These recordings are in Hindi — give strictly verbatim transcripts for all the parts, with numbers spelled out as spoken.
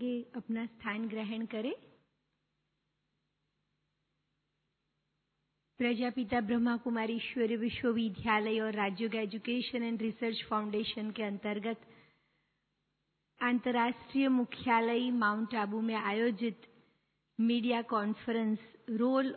ये अपना स्थान ग्रहण करें। प्रजापिता ब्रह्मा कुमारी ईश्वरीय विश्वविद्यालय और Rajyoga education and research foundation के अंतर्गत अंतर्राष्ट्रीय मुख्यालय माउंट आबू में आयोजित media conference role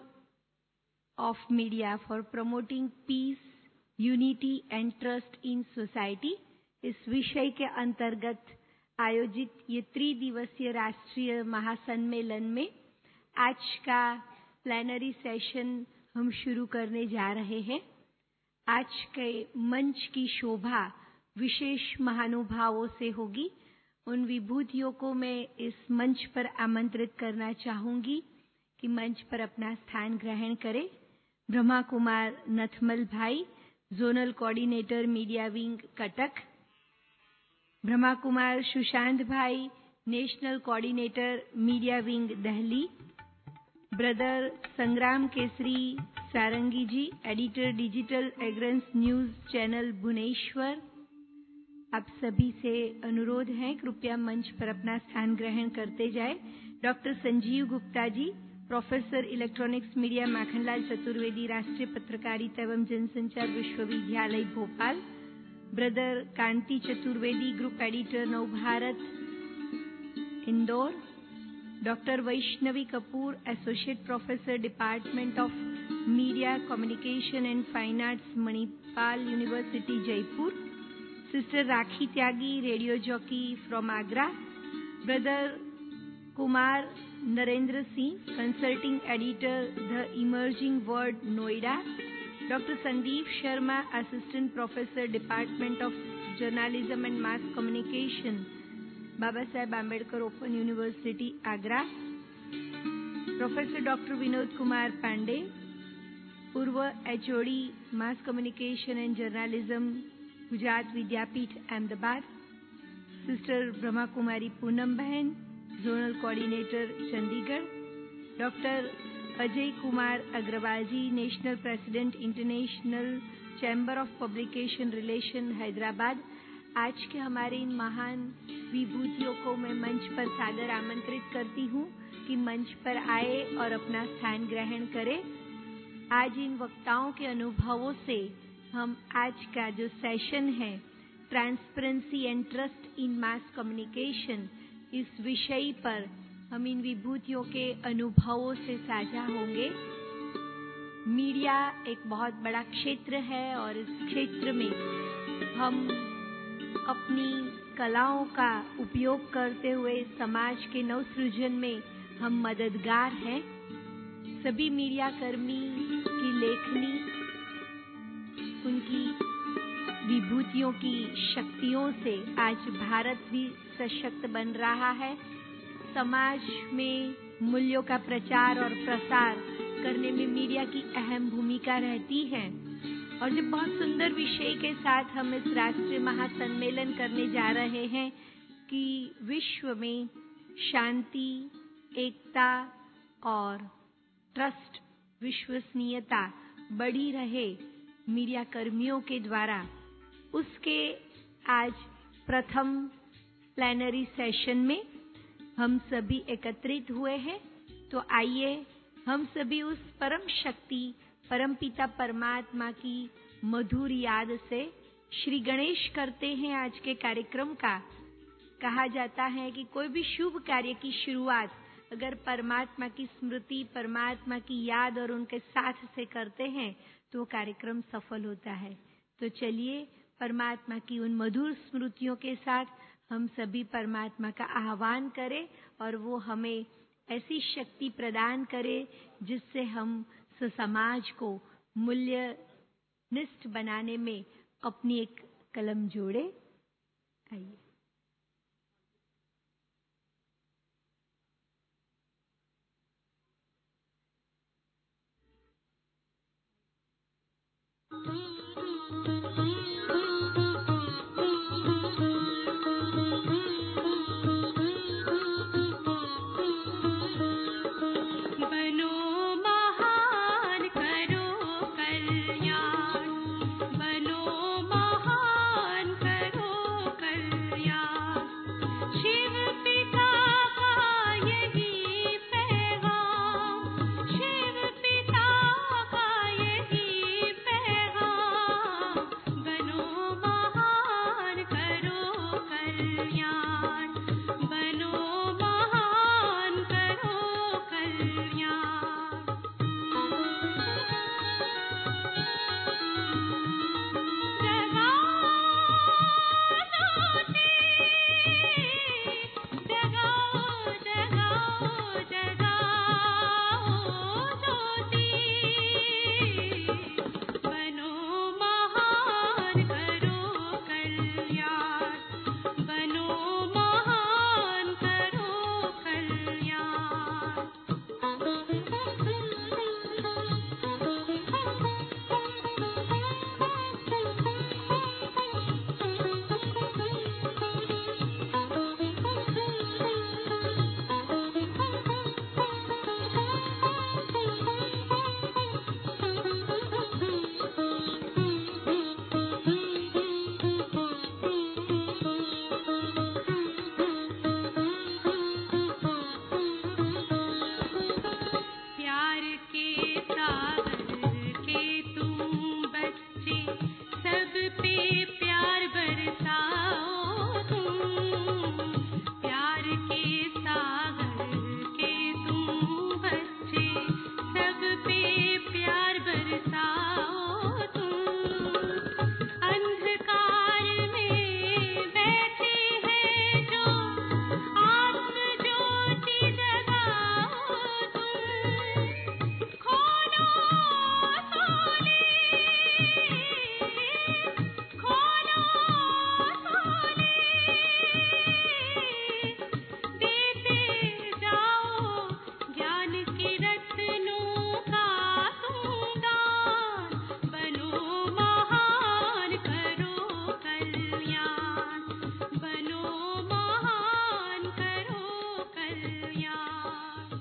of media for promoting peace, unity and trust in society, इस विषय के अंतर्गत आयोजित ये त्रिदिवसीय राष्ट्रीय महासम्मेलन में आज का प्लेनरी सेशन हम शुरू करने जा रहे हैं। आज के मंच की शोभा विशेष महानुभावों से होगी। उन विभूतियों को मैं इस मंच पर आमंत्रित करना चाहूंगी कि मंच पर अपना स्थान ग्रहण करें। ब्रह्मा कुमार नथमल भाई, zonal coordinator media wing Cuttack. Brahma Kumar Sushant भाई, national coordinator media wing Delhi. Brother Sangram Keshari Sarangi ji, editor digital एग्रेंस न्यूज चैनल भुवनेश्वर। आप सभी से अनुरोध है कृपया मंच पर अपना स्थान ग्रहण करते जाए। Doctor Sanjeev Gupta ji, professor electronics media Makhanlal Chaturvedi, Rashtriya Patrakarita Evam Jansanchar Vishwavidyalaya Bhopal. Brother Kanti Chaturvedi, group editor Navbharat Indore. Doctor Vaishnavi Kapoor, associate professor department of media communication and fine arts, Manipal university Jaipur. Sister Rakhi Tyagi, radio jockey from Agra. Brother Kumar Narendra Singh, consulting editor the emerging word Noida. Doctor Sandeep Sharma, assistant professor department of journalism and mass communication, Baba Saheb Ambedkar open university Agra. Professor doctor Vinod Kumar Pandey, पूर्व HOD mass communication and journalism, Gujarat Vidyapith Ahmedabad. Sister Brahma Kumari Poonam बहन, zonal coordinator Chandigarh. Doctor Ajay Kumar Agarwal ji, national president international chamber of publication relation Hyderabad. आज के हमारे इन महान विभूतियों को मैं मंच पर सादर आमंत्रित करती हूँ कि मंच पर आए और अपना स्थान ग्रहण करें। आज इन वक्ताओं के अनुभवों से हम आज का जो सेशन है transparency and trust in mass communication, इस विषय पर हम इन विभूतियों के अनुभवों से साझा होंगे। मीडिया एक बहुत बड़ा क्षेत्र है और इस क्षेत्र में हम अपनी कलाओं का उपयोग करते हुए समाज के नवसृजन में हम मददगार हैं। सभी मीडिया कर्मी की लेखनी, उनकी विभूतियों की शक्तियों से आज भारत भी सशक्त बन रहा है। समाज में मूल्यों का प्रचार और प्रसार करने में मीडिया की अहम भूमिका रहती है। और जब बहुत सुंदर विषय के साथ हम इस राष्ट्रीय महासम्मेलन करने जा रहे हैं कि विश्व में शांति, एकता और ट्रस्ट, विश्वसनीयता बढ़ी रहे मीडिया कर्मियों के द्वारा, उसके आज प्रथम प्लेनरी सेशन में हम सभी एकत्रित हुए हैं। तो आइए हम सभी उस परम शक्ति, परमपिता परमात्मा की मधुर याद से श्री गणेश करते हैं आज के कार्यक्रम का। कहा जाता है कि कोई भी शुभ कार्य की शुरुआत अगर परमात्मा की स्मृति, परमात्मा की याद और उनके साथ से करते हैं तो वो कार्यक्रम सफल होता है। तो चलिए परमात्मा की उन मधुर स्मृतियों के साथ हम सभी परमात्मा का आह्वान करें और वो हमें ऐसी शक्ति प्रदान करे जिससे हम समाज को मूल्यनिष्ठ बनाने में अपनी एक कलम जोड़े। आइए। बनो महान करो कल्याण, कल्याण, बनो महान करो कल्याण।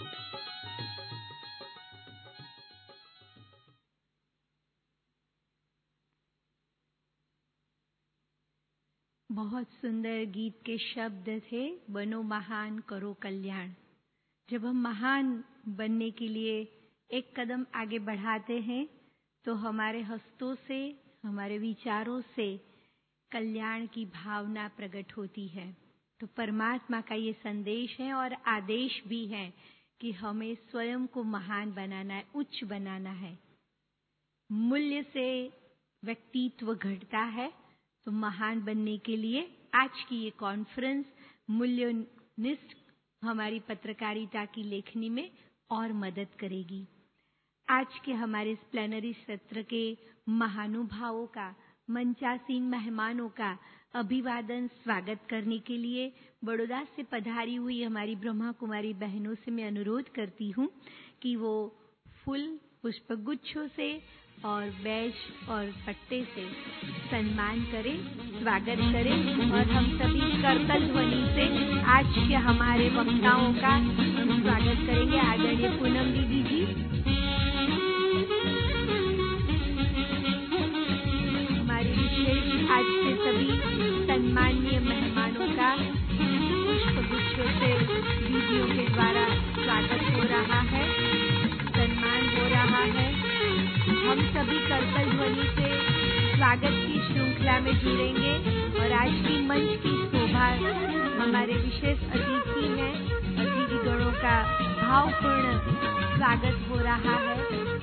बहुत सुंदर गीत के शब्द थे, बनो महान करो कल्याण। जब हम महान बनने के लिए एक कदम आगे बढ़ाते हैं तो हमारे हस्तों से, हमारे विचारों से कल्याण की भावना प्रकट होती है। तो परमात्मा का ये संदेश है और आदेश भी है कि हमें स्वयं को महान बनाना है, उच्च बनाना है। मूल्य से व्यक्तित्व घटता है, तो महान बनने के लिए आज की ये कॉन्फ्रेंस मूल्यनिष्ठ हमारी पत्रकारिता की लेखनी में और मदद करेगी। आज के हमारे इस प्लेनरी सत्र के महानुभावों का, मंचासीन मेहमानों का अभिवादन स्वागत करने के लिए बड़ौदा से पधारी हुई हमारी ब्रह्मा कुमारी बहनों से मैं अनुरोध करती हूँ कि वो फूल पुष्पगुच्छों से और बैज और पट्टे से सम्मान करें, स्वागत करें और हम सभी करतल ध्वनि से आज के हमारे वक्ताओं का हम स्वागत करेंगे। आदरणीय पूनम दीदी जी, हमारे विशेष आज के सभी सम्माननीय मेहमानों का पुष्पगुच्छों से दीदियों के द्वारा स्वागत हो रहा है, सम्मान हो रहा है। हम सभी करतल ध्वनि से स्वागत की श्रृंखला में जुड़ेंगे और आज की मंच की शोभा हमारे विशेष अतिथि हैं, अतिथिगणों का भावपूर्ण स्वागत हो रहा है।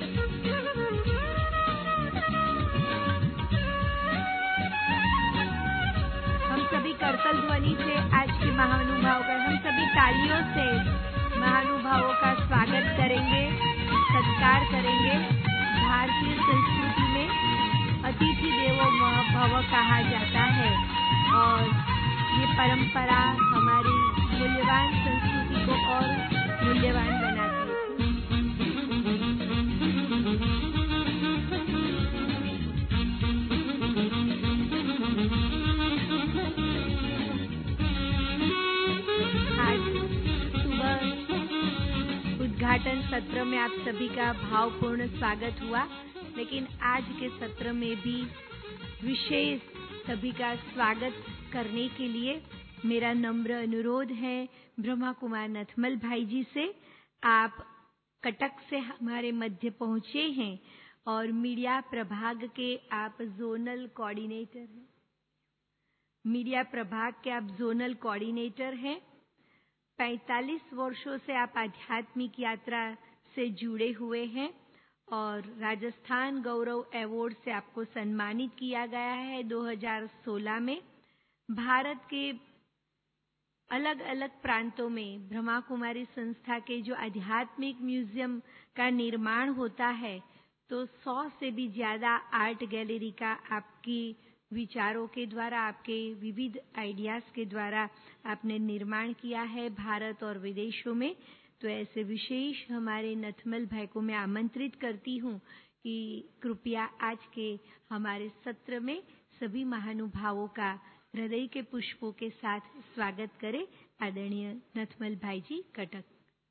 हम सभी करतल ध्वनि से आज के महानुभाव का, हम सभी तालियों से महानुभावों का स्वागत करेंगे, सत्कार करेंगे। भारतीय संस्कृति में अतिथि देवो भव कहा जाता है और ये परंपरा हमारी मूल्यवान संस्कृति को और मूल्यवान बनाती है। आज सुबह उद्घाटन सत्र में आप सभी का भावपूर्ण स्वागत हुआ, लेकिन आज के सत्र में भी विशेष सभी का स्वागत करने के लिए मेरा नम्र अनुरोध है ब्रह्मा कुमार नथमल भाई जी से। आप कटक से हमारे मध्य पहुंचे हैं और मीडिया प्रभाग के आप जोनल कोऑर्डिनेटर हैं। मीडिया प्रभाग के आप जोनल कोऑर्डिनेटर हैं। पैंतालीस वर्षों से आप आध्यात्मिक यात्रा से जुड़े हुए हैं और राजस्थान गौरव अवार्ड से आपको सम्मानित किया गया है दो हज़ार सोलह में। भारत के अलग अलग प्रांतों में ब्रह्मा कुमारी संस्था के जो आध्यात्मिक म्यूजियम का निर्माण होता है, तो सौ से भी ज्यादा आर्ट गैलरी का आपकी विचारों के द्वारा, आपके विविध आइडियाज के द्वारा आपने निर्माण किया है भारत और विदेशों में। तो ऐसे विशेष हमारे नथमल भाई को मैं आमंत्रित करती हूँ कि कृपया आज के हमारे सत्र में सभी महानुभावों का हृदय के पुष्पों के साथ स्वागत करें। आदरणीय नथमल भाई जी, कटक।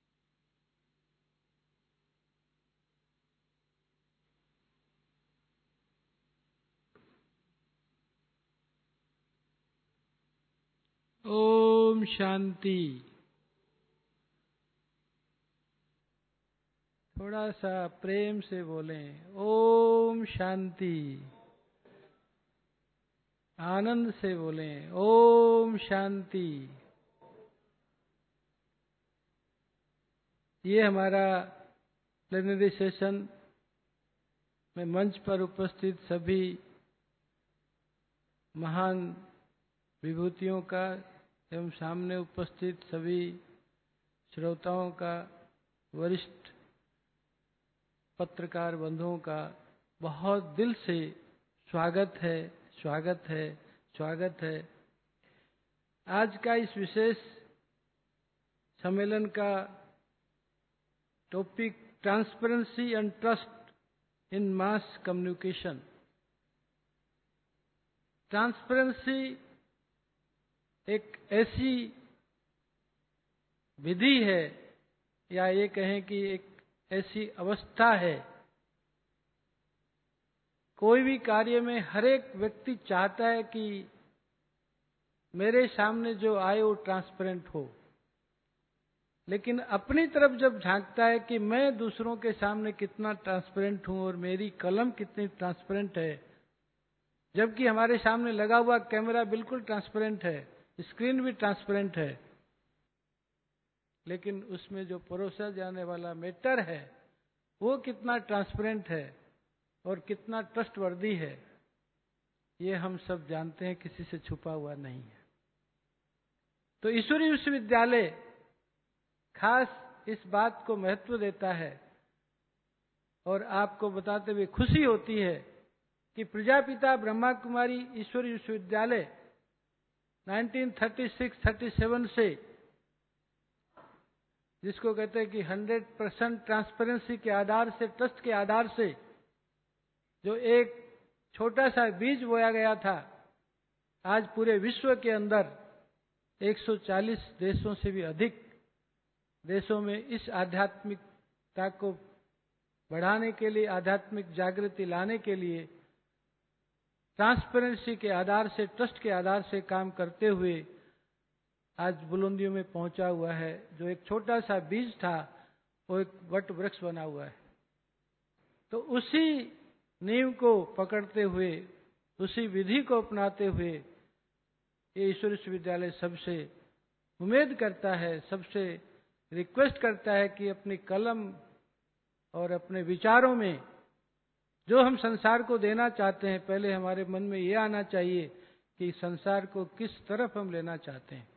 ओम शांति। थोड़ा सा प्रेम से बोलें, ओम शांति। आनंद से बोलें, ओम शांति। ये हमारा प्लेनरी सेशन में मंच पर उपस्थित सभी महान विभूतियों का एवं सामने उपस्थित सभी श्रोताओं का, वरिष्ठ पत्रकार बंधुओं का बहुत दिल से स्वागत है, स्वागत है, स्वागत है। आज का इस विशेष सम्मेलन का topic transparency and trust in mass communication. Transparency एक ऐसी विधि है, या ये कहें कि एक ऐसी अवस्था है, कोई भी कार्य में हर एक व्यक्ति चाहता है कि मेरे सामने जो आए वो ट्रांसपेरेंट हो, लेकिन अपनी तरफ जब झांकता है कि मैं दूसरों के सामने कितना ट्रांसपेरेंट हूं और मेरी कलम कितनी ट्रांसपेरेंट है, जबकि हमारे सामने लगा हुआ कैमरा बिल्कुल ट्रांसपेरेंट है, स्क्रीन भी ट्रांसपेरेंट है, लेकिन उसमें जो परोसा जाने वाला मैटर है वो कितना ट्रांसपेरेंट है और कितना ट्रस्टवर्दी है, ये हम सब जानते हैं, किसी से छुपा हुआ नहीं है। तो ईश्वरी विश्वविद्यालय खास इस बात को महत्व देता है और आपको बताते हुए खुशी होती है कि Prajapita Brahma Kumari Ishwari Vishwavidyalaya nineteen thirty six thirty seven से, जिसको कहते हैं कि हंड्रेड परसेंट ट्रांसपेरेंसी के आधार से, ट्रस्ट के आधार से जो एक छोटा सा बीज बोया गया था, आज पूरे विश्व के अंदर एक सौ चालीस देशों से भी अधिक देशों में इस आध्यात्मिकता को बढ़ाने के लिए, आध्यात्मिक जागृति लाने के लिए ट्रांसपेरेंसी के आधार से, ट्रस्ट के आधार से काम करते हुए आज बुलंदियों में पहुंचा हुआ है। जो एक छोटा सा बीज था वो एक वट वृक्ष बना हुआ है। तो उसी नींव को पकड़ते हुए, उसी विधि को अपनाते हुए ये ईश्वर विश्वविद्यालय सबसे उम्मीद करता है, सबसे रिक्वेस्ट करता है कि अपनी कलम और अपने विचारों में जो हम संसार को देना चाहते हैं, पहले हमारे मन में ये आना चाहिए कि संसार को किस तरफ हम लेना चाहते हैं,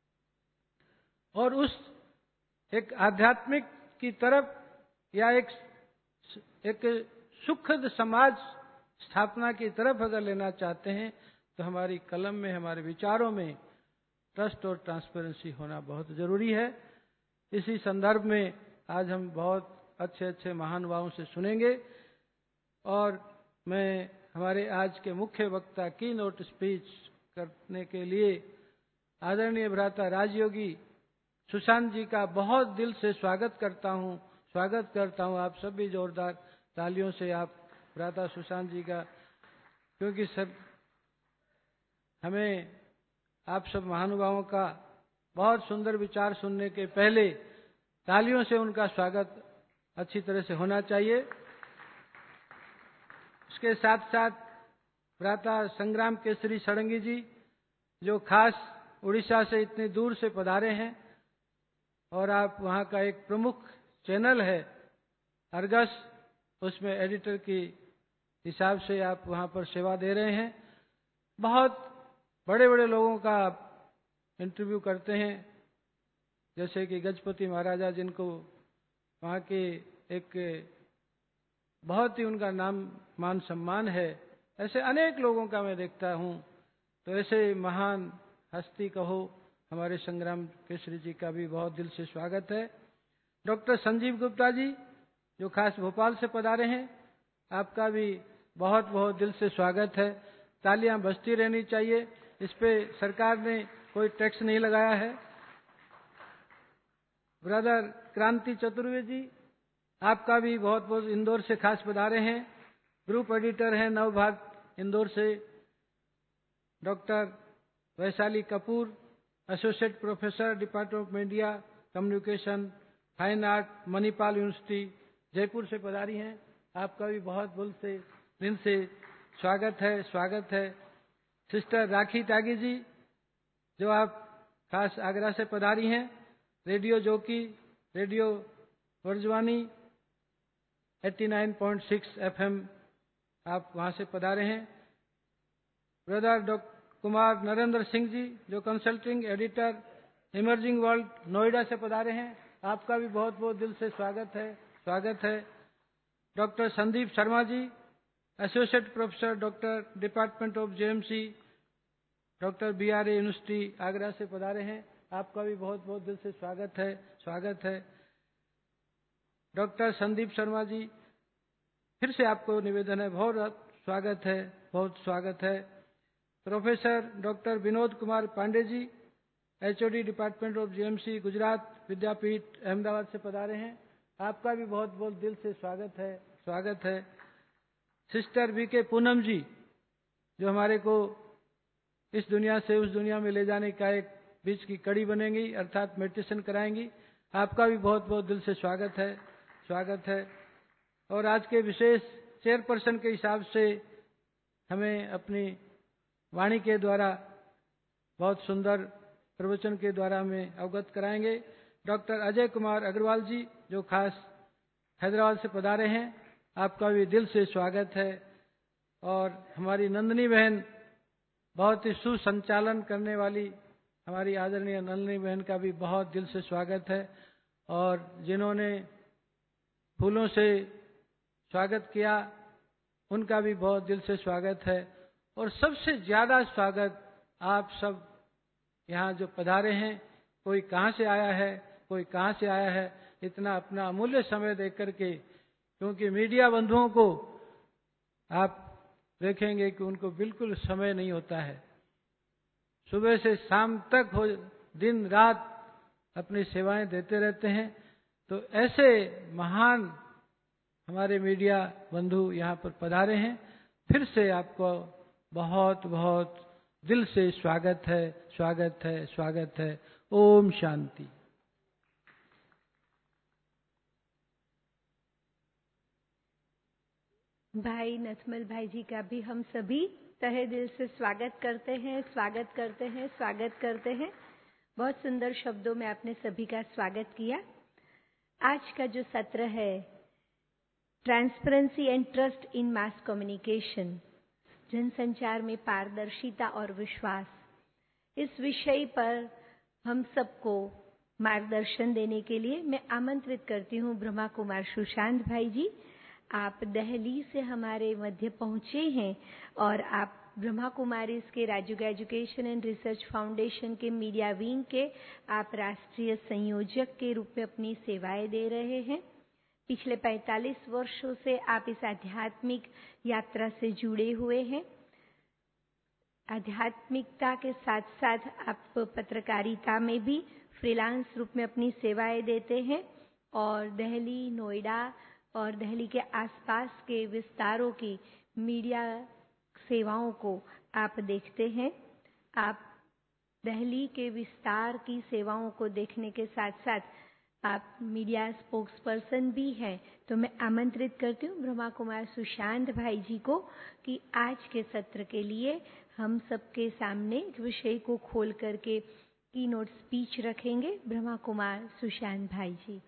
और उस एक आध्यात्मिक की तरफ या एक एक सुखद समाज स्थापना की तरफ अगर लेना चाहते हैं तो हमारी कलम में, हमारे विचारों में ट्रस्ट और ट्रांसपेरेंसी होना बहुत जरूरी है। इसी संदर्भ में आज हम बहुत अच्छे अच्छे महानुभावों से सुनेंगे और मैं हमारे आज के मुख्य वक्ता की नोट स्पीच करने के लिए आदरणीय भ्राता राजयोगी सुशांत जी का बहुत दिल से स्वागत करता हूं स्वागत करता हूं आप सभी जोरदार तालियों से आप भ्राता सुशांत जी का, क्योंकि सब हमें आप सब महानुभावों का बहुत सुंदर विचार सुनने के पहले तालियों से उनका स्वागत अच्छी तरह से होना चाहिए। उसके साथ साथ भ्राता संग्राम केसरी षडंगी जी, जो खास उड़ीसा से इतनी दूर से पधारे हैं और आप वहां का एक प्रमुख चैनल है अर्गस, उसमें एडिटर की हिसाब से आप वहां पर सेवा दे रहे हैं। बहुत बड़े बड़े लोगों का आप इंटरव्यू करते हैं, जैसे कि गजपति महाराजा, जिनको वहाँ के एक बहुत ही उनका नाम मान सम्मान है, ऐसे अनेक लोगों का मैं देखता हूँ। तो ऐसे महान हस्ती कहो हमारे संग्राम केसरी जी का भी बहुत दिल से स्वागत है। डॉक्टर संजीव गुप्ता जी, जो खास भोपाल से पधारे हैं, आपका भी बहुत बहुत दिल से स्वागत है। तालियां बजती रहनी चाहिए, इस पे सरकार ने कोई टैक्स नहीं लगाया है। ब्रदर क्रांति चतुर्वेदी, आपका भी बहुत बहुत इंदौर से खास पधारे हैं, ग्रुप एडिटर हैं नवभारत इंदौर से। Doctor Vaishali Kapoor, associate professor department of media communication fine art, Manipal university Jaipur से पधारी हैं, आपका भी बहुत बहुत से दिन से स्वागत है स्वागत है। सिस्टर राखी त्यागी जी, जो आप खास आगरा से पधारी हैं, रेडियो जॉकी रेडियो वर्जवानी नवासी पॉइंट छह एफएम, आप वहां से पधारे हैं। ब्रदर डॉक्टर कुमार नरेंद्र सिंह जी, जो consulting editor emerging world Noida से पधारे हैं, आपका भी बहुत बहुत दिल से स्वागत है स्वागत है। Doctor Sandeep Sharma ji, associate professor doctor department of JMC doctor B R A university Agra से पधारे हैं, आपका भी बहुत बहुत दिल से स्वागत है स्वागत है। डॉक्टर संदीप शर्मा जी, फिर से आपको निवेदन है, बहुत स्वागत है बहुत स्वागत है। Professor doctor Vinod Kumar Pandey ji, HOD department of GMC Gujarat Vidyapith Ahmedabad से पधारे हैं। आपका भी बहुत बहुत दिल से स्वागत है स्वागत है। सिस्टर वी के पूनम जी, जो हमारे को इस दुनिया से उस दुनिया में ले जाने का एक बीच की कड़ी बनेंगी, अर्थात मेडिटेशन कराएंगी। आपका भी बहुत बहुत दिल से स्वागत है स्वागत है। और आज के विशेष चेयरपर्सन के हिसाब से हमें अपनी वाणी के द्वारा बहुत सुंदर प्रवचन के द्वारा हमें अवगत कराएंगे डॉक्टर अजय कुमार अग्रवाल जी, जो खास हैदराबाद से पधारे हैं। आपका भी दिल से स्वागत है। और हमारी नंदनी बहन, बहुत ही सुसंचालन करने वाली हमारी आदरणीय नंदनी बहन का भी बहुत दिल से स्वागत है। और जिन्होंने फूलों से स्वागत किया, उनका भी बहुत दिल से स्वागत है। और सबसे ज्यादा स्वागत आप सब यहाँ जो पधारे हैं, कोई कहाँ से आया है, कोई कहाँ से आया है, इतना अपना अमूल्य समय दे करके, क्योंकि मीडिया बंधुओं को आप देखेंगे कि उनको बिल्कुल समय नहीं होता है। सुबह से शाम तक हो, दिन रात अपनी सेवाएं देते रहते हैं। तो ऐसे महान हमारे मीडिया बंधु यहाँ पर पधारे हैं। फिर से आपको बहुत बहुत दिल से स्वागत है स्वागत है स्वागत है। ओम शांति। भाई नथमल भाई जी का भी हम सभी तहे दिल से स्वागत करते हैं स्वागत करते हैं स्वागत करते हैं। बहुत सुंदर शब्दों में आपने सभी का स्वागत किया। आज का जो सत्र है, transparency and trust in mass communication, जनसंचार में पारदर्शिता और विश्वास, इस विषय पर हम सबको मार्गदर्शन देने के लिए मैं आमंत्रित करती हूँ ब्रह्मा कुमार सुशांत भाई जी। आप दिल्ली से हमारे मध्य पहुंचे हैं और आप ब्रह्मा कुमारीज के Rajyoga education and research foundation के मीडिया विंग के आप राष्ट्रीय संयोजक के रूप में अपनी सेवाएं दे रहे हैं। पिछले पैंतालीस वर्षों से आप इस आध्यात्मिक यात्रा से जुड़े हुए हैं। आध्यात्मिकता के साथ साथ आप पत्रकारिता में भी फ्रीलांस रूप में अपनी सेवाएं देते हैं और दिल्ली, नोएडा और दिल्ली के आसपास के विस्तारों की मीडिया सेवाओं को आप देखते हैं। आप दिल्ली के विस्तार की सेवाओं को देखने के साथ साथ आप मीडिया स्पोक्स पर्सन भी हैं। तो मैं आमंत्रित करती हूँ ब्रह्मा कुमार सुशांत भाई जी को कि आज के सत्र के लिए हम सबके सामने एक विषय को खोल करके की नोट स्पीच रखेंगे। ब्रह्मा कुमार सुशांत भाई जी।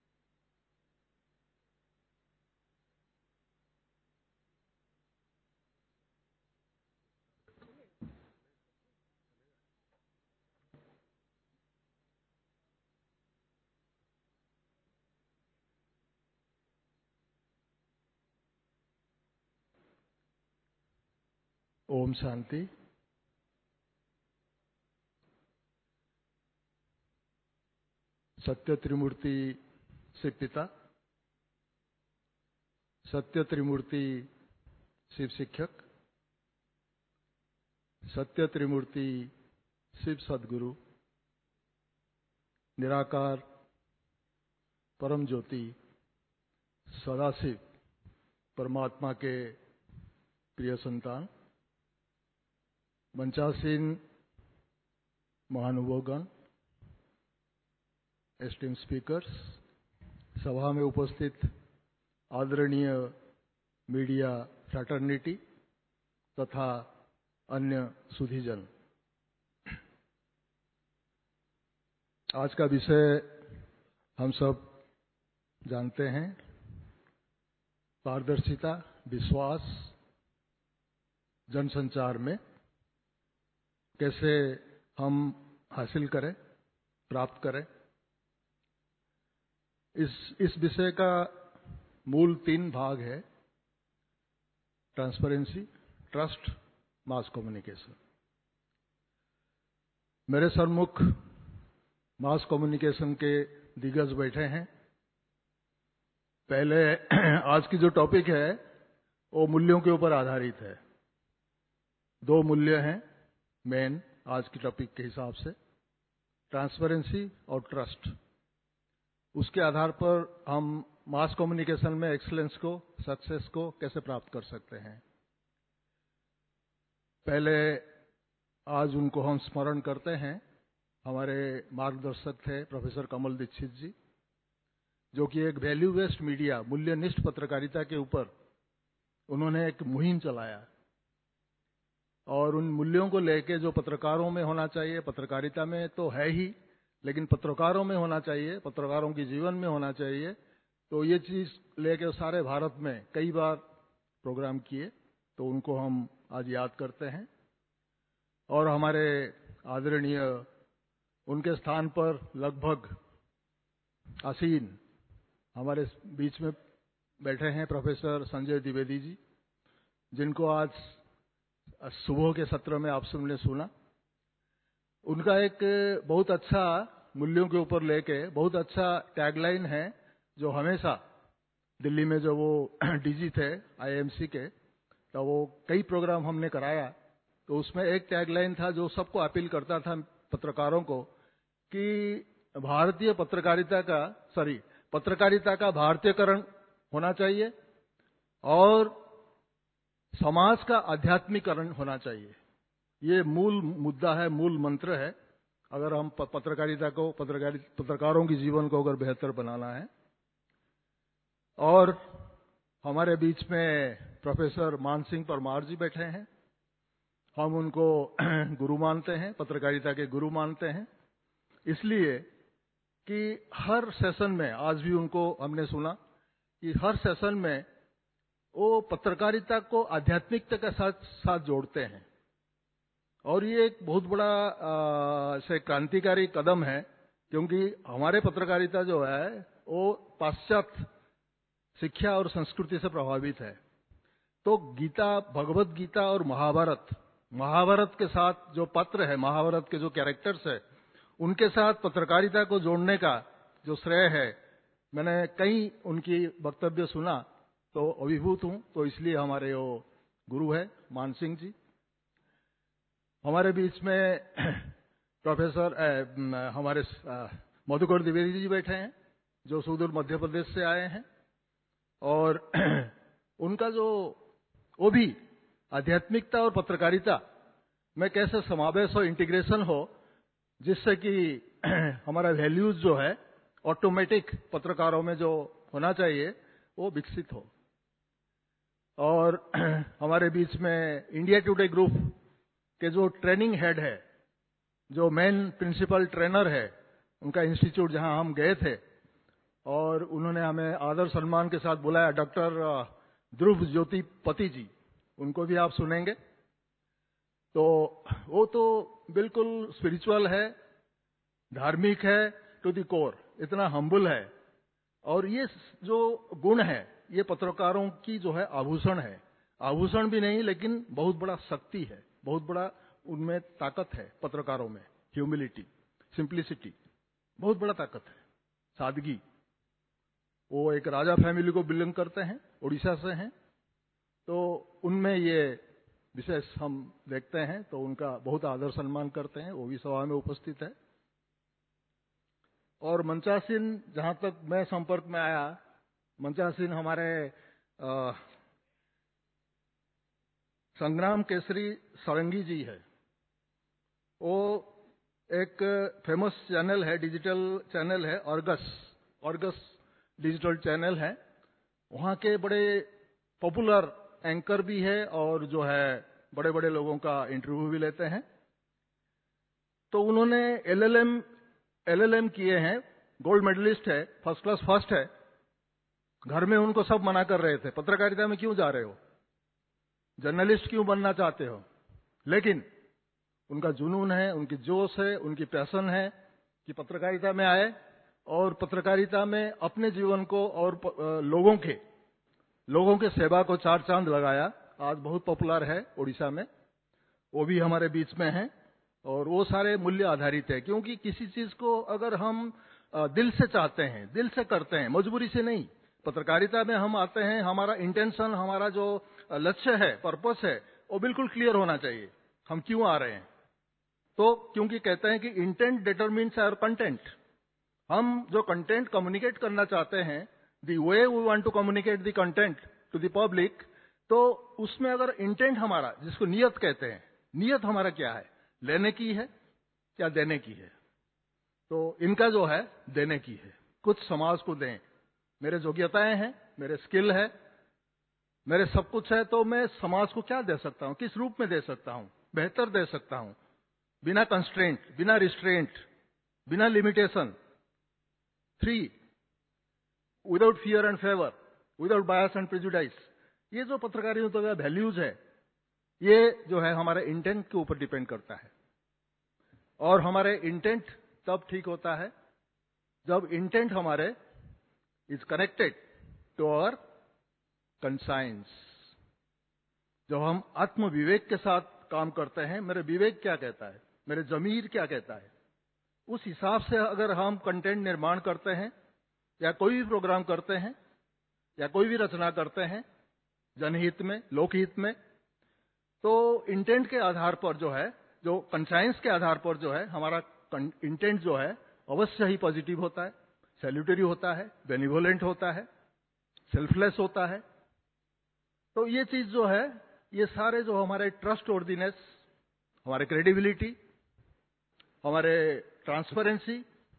ओम शांति। सत्य त्रिमूर्ति शिव पिता, सत्य त्रिमूर्ति शिव शिक्षक, सत्य त्रिमूर्ति शिव सद्गुरु, निराकार परम ज्योति सदाशिव परमात्मा के प्रिय संतान, मंचासीन महानुभावगण, एस्टीम स्पीकर्स, सभा में उपस्थित आदरणीय मीडिया फ्रैटर्निटी तथा अन्य सुधीजन, आज का विषय हम सब जानते हैं, पारदर्शिता, विश्वास जनसंचार में कैसे हम हासिल करें, प्राप्त करें। इस इस विषय का मूल तीन भाग है, ट्रांसपेरेंसी, ट्रस्ट, मास कम्युनिकेशन। मेरे सम्मुख मास कम्युनिकेशन के दिग्गज बैठे हैं। पहले आज की जो टॉपिक है वो मूल्यों के ऊपर आधारित है। दो मूल्य हैं मेन आज की टॉपिक के हिसाब से, ट्रांसपेरेंसी और ट्रस्ट। उसके आधार पर हम मास कम्युनिकेशन में एक्सीलेंस को, सक्सेस को कैसे प्राप्त कर सकते हैं। पहले आज उनको हम स्मरण करते हैं। हमारे मार्गदर्शक थे प्रोफेसर कमल दीक्षित जी, जो कि एक वैल्यू बेस्ड मीडिया, मूल्यनिष्ठ पत्रकारिता के ऊपर उन्होंने एक मुहिम चलाया और उन मूल्यों को लेके जो पत्रकारों में होना चाहिए, पत्रकारिता में तो है ही, लेकिन पत्रकारों में होना चाहिए, पत्रकारों के जीवन में होना चाहिए, तो ये चीज लेके सारे भारत में कई बार प्रोग्राम किए, तो उनको हम आज याद करते हैं। और हमारे आदरणीय उनके स्थान पर लगभग आसीन हमारे बीच में बैठे हैं प्रोफेसर संजय द्विवेदी जी, जिनको आज सुबह के सत्र में आप सबने सुना। उनका एक बहुत अच्छा मूल्यों के ऊपर लेके बहुत अच्छा टैगलाइन है, जो हमेशा दिल्ली में जो वो डीजी थे आईएमसी के, तो वो कई प्रोग्राम हमने कराया, तो उसमें एक टैगलाइन था जो सबको अपील करता था पत्रकारों को कि भारतीय पत्रकारिता का सॉरी पत्रकारिता का भारतीयकरण होना चाहिए और समाज का आध्यात्मिकरण होना चाहिए। ये मूल मुद्दा है, मूल मंत्र है, अगर हम पत्रकारिता को, पत्रकारों के जीवन को अगर बेहतर बनाना है। और हमारे बीच में प्रोफेसर मानसिंह परमार जी बैठे हैं। हम उनको गुरु मानते हैं, पत्रकारिता के गुरु मानते हैं, इसलिए कि हर सेशन में, आज भी उनको हमने सुना कि हर सेशन में वो पत्रकारिता को आध्यात्मिकता के साथ साथ जोड़ते हैं। और ये एक बहुत बड़ा से क्रांतिकारी कदम है, क्योंकि हमारे पत्रकारिता जो है वो पाश्चात्य शिक्षा और संस्कृति से प्रभावित है। तो गीता, भगवत गीता और महाभारत, महाभारत के साथ जो पात्र है, महाभारत के जो कैरेक्टर्स है, उनके साथ पत्रकारिता को जोड़ने का जो श्रेय है, मैंने कई उनकी वक्तव्य सुना तो अभिभूत हूं। तो इसलिए हमारे वो गुरु है मान सिंह जी। हमारे बीच में प्रोफेसर हमारे मधुकर द्विवेदी जी बैठे हैं, जो सुदूर मध्य प्रदेश से आए हैं, और उनका जो वो भी आध्यात्मिकता और पत्रकारिता में कैसे समावेश और इंटीग्रेशन हो, जिससे कि हमारा वैल्यूज जो है ऑटोमेटिक पत्रकारों में जो होना चाहिए वो विकसित हो। और हमारे बीच में इंडिया टुडे ग्रुप के जो ट्रेनिंग हेड है, जो मेन प्रिंसिपल ट्रेनर है, उनका इंस्टीट्यूट जहां हम गए थे और उन्होंने हमें आदर सम्मान के साथ बुलाया, डॉक्टर ध्रुव ज्योति पति जी, उनको भी आप सुनेंगे। तो वो तो बिल्कुल स्पिरिचुअल है, धार्मिक है टू द कोर, इतना हम्बल है। और ये जो गुण है ये पत्रकारों की जो है आभूषण है, आभूषण भी नहीं लेकिन बहुत बड़ा शक्ति है, बहुत बड़ा उनमें ताकत है पत्रकारों में। ह्यूमिलिटी, सिंप्लिसिटी, बहुत बड़ा ताकत है, सादगी। वो एक राजा फैमिली को बिलोंग करते हैं, उड़ीसा से हैं, तो उनमें ये विशेष हम देखते हैं, तो उनका बहुत आदर सम्मान करते हैं, वो भी सभा में उपस्थित है। और मंचासीन, जहां तक मैं संपर्क में आया, मंचासीन हमारे आ, संग्राम केसरी सारंगी जी है। वो एक फेमस चैनल है, डिजिटल चैनल है, ऑर्गस ऑर्गस डिजिटल चैनल है। वहां के बड़े पॉपुलर एंकर भी है और जो है बड़े बड़े लोगों का इंटरव्यू भी लेते हैं। तो उन्होंने एलएलएम एलएलएम किए हैं, गोल्ड मेडलिस्ट है, फर्स्ट क्लास फर्स्ट है। घर में उनको सब मना कर रहे थे, पत्रकारिता में क्यों जा रहे हो, जर्नलिस्ट क्यों बनना चाहते हो, लेकिन उनका जुनून है, उनकी जोश है, उनकी पैशन है कि पत्रकारिता में आए और पत्रकारिता में अपने जीवन को और लोगों के लोगों के सेवा को चार चांद लगाया। आज बहुत पॉपुलर है उड़ीसा में, वो भी हमारे बीच में है। और वो सारे मूल्य आधारित है, क्योंकि किसी चीज को अगर हम दिल से चाहते हैं, दिल से करते हैं, मजबूरी से नहीं। पत्रकारिता में हम आते हैं, हमारा इंटेंशन, हमारा जो लक्ष्य है, पर्पस है, वो बिल्कुल क्लियर होना चाहिए हम क्यों आ रहे हैं। तो क्योंकि कहते हैं कि इंटेंट डिटरमिन्स आवर कंटेंट। हम जो कंटेंट कम्युनिकेट करना चाहते हैं, the way we want to communicate the content to the public, तो उसमें अगर इंटेंट हमारा, जिसको नियत कहते हैं, नियत हमारा क्या है, लेने की है या देने की है। तो इनका जो है देने की है, कुछ समाज को दें। मेरे योग्यताएं हैं, मेरे स्किल है, मेरे सब कुछ है, तो मैं समाज को क्या दे सकता हूं, किस रूप में दे सकता हूं, बेहतर दे सकता हूं, बिना कंस्ट्रेंट, बिना रिस्ट्रेंट, बिना limitation. Three, without fear and favour, without bias and prejudice. ये जो पत्रकारिता का वैल्यूज है, ये जो है हमारे इंटेंट के ऊपर डिपेंड करता है। और हमारे इंटेंट तब ठीक होता है जब इंटेंट हमारे is connected to our conscience. जब हम आत्म विवेक के साथ काम करते हैं, मेरे विवेक क्या कहता है, मेरे जमीर क्या कहता है, उस हिसाब से अगर हम कंटेंट निर्माण करते हैं या कोई भी प्रोग्राम करते हैं या कोई भी रचना करते हैं जनहित में, लोकहित में, तो इंटेंट के आधार पर जो है, जो कंसाइंस के आधार पर जो है, हमारा इंटेंट जो है अवश्य ही पॉजिटिव होता है, सैल्यूटरी होता है, बेनिवोलेंट होता है, सेल्फलेस होता है। तो ये चीज जो है, ये सारे जो हमारे ट्रस्ट वर्दीनेस, हमारे क्रेडिबिलिटी, हमारे ट्रांसपेरेंसी,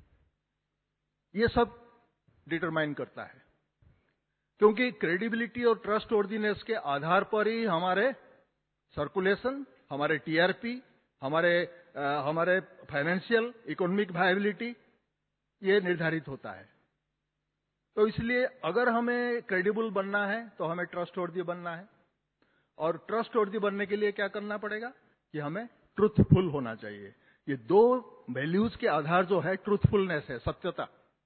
ये सब डिटरमाइन करता है। क्योंकि क्रेडिबिलिटी और ट्रस्ट वर्दीनेस के आधार पर ही हमारे सर्कुलेशन, हमारे टीआरपी, हमारे आ, हमारे फाइनेंशियल इकोनॉमिक वायबिलिटी, ये निर्धारित होता है। तो इसलिए अगर हमें क्रेडिबल बनना है तो हमें ट्रस्टवर्दी बनना है। और ट्रस्टवर्दी बनने के लिए क्या करना पड़ेगा कि हमें ट्रूथफुल होना चाहिए। ये दो वैल्यूज के आधार जो है ट्रूथफुलनेस है, सत्यता।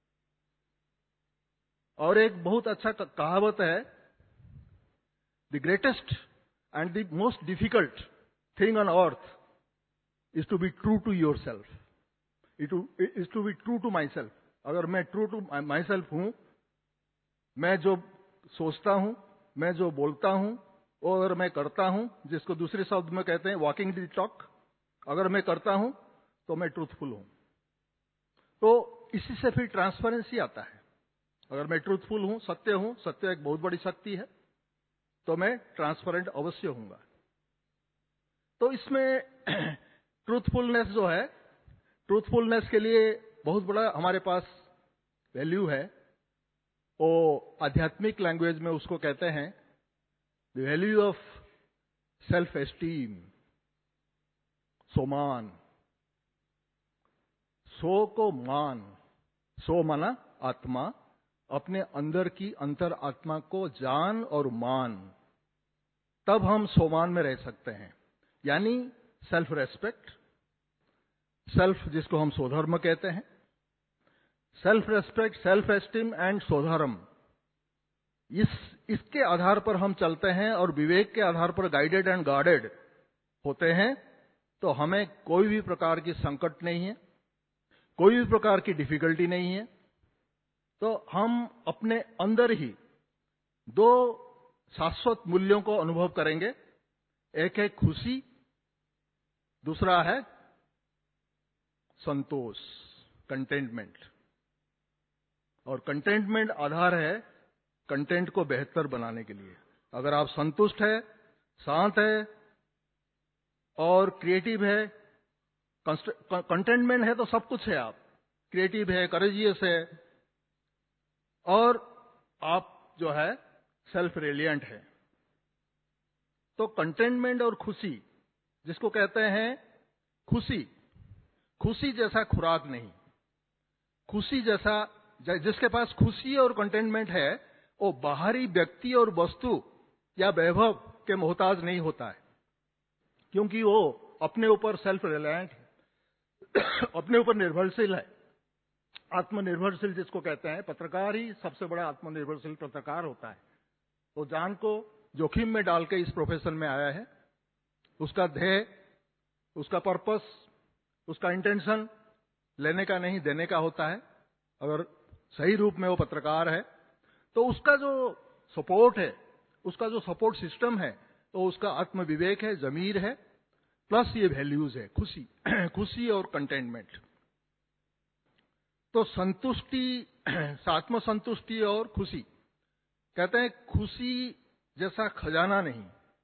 और एक बहुत अच्छा कहावत है, the greatest and the most difficult thing on earth is to be true to yourself, is to be true to myself. अगर मैं ट्रू टू माई सेल्फ हूं, मैं जो सोचता हूं, मैं जो बोलता हूं, वो अगर मैं करता हूं, जिसको दूसरे शब्द में कहते हैं वॉकिंग द टॉक, अगर मैं करता हूं तो मैं ट्रूथफुल हूं। तो इसी से फिर ट्रांसपेरेंसी आता है। अगर मैं ट्रूथफुल हूं, सत्य हूं, सत्य एक बहुत बड़ी शक्ति है, तो मैं ट्रांसपेरेंट अवश्य हूंगा। तो इसमें ट्रूथफुलनेस जो है, ट्रूथफुलनेस के लिए बहुत बड़ा हमारे पास वैल्यू है। वो आध्यात्मिक लैंग्वेज में उसको कहते हैं the value of self esteem, सोमान। सो को मान, सो माना आत्मा, अपने अंदर की अंतर आत्मा को जान और मान, तब हम सोमान में रह सकते हैं। यानी सेल्फ रेस्पेक्ट, सेल्फ जिसको हम स्वधर्म कहते हैं, self respect, self esteem and स्वधर्म, इस इसके आधार पर हम चलते हैं और विवेक के आधार पर गाइडेड एंड गार्डेड होते हैं, तो हमें कोई भी प्रकार की संकट नहीं है, कोई भी प्रकार की डिफिकल्टी नहीं है। तो हम अपने अंदर ही दो शाश्वत मूल्यों को अनुभव करेंगे। एक है खुशी, दूसरा है संतोष, कंटेंटमेंट। और कंटेंटमेंट आधार है कंटेंट को बेहतर बनाने के लिए। अगर आप संतुष्ट है, शांत है और क्रिएटिव है, कंटेंटमेंट है तो सब कुछ है। आप क्रिएटिव है, करेजियस है, और आप जो है सेल्फ रिलियंट है। तो कंटेंटमेंट और खुशी, जिसको कहते हैं खुशी, खुशी जैसा खुराक नहीं, खुशी जैसा, जिसके पास खुशी और कंटेंटमेंट है वो बाहरी व्यक्ति और वस्तु या वैभव के मोहताज नहीं होता है, क्योंकि वो अपने ऊपर सेल्फ रिलायंट है, अपने ऊपर निर्भरशील है, आत्मनिर्भरशील जिसको कहते हैं। पत्रकार ही सबसे बड़ा आत्मनिर्भरशील पत्रकार होता है। वो जान को जोखिम में डाल के इस प्रोफेशन में आया है। उसका ध्येय, उसका पर्पस, उसका इंटेंशन लेने का नहीं देने का होता है। अगर सही रूप में वो पत्रकार है तो उसका जो सपोर्ट है, उसका जो सपोर्ट सिस्टम है तो उसका आत्म विवेक है, जमीर है, प्लस ये वैल्यूज है, खुशी खुशी और कंटेनमेंट। तो संतुष्टि, आत्म संतुष्टि और खुशी, कहते हैं खुशी जैसा खजाना नहीं,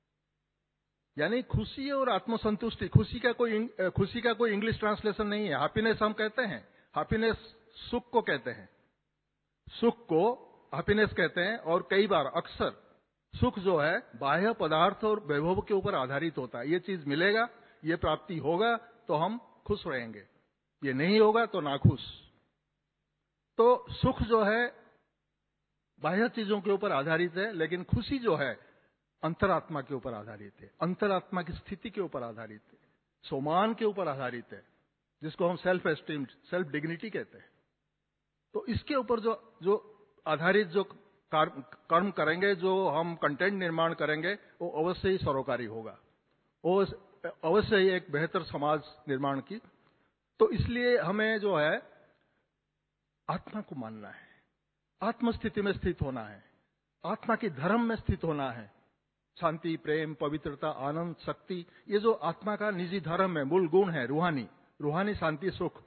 यानी खुशी और आत्मसंतुष्टि, खुशी का कोई खुशी का कोई इंग्लिश ट्रांसलेशन नहीं है। हैप्पीनेस हम कहते हैं, हैप्पीनेस सुख को कहते हैं, सुख को हैप्पीनेस कहते हैं। और कई बार अक्सर सुख जो है बाह्य पदार्थ और वैभव के ऊपर आधारित होता है। ये चीज मिलेगा, ये प्राप्ति होगा तो हम खुश रहेंगे, ये नहीं होगा तो नाखुश। तो सुख जो है बाह्य चीजों के ऊपर आधारित है, लेकिन खुशी जो है अंतरात्मा के ऊपर आधारित है, अंतरात्मा की स्थिति के ऊपर आधारित है, सोमान के ऊपर आधारित है, जिसको हम सेल्फ एस्टीम, सेल्फ डिग्निटी कहते हैं। तो इसके ऊपर जो जो आधारित जो कर्म करेंगे, जो हम कंटेंट निर्माण करेंगे, वो अवश्य ही सरोकारी होगा, वो अवश्य ही एक बेहतर समाज निर्माण की। तो इसलिए हमें जो है आत्मा को मानना है, आत्म स्थिति में स्थित होना है, आत्मा की धर्म में स्थित होना है। शांति, प्रेम, पवित्रता, आनंद, शक्ति, ये जो आत्मा का निजी धर्म है, मूल गुण है, रूहानी रूहानी शांति, सुख,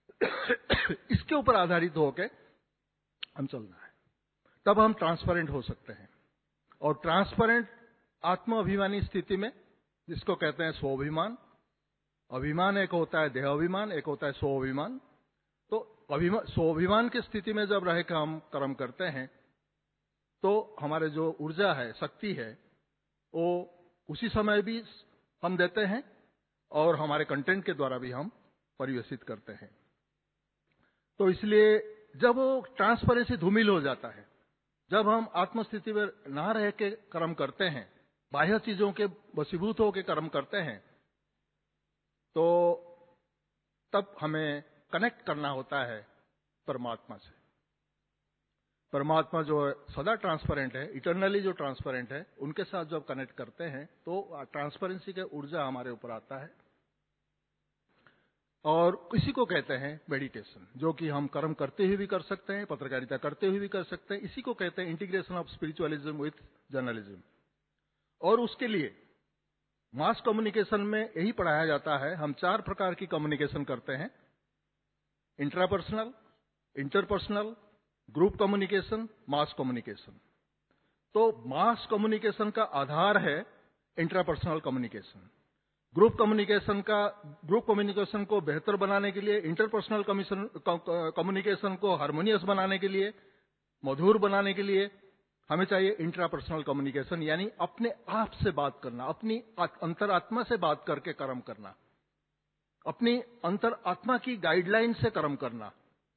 इसके ऊपर आधारित होके हम चलना है। तब हम ट्रांसपेरेंट हो सकते हैं। और ट्रांसपेरेंट आत्म अभिमानी स्थिति में, जिसको कहते हैं स्वाभिमान, अभिमान एक होता है देह अभिमान, एक होता है स्वाभिमान। तो अभिमान, स्वाभिमान की स्थिति में जब रह कर हम कर्म करते हैं तो हमारे जो ऊर्जा है, शक्ति है, वो उसी समय भी हम देते हैं और हमारे कंटेंट के द्वारा भी हम परिवेशित करते हैं। तो इसलिए जब वो ट्रांसपेरेंसी धूमिल हो जाता है, जब हम आत्मस्थिति में ना रह के कर्म करते हैं, बाह्य चीजों के वशीभूत होकर कर्म करते हैं, तो तब हमें कनेक्ट करना होता है परमात्मा से। परमात्मा जो सदा ट्रांसपेरेंट है, इटरनली जो ट्रांसपेरेंट है, उनके साथ जब कनेक्ट करते हैं तो ट्रांसपेरेंसी के ऊर्जा हमारे ऊपर आता है। और इसी को कहते हैं मेडिटेशन, जो कि हम कर्म करते हुए भी कर सकते हैं, पत्रकारिता करते हुए भी कर सकते हैं। इसी को कहते हैं integration of spiritualism with journalism. और उसके लिए मास कम्युनिकेशन में यही पढ़ाया जाता है। हम चार प्रकार की कम्युनिकेशन करते हैं: intrapersonal, interpersonal, group communication, mass communication. तो मास कम्युनिकेशन का आधार है इंट्रापर्सनल कम्युनिकेशन। ग्रुप कम्युनिकेशन का ग्रुप कम्युनिकेशन को बेहतर बनाने के लिए, इंटरपर्सनल कम्युनिकेशन को हार्मोनियस बनाने के लिए, मधुर बनाने के लिए हमें चाहिए इंट्रापर्सनल कम्युनिकेशन, यानी अपने आप से बात करना, अपनी अंतरात्मा से बात करके कर्म करना, अपनी अंतरात्मा की गाइडलाइन से कर्म करना।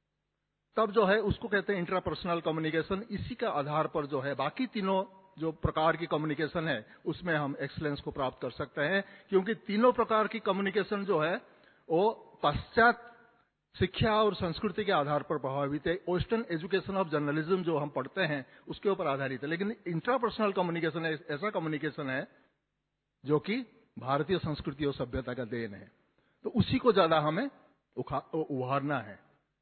तब जो है उसको कहते हैं इंट्रापर्सनल कम्युनिकेशन। इसी का आधार पर जो है बाकी तीनों जो प्रकार की कम्युनिकेशन है उसमें हम एक्सीलेंस को प्राप्त कर सकते हैं, क्योंकि तीनों प्रकार की कम्युनिकेशन जो है वो पश्चात शिक्षा और संस्कृति के आधार पर प्रभावित है। वेस्टर्न एजुकेशन ऑफ जर्नलिज्म जो हम पढ़ते हैं उसके ऊपर आधारित है। लेकिन इंट्रापर्सनल कम्युनिकेशन ऐसा कम्युनिकेशन है जो कि भारतीय संस्कृति और सभ्यता का देन है। तो उसी को ज्यादा हमें उभारना है,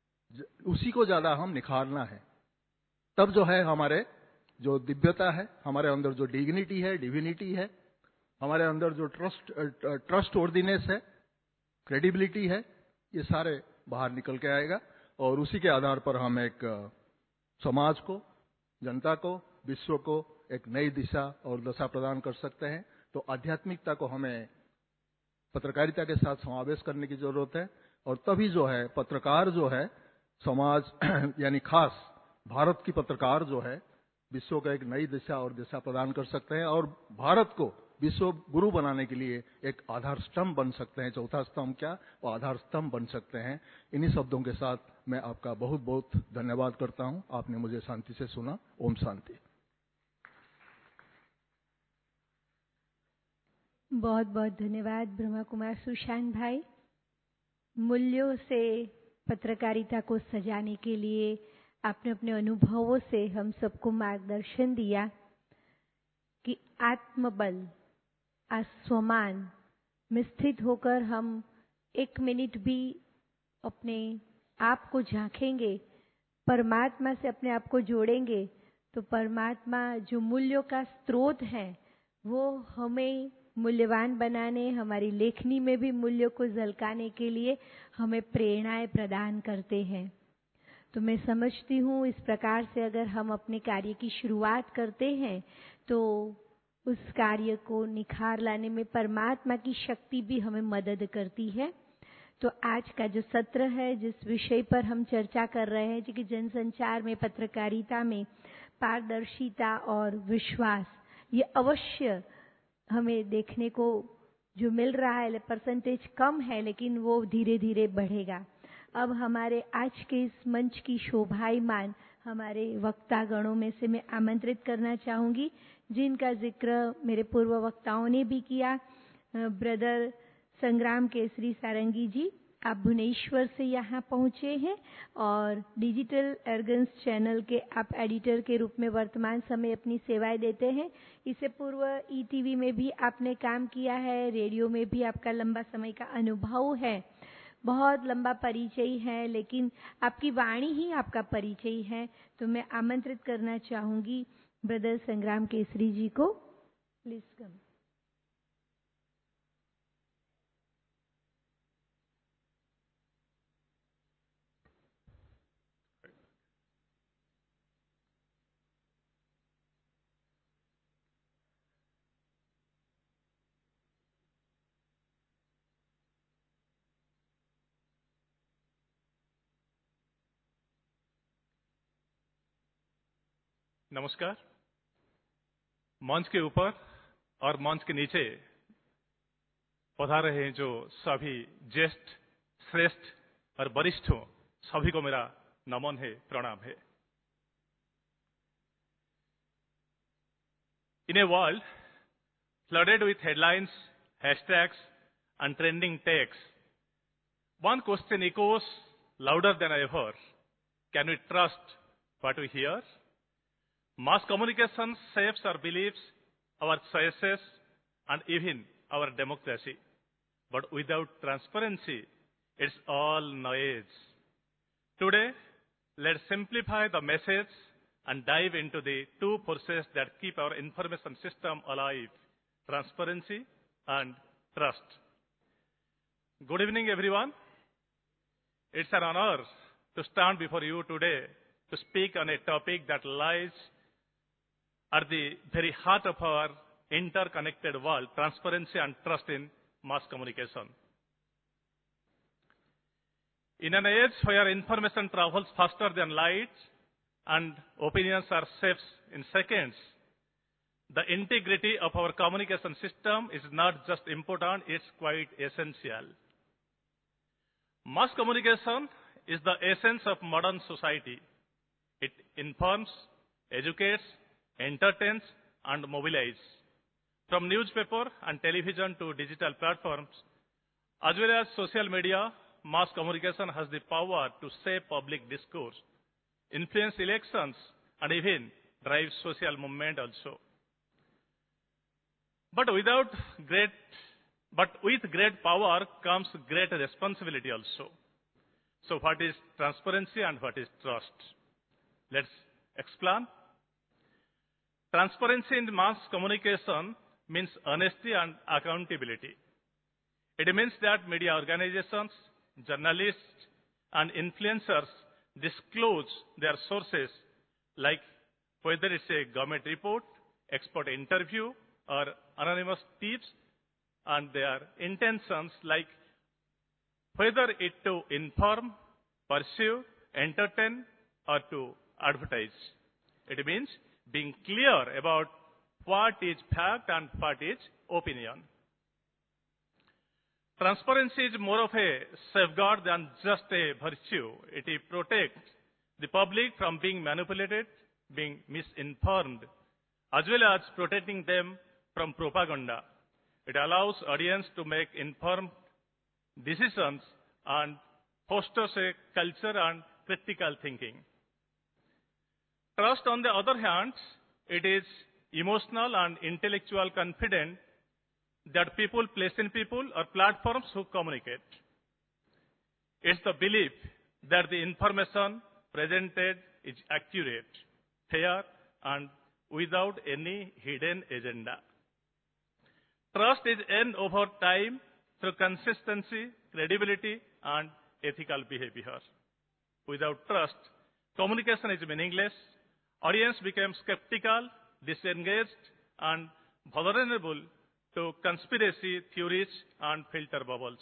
उसी को ज्यादा हम निखारना है। तब जो है हमारे जो दिव्यता है, हमारे अंदर जो डिग्निटी है, डिविनिटी है, हमारे अंदर जो ट्रस्ट ट्रस्ट वर्दीनेस है, क्रेडिबिलिटी है, ये सारे बाहर निकल के आएगा। और उसी के आधार पर हम एक समाज को, जनता को, विश्व को एक नई दिशा और दशा प्रदान कर सकते हैं। तो आध्यात्मिकता को हमें पत्रकारिता के साथ समावेश करने की जरूरत है। और तभी जो है पत्रकार जो है समाज यानी खास भारत की पत्रकार जो है विश्व को एक नई दिशा और दिशा प्रदान कर सकते हैं और भारत को विश्व गुरु बनाने के लिए एक आधार स्तंभ बन सकते हैं। चौथा स्तंभ क्या, वो आधार स्तंभ बन सकते हैं। इन्हीं शब्दों के साथ मैं आपका बहुत बहुत धन्यवाद करता हूं। आपने मुझे शांति से सुना। ओम शांति। बहुत बहुत धन्यवाद ब्रह्मा कुमार सुशांत भाई। मूल्यों से पत्रकारिता को सजाने के लिए आपने अपने अनुभवों से हम सबको मार्गदर्शन दिया कि आत्मबल, आस्वमान में स्थित होकर हम एक मिनट भी अपने आप को झांकेंगे, परमात्मा से अपने आप को जोड़ेंगे, तो परमात्मा जो मूल्यों का स्रोत है वो हमें मूल्यवान बनाने, हमारी लेखनी में भी मूल्यों को झलकाने के लिए हमें प्रेरणाएं प्रदान करते हैं। तो मैं समझती हूँ इस प्रकार से अगर हम अपने कार्य की शुरुआत करते हैं तो उस कार्य को निखार लाने में परमात्मा की शक्ति भी हमें मदद करती है। तो आज का जो सत्र है, जिस विषय पर हम चर्चा कर रहे हैं कि जनसंचार में, पत्रकारिता में पारदर्शिता और विश्वास, ये अवश्य हमें देखने को जो मिल रहा है, परसेंटेज कम है लेकिन वो धीरे धीरे बढ़ेगा। अब हमारे आज के इस मंच की शोभायमान हमारे वक्ता गणों में से मैं आमंत्रित करना चाहूंगी, जिनका जिक्र मेरे पूर्व वक्ताओं ने भी किया। ब्रदर संग्राम केसरी सारंगी जी, आप भुवनेश्वर से यहाँ पहुँचे हैं और डिजिटल अर्गन्स चैनल के आप एडिटर के रूप में वर्तमान समय अपनी सेवाएं देते हैं। इससे पूर्व ई टीवी में भी आपने काम किया है, रेडियो में भी आपका लंबा समय का अनुभव है, बहुत लंबा परिचय है, लेकिन आपकी वाणी ही आपका परिचय है। तो मैं आमंत्रित करना चाहूंगी ब्रदर संग्राम केसरी जी को। Please come. नमस्कार। मंच के ऊपर और मंच के नीचे पधारे हैं जो सभी ज्येष्ठ, श्रेष्ठ और वरिष्ठों, सभी को मेरा नमन है, प्रणाम है। In a world flooded with headlines, hashtags, and trending texts, one question echoes louder than ever. Can we trust what we hear? Mass communication shapes our beliefs, our choices, and even our democracy. But without transparency, it's all noise. Today, let's simplify the message and dive into the two forces that keep our information system alive: transparency and trust. Good evening, everyone. It's an honor to stand before you today to speak on a topic that lies at the very heart of our interconnected world: transparency and trust in mass communication. In an age where information travels faster than light and opinions are shaped in seconds, the integrity of our communication system is not just important, it's quite essential. Mass communication is the essence of modern society. It informs, educates, entertains, and mobilizes. From newspaper and television to digital platforms, as well as social media, mass communication has the power to shape public discourse, influence elections, and even drive social movement also. But without great, but with great power comes great responsibility also. So what is transparency and what is trust? Let's explain. Transparency in mass communication means honesty and accountability. It means that media organizations, journalists, and influencers disclose their sources, like whether it's a government report, expert interview, or anonymous tips, and their intentions, like whether it to inform, pursue, entertain, or to advertise. It means being clear about what is fact and what is opinion. Transparency is more of a safeguard than just a virtue. It protects the public from being manipulated, being misinformed, as well as protecting them from propaganda. It allows audience to make informed decisions and fosters a culture and critical thinking. Trust, on the other hand, it is emotional and intellectual confidence that people place in people or platforms who communicate. It's the belief that the information presented is accurate, fair, and without any hidden agenda. Trust is earned over time through consistency, credibility, and ethical behavior. Without trust, communication is meaningless. Audience become skeptical, disengaged, and vulnerable to conspiracy theories and filter bubbles.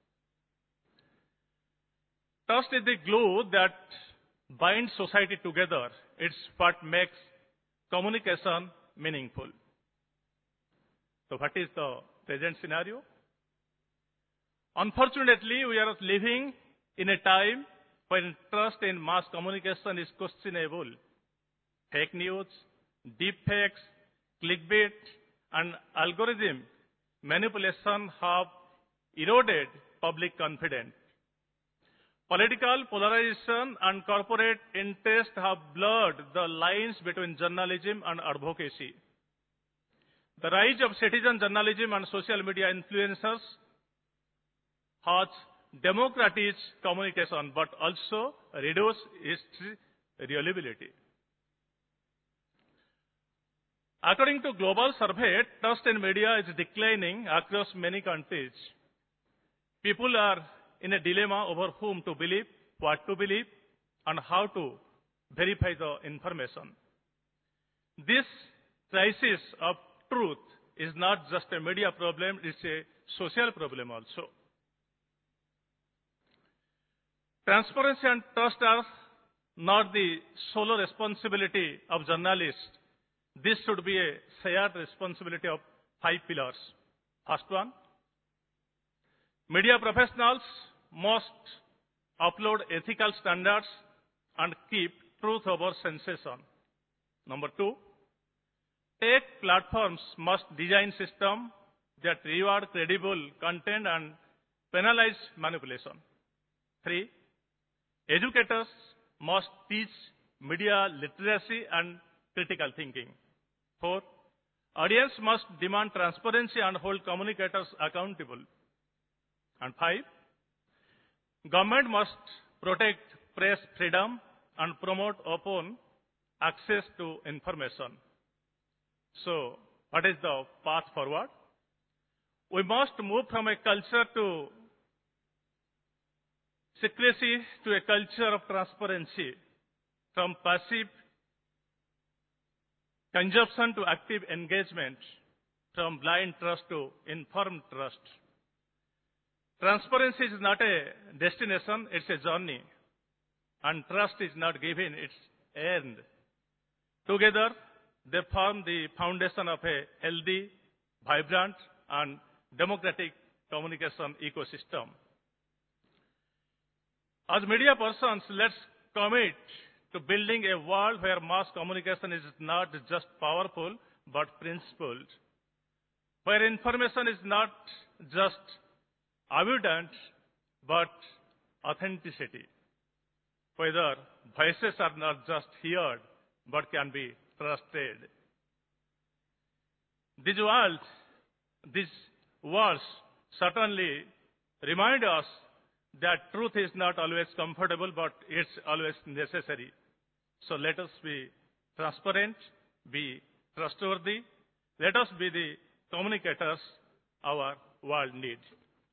Trust is the glue that binds society together. It's what makes communication meaningful. So what is the present scenario? Unfortunately, we are living in a time when trust in mass communication is questionable. Fake news, deep fakes, clickbait, and algorithm manipulation have eroded public confidence. Political polarization and corporate interest have blurred the lines between journalism and advocacy. The rise of citizen journalism and social media influencers has democratized communication, but also reduced its reliability. According to global survey, trust in media is declining across many countries. People are in a dilemma over whom to believe, what to believe, and how to verify the information. This crisis of truth is not just a media problem, it's a social problem also. Transparency and trust are not the solo responsibility of journalists. This should be a shared responsibility of five pillars. First one, media professionals must upload ethical standards and keep truth over sensation. Number two, tech platforms must design systems that reward credible content and penalize manipulation. Three, educators must teach media literacy and critical thinking. Four, audience must demand transparency and hold communicators accountable. And five, government must protect press freedom and promote open access to information. So, what is the path forward? We must move from a culture to secrecy to a culture of transparency, from passive consumption to active engagement, from blind trust to informed trust. Transparency is not a destination, it's a journey. And trust is not given, it's earned. Together, they form the foundation of a healthy, vibrant, and democratic communication ecosystem. As media persons, let's commit to building a world where mass communication is not just powerful, but principled. Where information is not just abundant, but authenticity. Whether voices are not just heard, but can be trusted. These words, these words certainly remind us that truth is not always comfortable, but it's always necessary. So let us be transparent, be trustworthy. Let us be the communicators our world needs.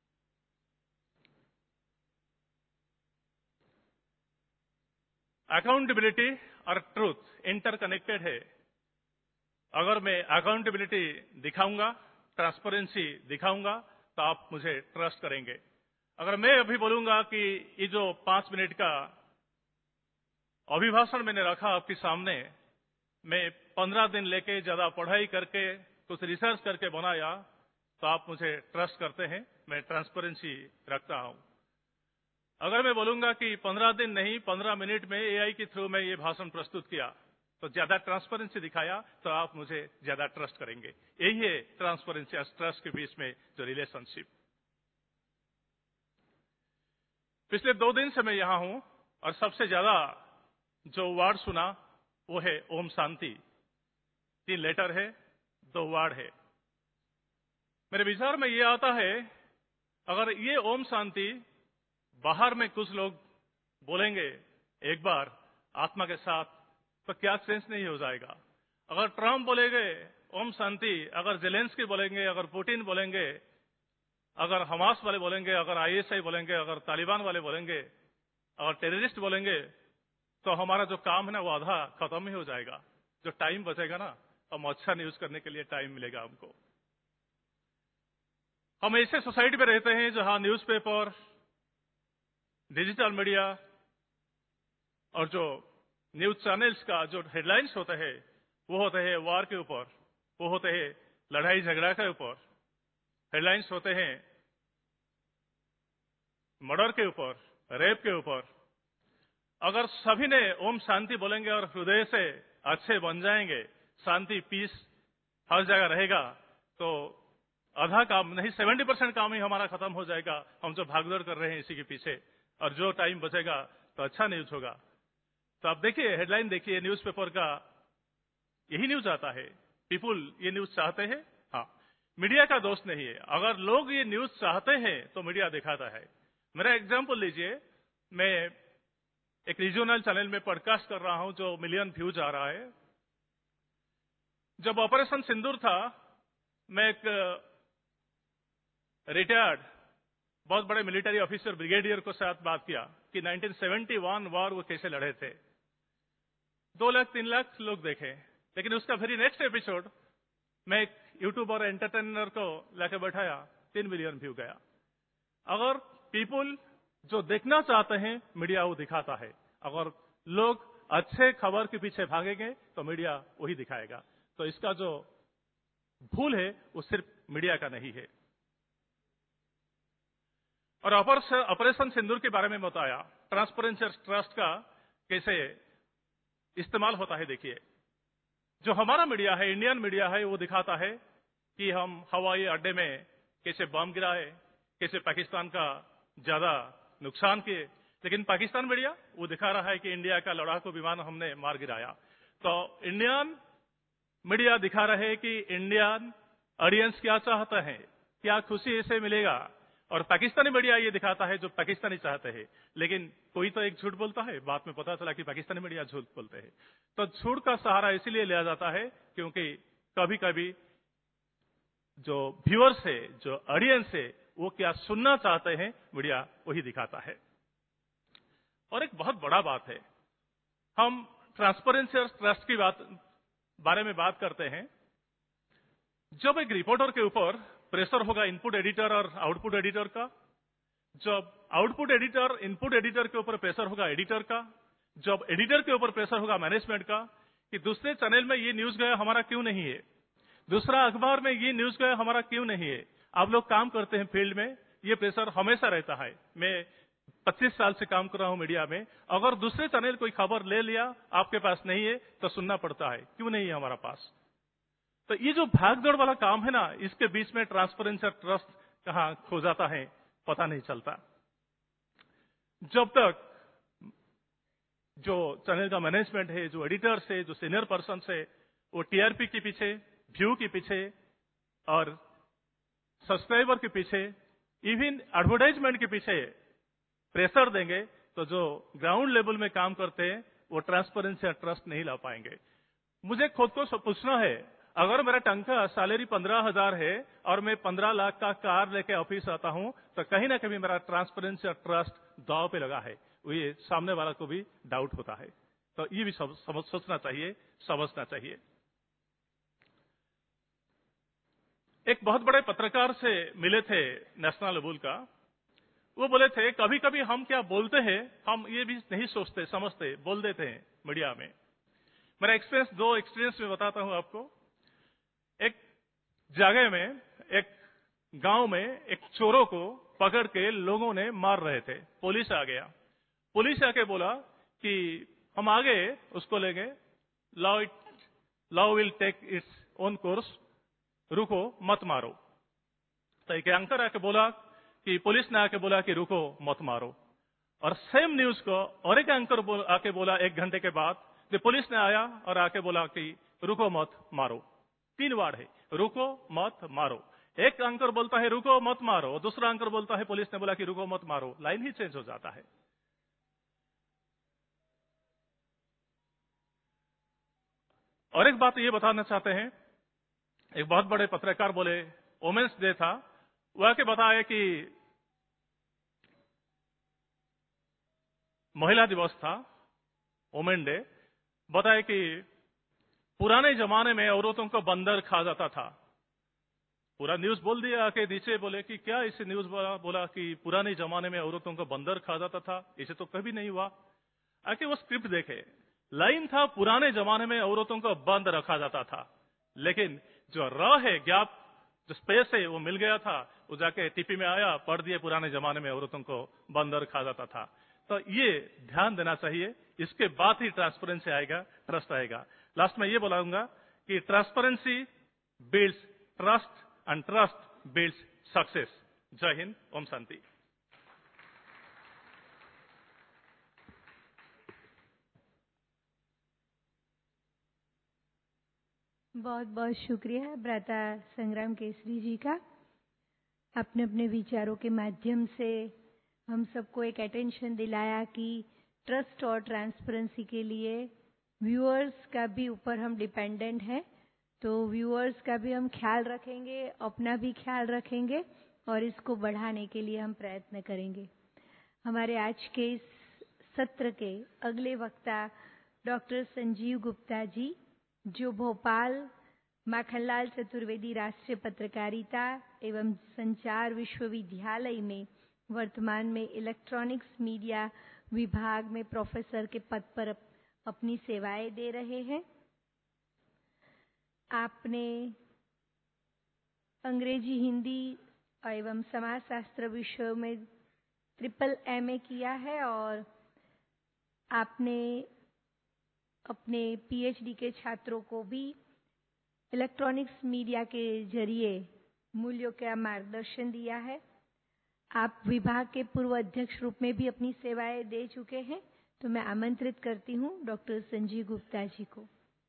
Accountability और ट्रूथ इंटरकनेक्टेड है. अगर मैं अकाउंटेबिलिटी दिखाऊंगा, ट्रांसपेरेंसी दिखाऊंगा, तो आप मुझे ट्रस्ट करेंगे. अगर मैं अभी बोलूंगा कि ये जो पांच मिनट का अभिभाषण मैंने रखा आपके सामने, मैं पंद्रह दिन लेके ज्यादा पढ़ाई करके कुछ रिसर्च करके बनाया, तो आप मुझे ट्रस्ट करते हैं. मैं ट्रांसपेरेंसी रखता हूं. अगर मैं बोलूंगा कि पंद्रह दिन नहीं, पंद्रह मिनट में एआई के थ्रू मैं ये भाषण प्रस्तुत किया, तो ज्यादा ट्रांसपेरेंसी दिखाया, तो आप मुझे ज्यादा ट्रस्ट करेंगे. यही है ट्रांसपेरेंसी और ट्रस्ट के बीच में जो रिलेशनशिप. पिछले दो दिन से मैं यहां हूं और सबसे ज्यादा जो वर्ड सुना वो है ओम शांति. तीन लेटर है, दो वर्ड है. मेरे विचार में ये आता है, अगर ये ओम शांति बाहर में कुछ लोग बोलेंगे एक बार आत्मा के साथ, तो क्या चेंज नहीं हो जाएगा. अगर ट्रम्प बोलेंगे ओम शांति अगर जेलेंस्की बोलेंगे, अगर पुतिन बोलेंगे, अगर हमास वाले बोलेंगे, अगर आईएसआई बोलेंगे, अगर तालिबान वाले बोलेंगे, अगर टेररिस्ट बोलेंगे, तो हमारा जो काम है ना वो आधा खत्म ही हो जाएगा। जो टाइम बचेगा ना, हम अच्छा न्यूज करने के लिए टाइम मिलेगा हमको। हम ऐसे सोसाइटी में रहते हैं जहां न्यूज़पेपर, डिजिटल मीडिया और जो न्यूज चैनल्स का जो हेडलाइंस होते हैं वो होते हैं वार के ऊपर, वो होते हैं लड़ाई झगड़ा के ऊपर, हेडलाइंस होते हैं मर्डर के ऊपर, रेप के ऊपर। अगर सभी ने ओम शांति बोलेंगे और हृदय से अच्छे बन जाएंगे, शांति पीस हर जगह रहेगा, तो आधा काम नहीं सेवेंटी परसेंट काम ही हमारा खत्म हो जाएगा। हम जो भागदौड़ कर रहे हैं इसी के पीछे, और जो टाइम बचेगा तो अच्छा न्यूज होगा। तो आप देखिए, हेडलाइन देखिए न्यूज़पेपर का, यही न्यूज आता है। पीपुल ये न्यूज चाहते हैं। हाँ, मीडिया का दोष नहीं है। अगर लोग ये न्यूज चाहते हैं तो मीडिया दिखाता है। मेरा एग्जांपल लीजिए, मैं एक रीजनल चैनल में पॉडकास्ट कर रहा हूं जो मिलियन व्यूज आ रहा है। जब ऑपरेशन सिंदूर था, मैं एक रिटायर्ड बहुत बड़े मिलिट्री ऑफिसर ब्रिगेडियर को साथ बात किया कि नाइनटीन सेवेंटी वन वार वो कैसे लड़े थे। दो लाख तीन लाख लोग देखे, लेकिन उसका वेरी नेक्स्ट एपिसोड मैं एक यूट्यूबर एंटरटेनर को लेकर बैठाया, तीन मिलियन व्यू गया। अगर पीपुल जो देखना चाहते हैं मीडिया वो दिखाता है। अगर लोग अच्छे खबर के पीछे भागेंगे तो मीडिया वही दिखाएगा। तो इसका जो भूल है वो सिर्फ मीडिया का नहीं है। और ऑपरेशन सिंदूर के बारे में बताया, ट्रांसपेरेंसी और ट्रस्ट का कैसे इस्तेमाल होता है। देखिए, जो हमारा मीडिया है, इंडियन मीडिया है, वो दिखाता है कि हम हवाई अड्डे में कैसे बम गिराए, कैसे पाकिस्तान का ज्यादा नुकसान किए। लेकिन पाकिस्तान मीडिया वो दिखा रहा है कि इंडिया का लड़ाकू विमान हमने मार गिराया। तो इंडियन मीडिया दिखा रहे हैं कि इंडियन ऑडियंस क्या चाहता है, क्या खुशी इसे मिलेगा। और पाकिस्तानी मीडिया ये दिखाता है जो पाकिस्तानी चाहते हैं। लेकिन कोई तो एक झूठ बोलता है, बाद में पता चला कि पाकिस्तानी मीडिया झूठ बोलते हैं। तो झूठ का सहारा इसलिए लिया जाता है क्योंकि कभी कभी जो व्यूअर्स है, जो ऑडियंस है, वो क्या सुनना चाहते हैं, मीडिया वही दिखाता है। और एक बहुत बड़ा बात है, हम ट्रांसपेरेंसी और ट्रस्ट की बात बारे में बात करते हैं। जब एक रिपोर्टर के ऊपर प्रेशर होगा इनपुट एडिटर और आउटपुट एडिटर का, जब आउटपुट एडिटर इनपुट एडिटर के ऊपर प्रेशर होगा एडिटर का, जब एडिटर के ऊपर प्रेशर होगा मैनेजमेंट का कि दूसरे चैनल में ये न्यूज गया हमारा क्यों नहीं है, दूसरा अखबार में ये न्यूज गया हमारा क्यों नहीं है। आप लोग काम करते हैं फील्ड में, ये प्रेशर हमेशा रहता है। मैं पच्चीस साल से काम कर रहा हूं मीडिया में। अगर दूसरे चैनल कोई खबर ले लिया, आपके पास नहीं है, तो सुनना पड़ता है क्यों नहीं है हमारा पास। तो ये जो भागदौड़ वाला काम है ना, इसके बीच में ट्रांसपेरेंसी और ट्रस्ट कहां खो जाता है पता नहीं चलता। जब तक जो चैनल का मैनेजमेंट है, जो एडिटर्स है, जो सीनियर पर्सन है, वो टीआरपी के पीछे, व्यू के पीछे और सब्सक्राइबर के पीछे, इवन एडवर्टाइजमेंट के पीछे प्रेशर देंगे, तो जो ग्राउंड लेवल में काम करते हैं वो ट्रांसपेरेंसी और ट्रस्ट नहीं ला पाएंगे। मुझे खुद को पूछना है, अगर मेरा टंका सैलरी पंद्रह हजार है और मैं पंद्रह लाख का कार लेके ऑफिस आता हूं, तो कहीं ना कहीं मेरा ट्रांसपेरेंसी और ट्रस्ट दांव पे लगा है। ये सामने वाला को भी डाउट होता है। तो ये भी समझ सोचना चाहिए, समझना चाहिए। एक बहुत बड़े पत्रकार से मिले थे नेशनल लेवल का, वो बोले थे कभी कभी हम क्या बोलते हैं हम ये भी नहीं सोचते समझते, बोल देते हैं मीडिया में। मेरा एक्सपीरियंस, दो एक्सपीरियंस में बताता हूं आपको। एक जगह में, एक गांव में एक चोरों को पकड़ के लोगों ने मार रहे थे। पुलिस आ गया, पुलिस आके बोला कि हम आगे उसको लेंगे, law it law will take its own course, रुको मत मारो। तो एक एंकर आके बोला कि पुलिस ने आके बोला कि रुको मत मारो, और सेम न्यूज को और एक एंकर बोल, आके बोला एक घंटे के बाद, तो पुलिस ने आया और आके बोला कि रुको मत मारो। तीन वर्ड है, रुको मत मारो। एक एंकर बोलता है रुको मत मारो, दूसरा एंकर बोलता है पुलिस ने बोला कि रुको मत मारो, लाइन ही चेंज हो जाता है। और एक बात ये बताना चाहते हैं, एक बहुत बड़े पत्रकार बोले, वुमेन्स डे था, वह के बताए कि महिला दिवस था, वुमेन डे, बताए कि पुराने जमाने में औरतों को बंदर खा जाता था। पूरा न्यूज बोल दिया कि नीचे बोले कि क्या इसे न्यूज बोला, बोला कि पुराने जमाने में औरतों को बंदर खा जाता था, इसे तो कभी नहीं हुआ। आके वो स्क्रिप्ट देखे, लाइन था पुराने जमाने में औरतों को बंद रखा जाता था, लेकिन जो र है, गैप, जो स्पेस है वो मिल गया था। वो जाके टीपी में आया, पढ़ दिए पुराने जमाने में औरतों को बंदर खा जाता था। तो ये ध्यान देना चाहिए, इसके बाद ही ट्रांसपेरेंसी आएगा, ट्रस्ट आएगा। लास्ट में ये बोलाऊंगा कि transparency builds trust and trust builds success. जय हिंद, ओम शांति। बहुत बहुत शुक्रिया भ्राता संग्राम केसरी जी का। अपने अपने विचारों के माध्यम से हम सबको एक अटेंशन दिलाया कि ट्रस्ट और ट्रांसपेरेंसी के लिए व्यूअर्स का भी ऊपर हम डिपेंडेंट हैं, तो व्यूअर्स का भी हम ख्याल रखेंगे, अपना भी ख्याल रखेंगे और इसको बढ़ाने के लिए हम प्रयत्न करेंगे। हमारे आज के इस सत्र के अगले वक्ता डॉक्टर संजीव गुप्ता जी, जो भोपाल माखनलाल चतुर्वेदी राष्ट्रीय पत्रकारिता एवं संचार विश्वविद्यालय में वर्तमान में इलेक्ट्रॉनिक्स मीडिया विभाग में प्रोफेसर के पद पर अपनी सेवाएं दे रहे हैं। आपने अंग्रेजी, हिंदी एवं समाजशास्त्र विषयों में ट्रिपल एमए किया है और आपने अपने पीएचडी के छात्रों को भी इलेक्ट्रॉनिक्स मीडिया के जरिए मूल्यों का मार्गदर्शन दिया है। आप विभाग के पूर्व अध्यक्ष रूप में भी अपनी सेवाएं दे चुके हैं, तो मैं आमंत्रित करती हूं डॉक्टर संजीव गुप्ता जी को।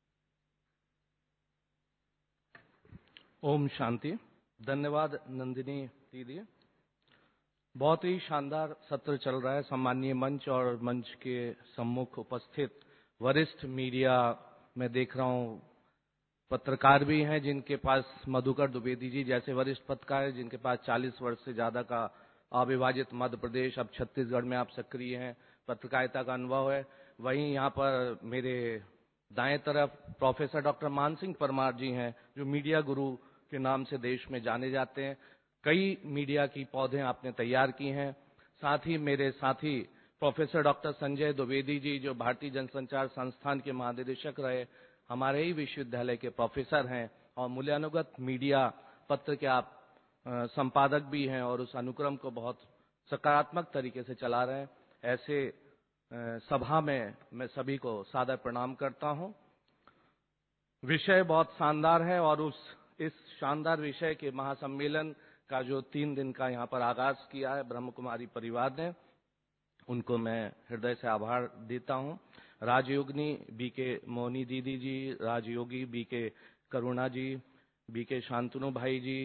ओम शांति। धन्यवाद नंदिनी दीदी। बहुत ही शानदार सत्र चल रहा है। सम्मानीय मंच और मंच के सम्मुख उपस्थित वरिष्ठ मीडिया में देख रहा हूं, पत्रकार भी हैं जिनके पास मधुकर द्विवेदी जी जैसे वरिष्ठ पत्रकार हैं, जिनके पास चालीस वर्ष से ज्यादा का अविभाजित मध्य प्रदेश, अब छत्तीसगढ़ में आप सक्रिय हैं, पत्रकारिता का अनुभव है। वहीं यहाँ पर मेरे दाएं तरफ प्रोफेसर डॉक्टर मान सिंह परमार जी हैं, जो मीडिया गुरु के नाम से देश में जाने जाते हैं। कई मीडिया की पौधे आपने तैयार की हैं। साथ ही मेरे साथी प्रोफेसर डॉक्टर संजय द्विवेदी जी, जो भारतीय जनसंचार संस्थान के महानिदेशक रहे, हमारे ही विश्वविद्यालय के प्रोफेसर हैं और मूल्यानुगत मीडिया पत्र के आप संपादक भी हैं और उस अनुक्रम को बहुत सकारात्मक तरीके से चला रहे हैं। ऐसे सभा में मैं सभी को सादर प्रणाम करता हूं। विषय बहुत शानदार है और उस इस शानदार विषय के महासम्मेलन का जो तीन दिन का यहाँ पर आगाज किया है ब्रह्म कुमारी परिवार ने, उनको मैं हृदय से आभार देता हूं। राजयोगिनी बी के मोहनी दीदी जी, राजयोगी बी के करुणा जी, बी के शांतनु भाई जी,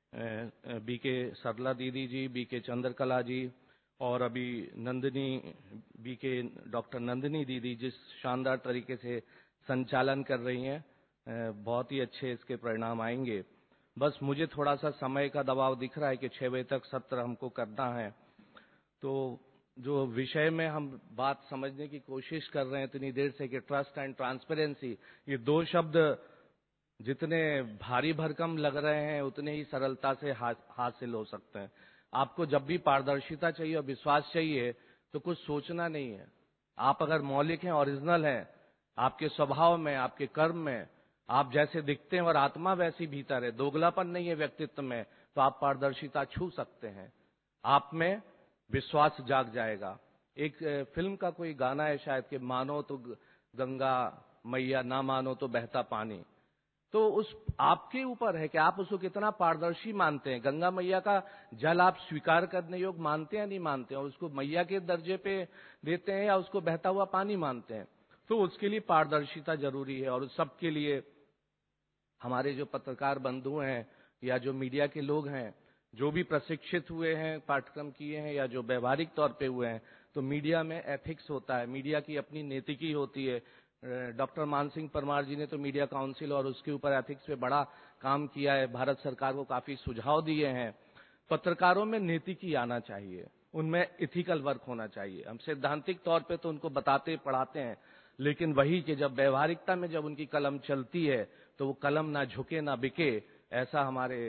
बी के सरला दीदी जी, बी के चंद्रकला जी और अभी Nandini B K doctor Nandini दीदी जिस शानदार तरीके से संचालन कर रही हैं, बहुत ही अच्छे इसके परिणाम आएंगे। बस मुझे थोड़ा सा समय का दबाव दिख रहा है कि छह बजे तक सत्र हमको करना है, तो जो विषय में हम बात समझने की कोशिश कर रहे हैं इतनी देर से कि ट्रस्ट एंड ट्रांसपेरेंसी, ये दो शब्द जितने भारी भरकम लग रहे हैं उतने ही सरलता से हासिल हो सकते हैं। आपको जब भी पारदर्शिता चाहिए और विश्वास चाहिए तो कुछ सोचना नहीं है। आप अगर मौलिक हैं, ओरिजिनल हैं, आपके स्वभाव में, आपके कर्म में, आप जैसे दिखते हैं और आत्मा वैसी भीतर है, दोगलापन नहीं है व्यक्तित्व में, तो आप पारदर्शिता छू सकते हैं। आप में विश्वास जाग जाएगा। एक फिल्म का कोई गाना है शायद कि मानो तो गंगा मैया, ना मानो तो बहता पानी। तो उस आपके ऊपर है कि आप उसको कितना पारदर्शी मानते हैं। गंगा मैया का जल आप स्वीकार करने योग्य मानते हैं, नहीं मानते हैं, और उसको मैया के दर्जे पे देते हैं या उसको बहता हुआ पानी मानते हैं। तो उसके लिए पारदर्शिता जरूरी है। और उस सबके लिए हमारे जो पत्रकार बंधु हैं या जो मीडिया के लोग हैं, जो भी प्रशिक्षित हुए हैं, पाठ्यक्रम किए हैं या जो व्यवहारिक तौर पे हुए हैं, तो मीडिया में एथिक्स होता है, मीडिया की अपनी नैतिकी होती है, डॉक्टर मानसिंह परमार जी ने तो मीडिया काउंसिल और उसके ऊपर एथिक्स पे बड़ा काम किया है, भारत सरकार को काफी सुझाव दिए हैं। पत्रकारों में नैतिकी आना चाहिए, उनमें इथिकल वर्क होना चाहिए। हम सैद्धांतिक तौर पे तो उनको बताते पढ़ाते हैं, लेकिन वही कि जब व्यवहारिकता में जब उनकी कलम चलती है तो वो कलम ना झुके ना बिके। ऐसा हमारे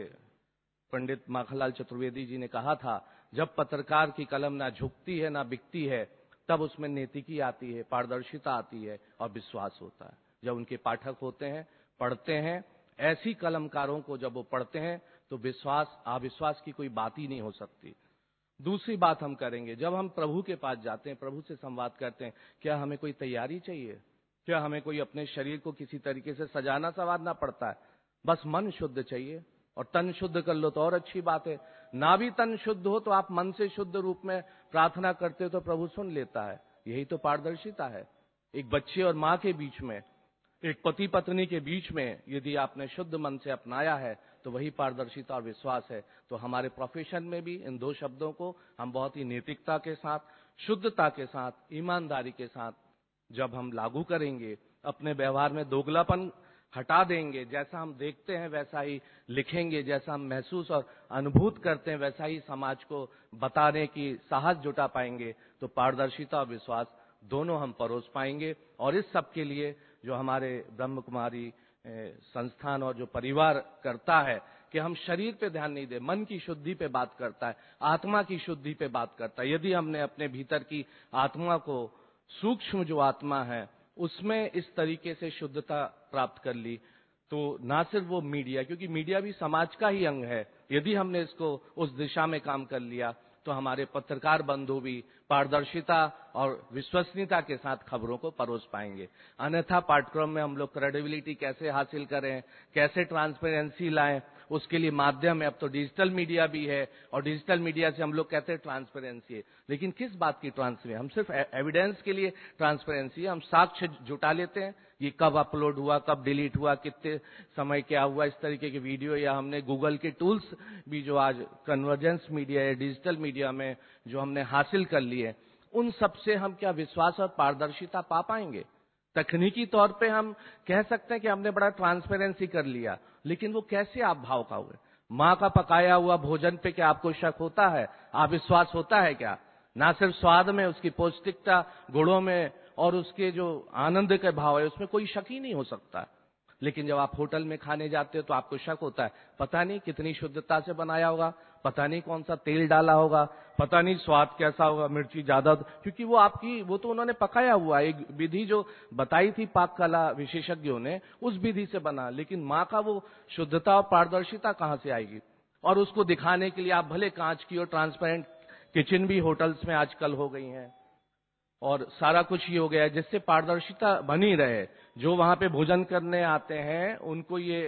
पंडित माखनलाल चतुर्वेदी जी ने कहा था, जब पत्रकार की कलम ना झुकती है ना बिकती है तब उसमें नैतिकी आती है, पारदर्शिता आती है और विश्वास होता है। जब उनके पाठक होते हैं, पढ़ते हैं, ऐसी कलमकारों को जब वो पढ़ते हैं तो विश्वास अविश्वास की कोई बात ही नहीं हो सकती। दूसरी बात हम करेंगे, जब हम प्रभु के पास जाते हैं, प्रभु से संवाद करते हैं, क्या हमें कोई तैयारी चाहिए? क्या हमें कोई अपने शरीर को किसी तरीके से सजाना संवारना पड़ता है? बस मन शुद्ध चाहिए, और तन शुद्ध कर लो तो और अच्छी बात है। ना भी तन शुद्ध हो तो आप मन से शुद्ध रूप में प्रार्थना करते हो तो प्रभु सुन लेता है। यही तो पारदर्शिता है। एक बच्चे और माँ के बीच में, एक पति पत्नी के बीच में यदि आपने शुद्ध मन से अपनाया है तो वही पारदर्शिता और विश्वास है। तो हमारे प्रोफेशन में भी इन दो शब्दों को हम बहुत ही नैतिकता के साथ, शुद्धता के साथ, ईमानदारी के साथ जब हम लागू करेंगे, अपने व्यवहार में दोगलापन हटा देंगे, जैसा हम देखते हैं वैसा ही लिखेंगे, जैसा हम महसूस और अनुभूत करते हैं वैसा ही समाज को बताने की साहस जुटा पाएंगे, तो पारदर्शिता और विश्वास दोनों हम परोस पाएंगे। और इस सब के लिए जो हमारे ब्रह्म कुमारी संस्थान और जो परिवार करता है कि हम शरीर पे ध्यान नहीं दे, मन की शुद्धि पे बात करता है, आत्मा की शुद्धि पे बात करता है। यदि हमने अपने भीतर की आत्मा को, सूक्ष्म जो आत्मा है, उसमें इस तरीके से शुद्धता प्राप्त कर ली, तो ना सिर्फ वो मीडिया, क्योंकि मीडिया भी समाज का ही अंग है, यदि हमने इसको उस दिशा में काम कर लिया तो हमारे पत्रकार बंधु भी पारदर्शिता और विश्वसनीयता के साथ खबरों को परोस पाएंगे। अन्यथा पाठ्यक्रम में हम लोग क्रेडिबिलिटी कैसे हासिल करें, कैसे ट्रांसपेरेंसी लाएं, उसके लिए माध्यम है। अब तो डिजिटल मीडिया भी है, और डिजिटल मीडिया से हम लोग कहते हैं ट्रांसपेरेंसी है, लेकिन किस बात की ट्रांसपेरेंसी? हम सिर्फ एविडेंस के लिए ट्रांसपेरेंसी है, हम साक्ष्य जुटा लेते हैं, ये कब अपलोड हुआ, कब डिलीट हुआ, कितने समय क्या हुआ, इस तरीके के वीडियो, या हमने गूगल के टूल्स भी जो आज कन्वर्जेंस मीडिया या डिजिटल मीडिया में जो हमने हासिल कर लिए, उन सब से हम क्या विश्वास और पारदर्शिता पा पाएंगे? तकनीकी तौर पे हम कह सकते हैं कि हमने बड़ा ट्रांसपेरेंसी कर लिया, लेकिन वो कैसे आप भाव खाओगे? माँ का पकाया हुआ भोजन पे क्या आपको शक होता है, अविश्वास होता है क्या? ना सिर्फ स्वाद में, उसकी पौष्टिकता, गुणों में, और उसके जो आनंद के भाव है उसमें कोई शक ही नहीं हो सकता। लेकिन जब आप होटल में खाने जाते हो तो आपको शक होता है, पता नहीं कितनी शुद्धता से बनाया होगा, पता नहीं कौन सा तेल डाला होगा, पता नहीं स्वाद कैसा होगा, मिर्ची ज्यादा, क्योंकि वो आपकी, वो तो उन्होंने पकाया हुआ एक विधि जो बताई थी पाक कला विशेषज्ञों ने, उस विधि से बना। लेकिन माँ का वो शुद्धता और पारदर्शिता कहाँ से आएगी? और उसको दिखाने के लिए आप भले कांच की और ट्रांसपेरेंट किचन भी होटल्स में आजकल हो गई हैं, और सारा कुछ ये हो गया है जिससे पारदर्शिता बनी रहे। जो वहां पे भोजन करने आते हैं उनको ये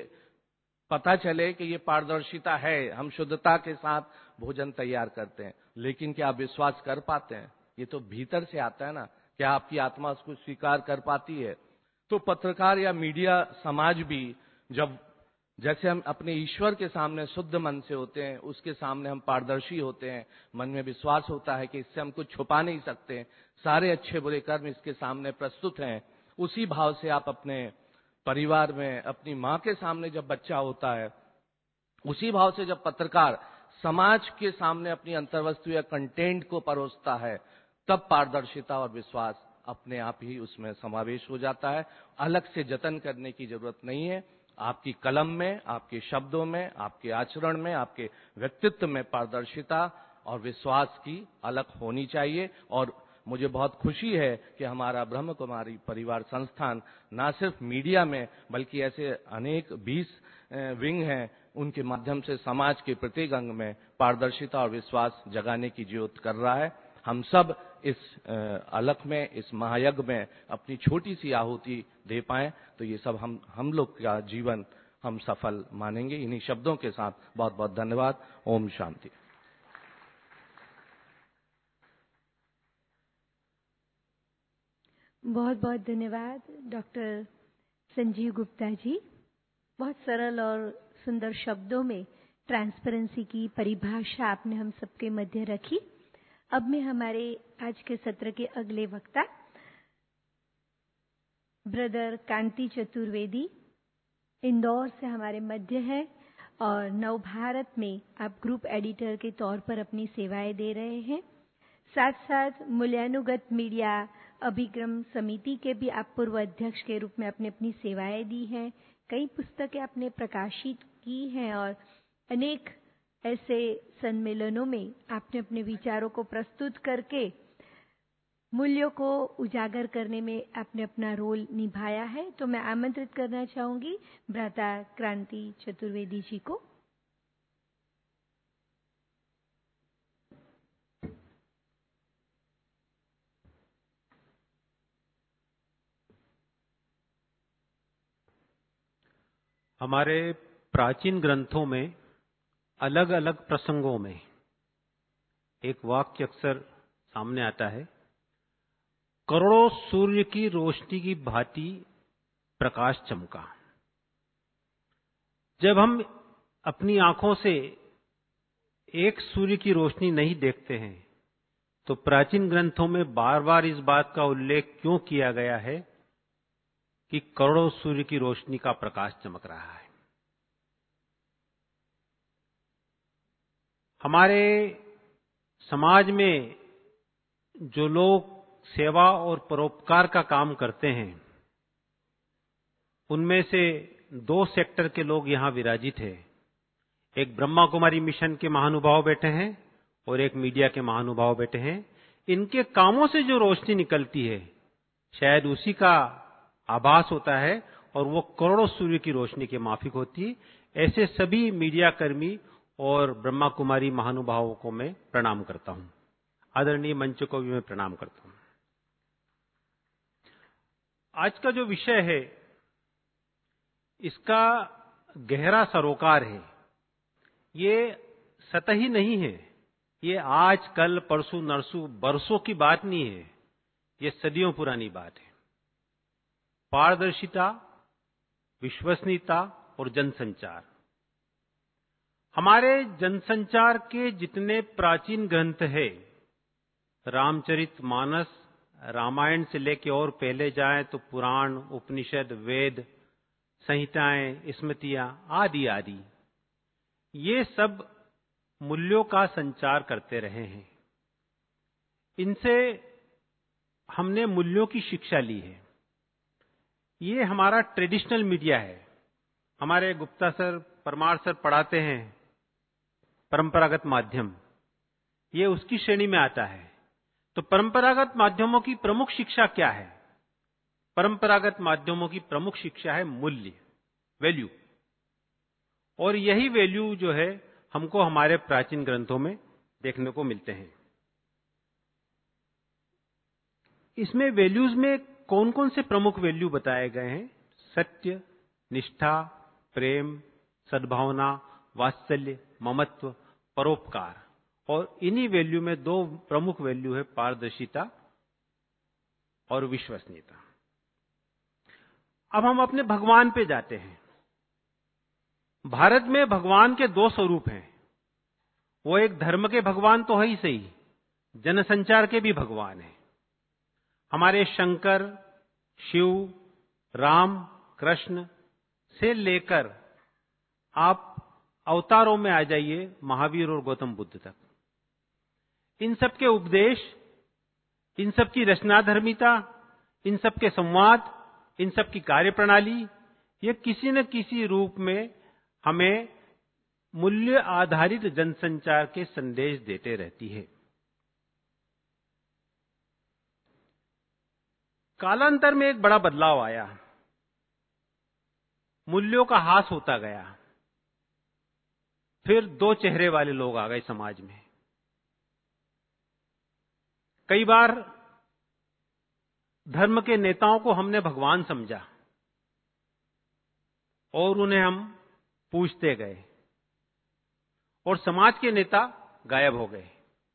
पता चले कि ये पारदर्शिता है, हम शुद्धता के साथ भोजन तैयार करते हैं। लेकिन क्या आप विश्वास कर पाते हैं? ये तो भीतर से आता है ना, क्या आपकी आत्मा उसको स्वीकार कर पाती है? तो पत्रकार या मीडिया समाज भी जब, जैसे हम अपने ईश्वर के सामने शुद्ध मन से होते हैं, उसके सामने हम पारदर्शी होते हैं, मन में विश्वास होता है कि इससे हम कुछ छुपा नहीं सकते, सारे अच्छे बुरे कर्म इसके सामने प्रस्तुत हैं, उसी भाव से आप अपने परिवार में, अपनी माँ के सामने जब बच्चा होता है, उसी भाव से जब पत्रकार समाज के सामने अपनी अंतर्वस्तु या कंटेंट को परोसता है, तब पारदर्शिता और विश्वास अपने आप ही उसमें समावेश हो जाता है। अलग से जतन करने की जरूरत नहीं है। आपकी कलम में, आपके शब्दों में, आपके आचरण में, आपके व्यक्तित्व में पारदर्शिता और विश्वास की अलग होनी चाहिए। और मुझे बहुत खुशी है कि हमारा ब्रह्म कुमारी परिवार संस्थान न सिर्फ मीडिया में, बल्कि ऐसे अनेक बीस विंग हैं, उनके माध्यम से समाज के प्रत्येक अंग में पारदर्शिता और विश्वास जगाने की ज्योत कर रहा है। हम सब इस अलख में, इस महायज्ञ में अपनी छोटी सी आहुति दे पाएं तो ये सब हम हम लोग का जीवन हम सफल मानेंगे। इन्हीं शब्दों के साथ बहुत बहुत धन्यवाद। ओम शांति। बहुत बहुत धन्यवाद डॉक्टर संजीव गुप्ता जी। बहुत सरल और सुंदर शब्दों में ट्रांसपेरेंसी की परिभाषा आपने हम सबके मध्य रखी। अब मैं हमारे आज के सत्र के अगले वक्ता ब्रदर कांति चतुर्वेदी इंदौर से हमारे मध्य है और नवभारत में आप ग्रुप एडिटर के तौर पर अपनी सेवाएं दे रहे हैं। साथ साथ मूल्यानुगत मीडिया अभिक्रम समिति के भी आप पूर्व अध्यक्ष के रूप में अपनी अपनी सेवाएं दी हैं। कई पुस्तकें आपने प्रकाशित की हैं और अनेक ऐसे सम्मेलनों में आपने अपने विचारों को प्रस्तुत करके मूल्यों को उजागर करने में आपने अपना रोल निभाया है। तो मैं आमंत्रित करना चाहूंगी भ्राता क्रांति चतुर्वेदी जी को। हमारे प्राचीन ग्रंथों में अलग अलग प्रसंगों में एक वाक्य अक्सर सामने आता है, करोड़ों सूर्य की रोशनी की भांति प्रकाश चमका। जब हम अपनी आंखों से एक सूर्य की रोशनी नहीं देखते हैं तो प्राचीन ग्रंथों में बार बार इस बात का उल्लेख क्यों किया गया है कि करोड़ों सूर्य की रोशनी का प्रकाश चमक रहा है। हमारे समाज में जो लोग सेवा और परोपकार का काम करते हैं उनमें से दो सेक्टर के लोग यहां विराजित हैं। एक ब्रह्मा कुमारी मिशन के महानुभाव बैठे हैं और एक मीडिया के महानुभाव बैठे हैं। इनके कामों से जो रोशनी निकलती है शायद उसी का आभास होता है और वो करोड़ों सूर्य की रोशनी के माफिक होती है। ऐसे सभी मीडिया कर्मी और ब्रह्मा कुमारी महानुभावों को मैं प्रणाम करता हूं। आदरणीय मंच को भी मैं प्रणाम करता हूं। आज का जो विषय है इसका गहरा सरोकार है। ये सतही नहीं है। ये आज कल परसों नरसों बरसों की बात नहीं है। ये सदियों पुरानी बात है। पारदर्शिता, विश्वसनीयता और जनसंचार। हमारे जनसंचार के जितने प्राचीन ग्रंथ हैं, रामचरितमानस, रामायण से लेकर और पहले जाएं तो पुराण, उपनिषद, वेद, संहिताएं, स्मृतियां आदि आदि, ये सब मूल्यों का संचार करते रहे हैं। इनसे हमने मूल्यों की शिक्षा ली है। ये हमारा ट्रेडिशनल मीडिया है। हमारे गुप्ता सर, परमार सर पढ़ाते हैं परंपरागत माध्यम, ये उसकी श्रेणी में आता है। तो परंपरागत माध्यमों की प्रमुख शिक्षा क्या है? परंपरागत माध्यमों की प्रमुख शिक्षा है मूल्य, वैल्यू। और यही वैल्यू जो है हमको हमारे प्राचीन ग्रंथों में देखने को मिलते हैं। इसमें वैल्यूज में कौन कौन से प्रमुख वैल्यू बताए गए हैं? सत्य, निष्ठा, प्रेम, सद्भावना, वात्सल्य, ममत्व, परोपकार। और इन्हीं वैल्यू में दो प्रमुख वैल्यू है, पारदर्शिता और विश्वसनीयता। अब हम अपने भगवान पे जाते हैं। भारत में भगवान के दो स्वरूप हैं। वो एक धर्म के भगवान तो है ही सही, जनसंचार के भी भगवान हैं। हमारे शंकर, शिव, राम, कृष्ण से लेकर आप अवतारों में आ जाइए महावीर और गौतम बुद्ध तक। इन सब के उपदेश, इन सब की रचनाधर्मिता, इन सब के संवाद, इन सब की कार्यप्रणाली, ये किसी न किसी रूप में हमें मूल्य आधारित जनसंचार के संदेश देते रहती है। कालांतर में एक बड़ा बदलाव आया, मूल्यों का हास होता गया। फिर दो चेहरे वाले लोग आ गए समाज में। कई बार धर्म के नेताओं को हमने भगवान समझा और उन्हें हम पूजते गए और समाज के नेता गायब हो गए।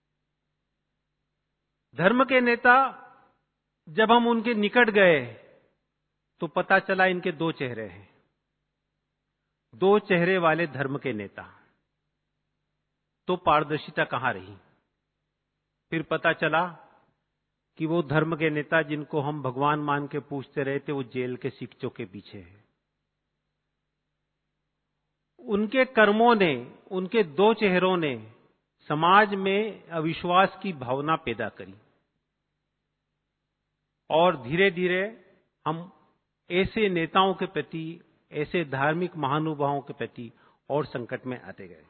धर्म के नेता जब हम उनके निकट गए तो पता चला इनके दो चेहरे हैं। दो चेहरे वाले धर्म के नेता। तो पारदर्शिता कहां रही? फिर पता चला कि वो धर्म के नेता जिनको हम भगवान मान के पूछते रहे थे, वो जेल के सिक्चों के पीछे है। उनके कर्मों ने, उनके दो चेहरों ने समाज में अविश्वास की भावना पैदा करी और धीरे धीरे हम ऐसे नेताओं के प्रति, ऐसे धार्मिक महानुभावों के प्रति और संकट में आते गए।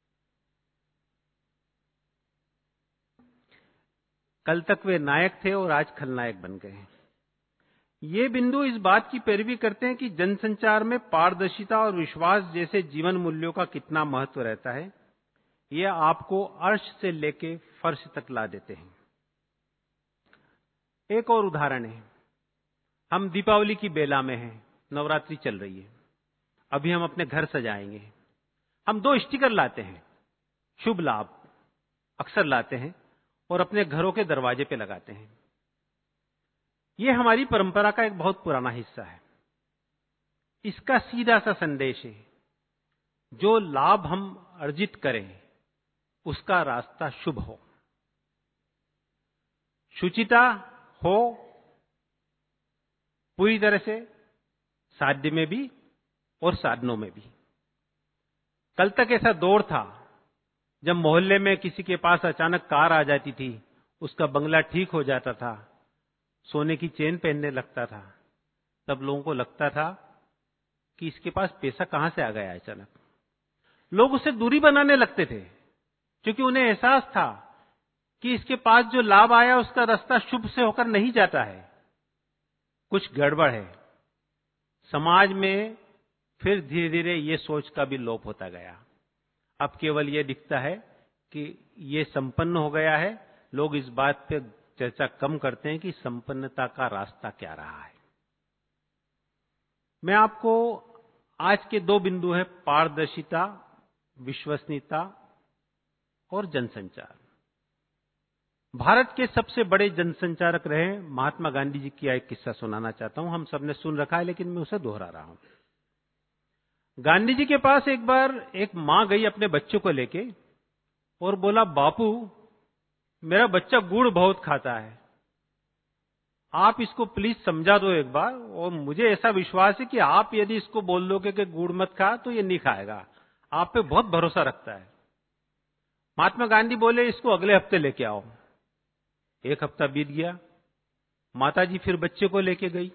कल तक वे नायक थे और आज खलनायक बन गए। ये बिंदु इस बात की पैरवी करते हैं कि जनसंचार में पारदर्शिता और विश्वास जैसे जीवन मूल्यों का कितना महत्व रहता है। ये आपको अर्श से लेके फर्श तक ला देते हैं। एक और उदाहरण है, हम दीपावली की बेला में हैं, नवरात्रि चल रही है, अभी हम अपने घर सजाएंगे। हम दो स्टिकर लाते हैं, शुभ लाभ अक्सर लाते हैं और अपने घरों के दरवाजे पे लगाते हैं। यह हमारी परंपरा का एक बहुत पुराना हिस्सा है। इसका सीधा सा संदेश है, जो लाभ हम अर्जित करें उसका रास्ता शुभ हो, शुचिता हो पूरी तरह से, साध्य में भी और साधनों में भी। कल तक ऐसा दौर था जब मोहल्ले में किसी के पास अचानक कार आ जाती थी, उसका बंगला ठीक हो जाता था, सोने की चेन पहनने लगता था, तब लोगों को लगता था कि इसके पास पैसा कहां से आ गया अचानक। लोग उससे दूरी बनाने लगते थे क्योंकि उन्हें एहसास था कि इसके पास जो लाभ आया उसका रास्ता शुभ से होकर नहीं जाता है, कुछ गड़बड़ है। समाज में फिर धीरे धीरे ये सोच का भी लोप होता गया। अब केवल ये दिखता है कि ये संपन्न हो गया है। लोग इस बात पे चर्चा कम करते हैं कि संपन्नता का रास्ता क्या रहा है। मैं आपको आज के दो बिंदु हैं, पारदर्शिता, विश्वसनीयता और जनसंचार। भारत के सबसे बड़े जनसंचारक रहे महात्मा गांधी जी की एक किस्सा सुनाना चाहता हूं। हम सबने सुन रखा है लेकिन मैं उसे दोहरा रहा हूं। गांधी जी के पास एक बार एक मां गई अपने बच्चों को लेके और बोला, बापू मेरा बच्चा गुड़ बहुत खाता है, आप इसको प्लीज समझा दो एक बार, और मुझे ऐसा विश्वास है कि आप यदि इसको बोल दोगे कि गुड़ मत खा तो ये नहीं खाएगा, आप पे बहुत भरोसा रखता है। महात्मा गांधी बोले, इसको अगले हफ्ते लेके आओ। एक हफ्ता बीत गया, माताजी फिर बच्चे को लेके गई,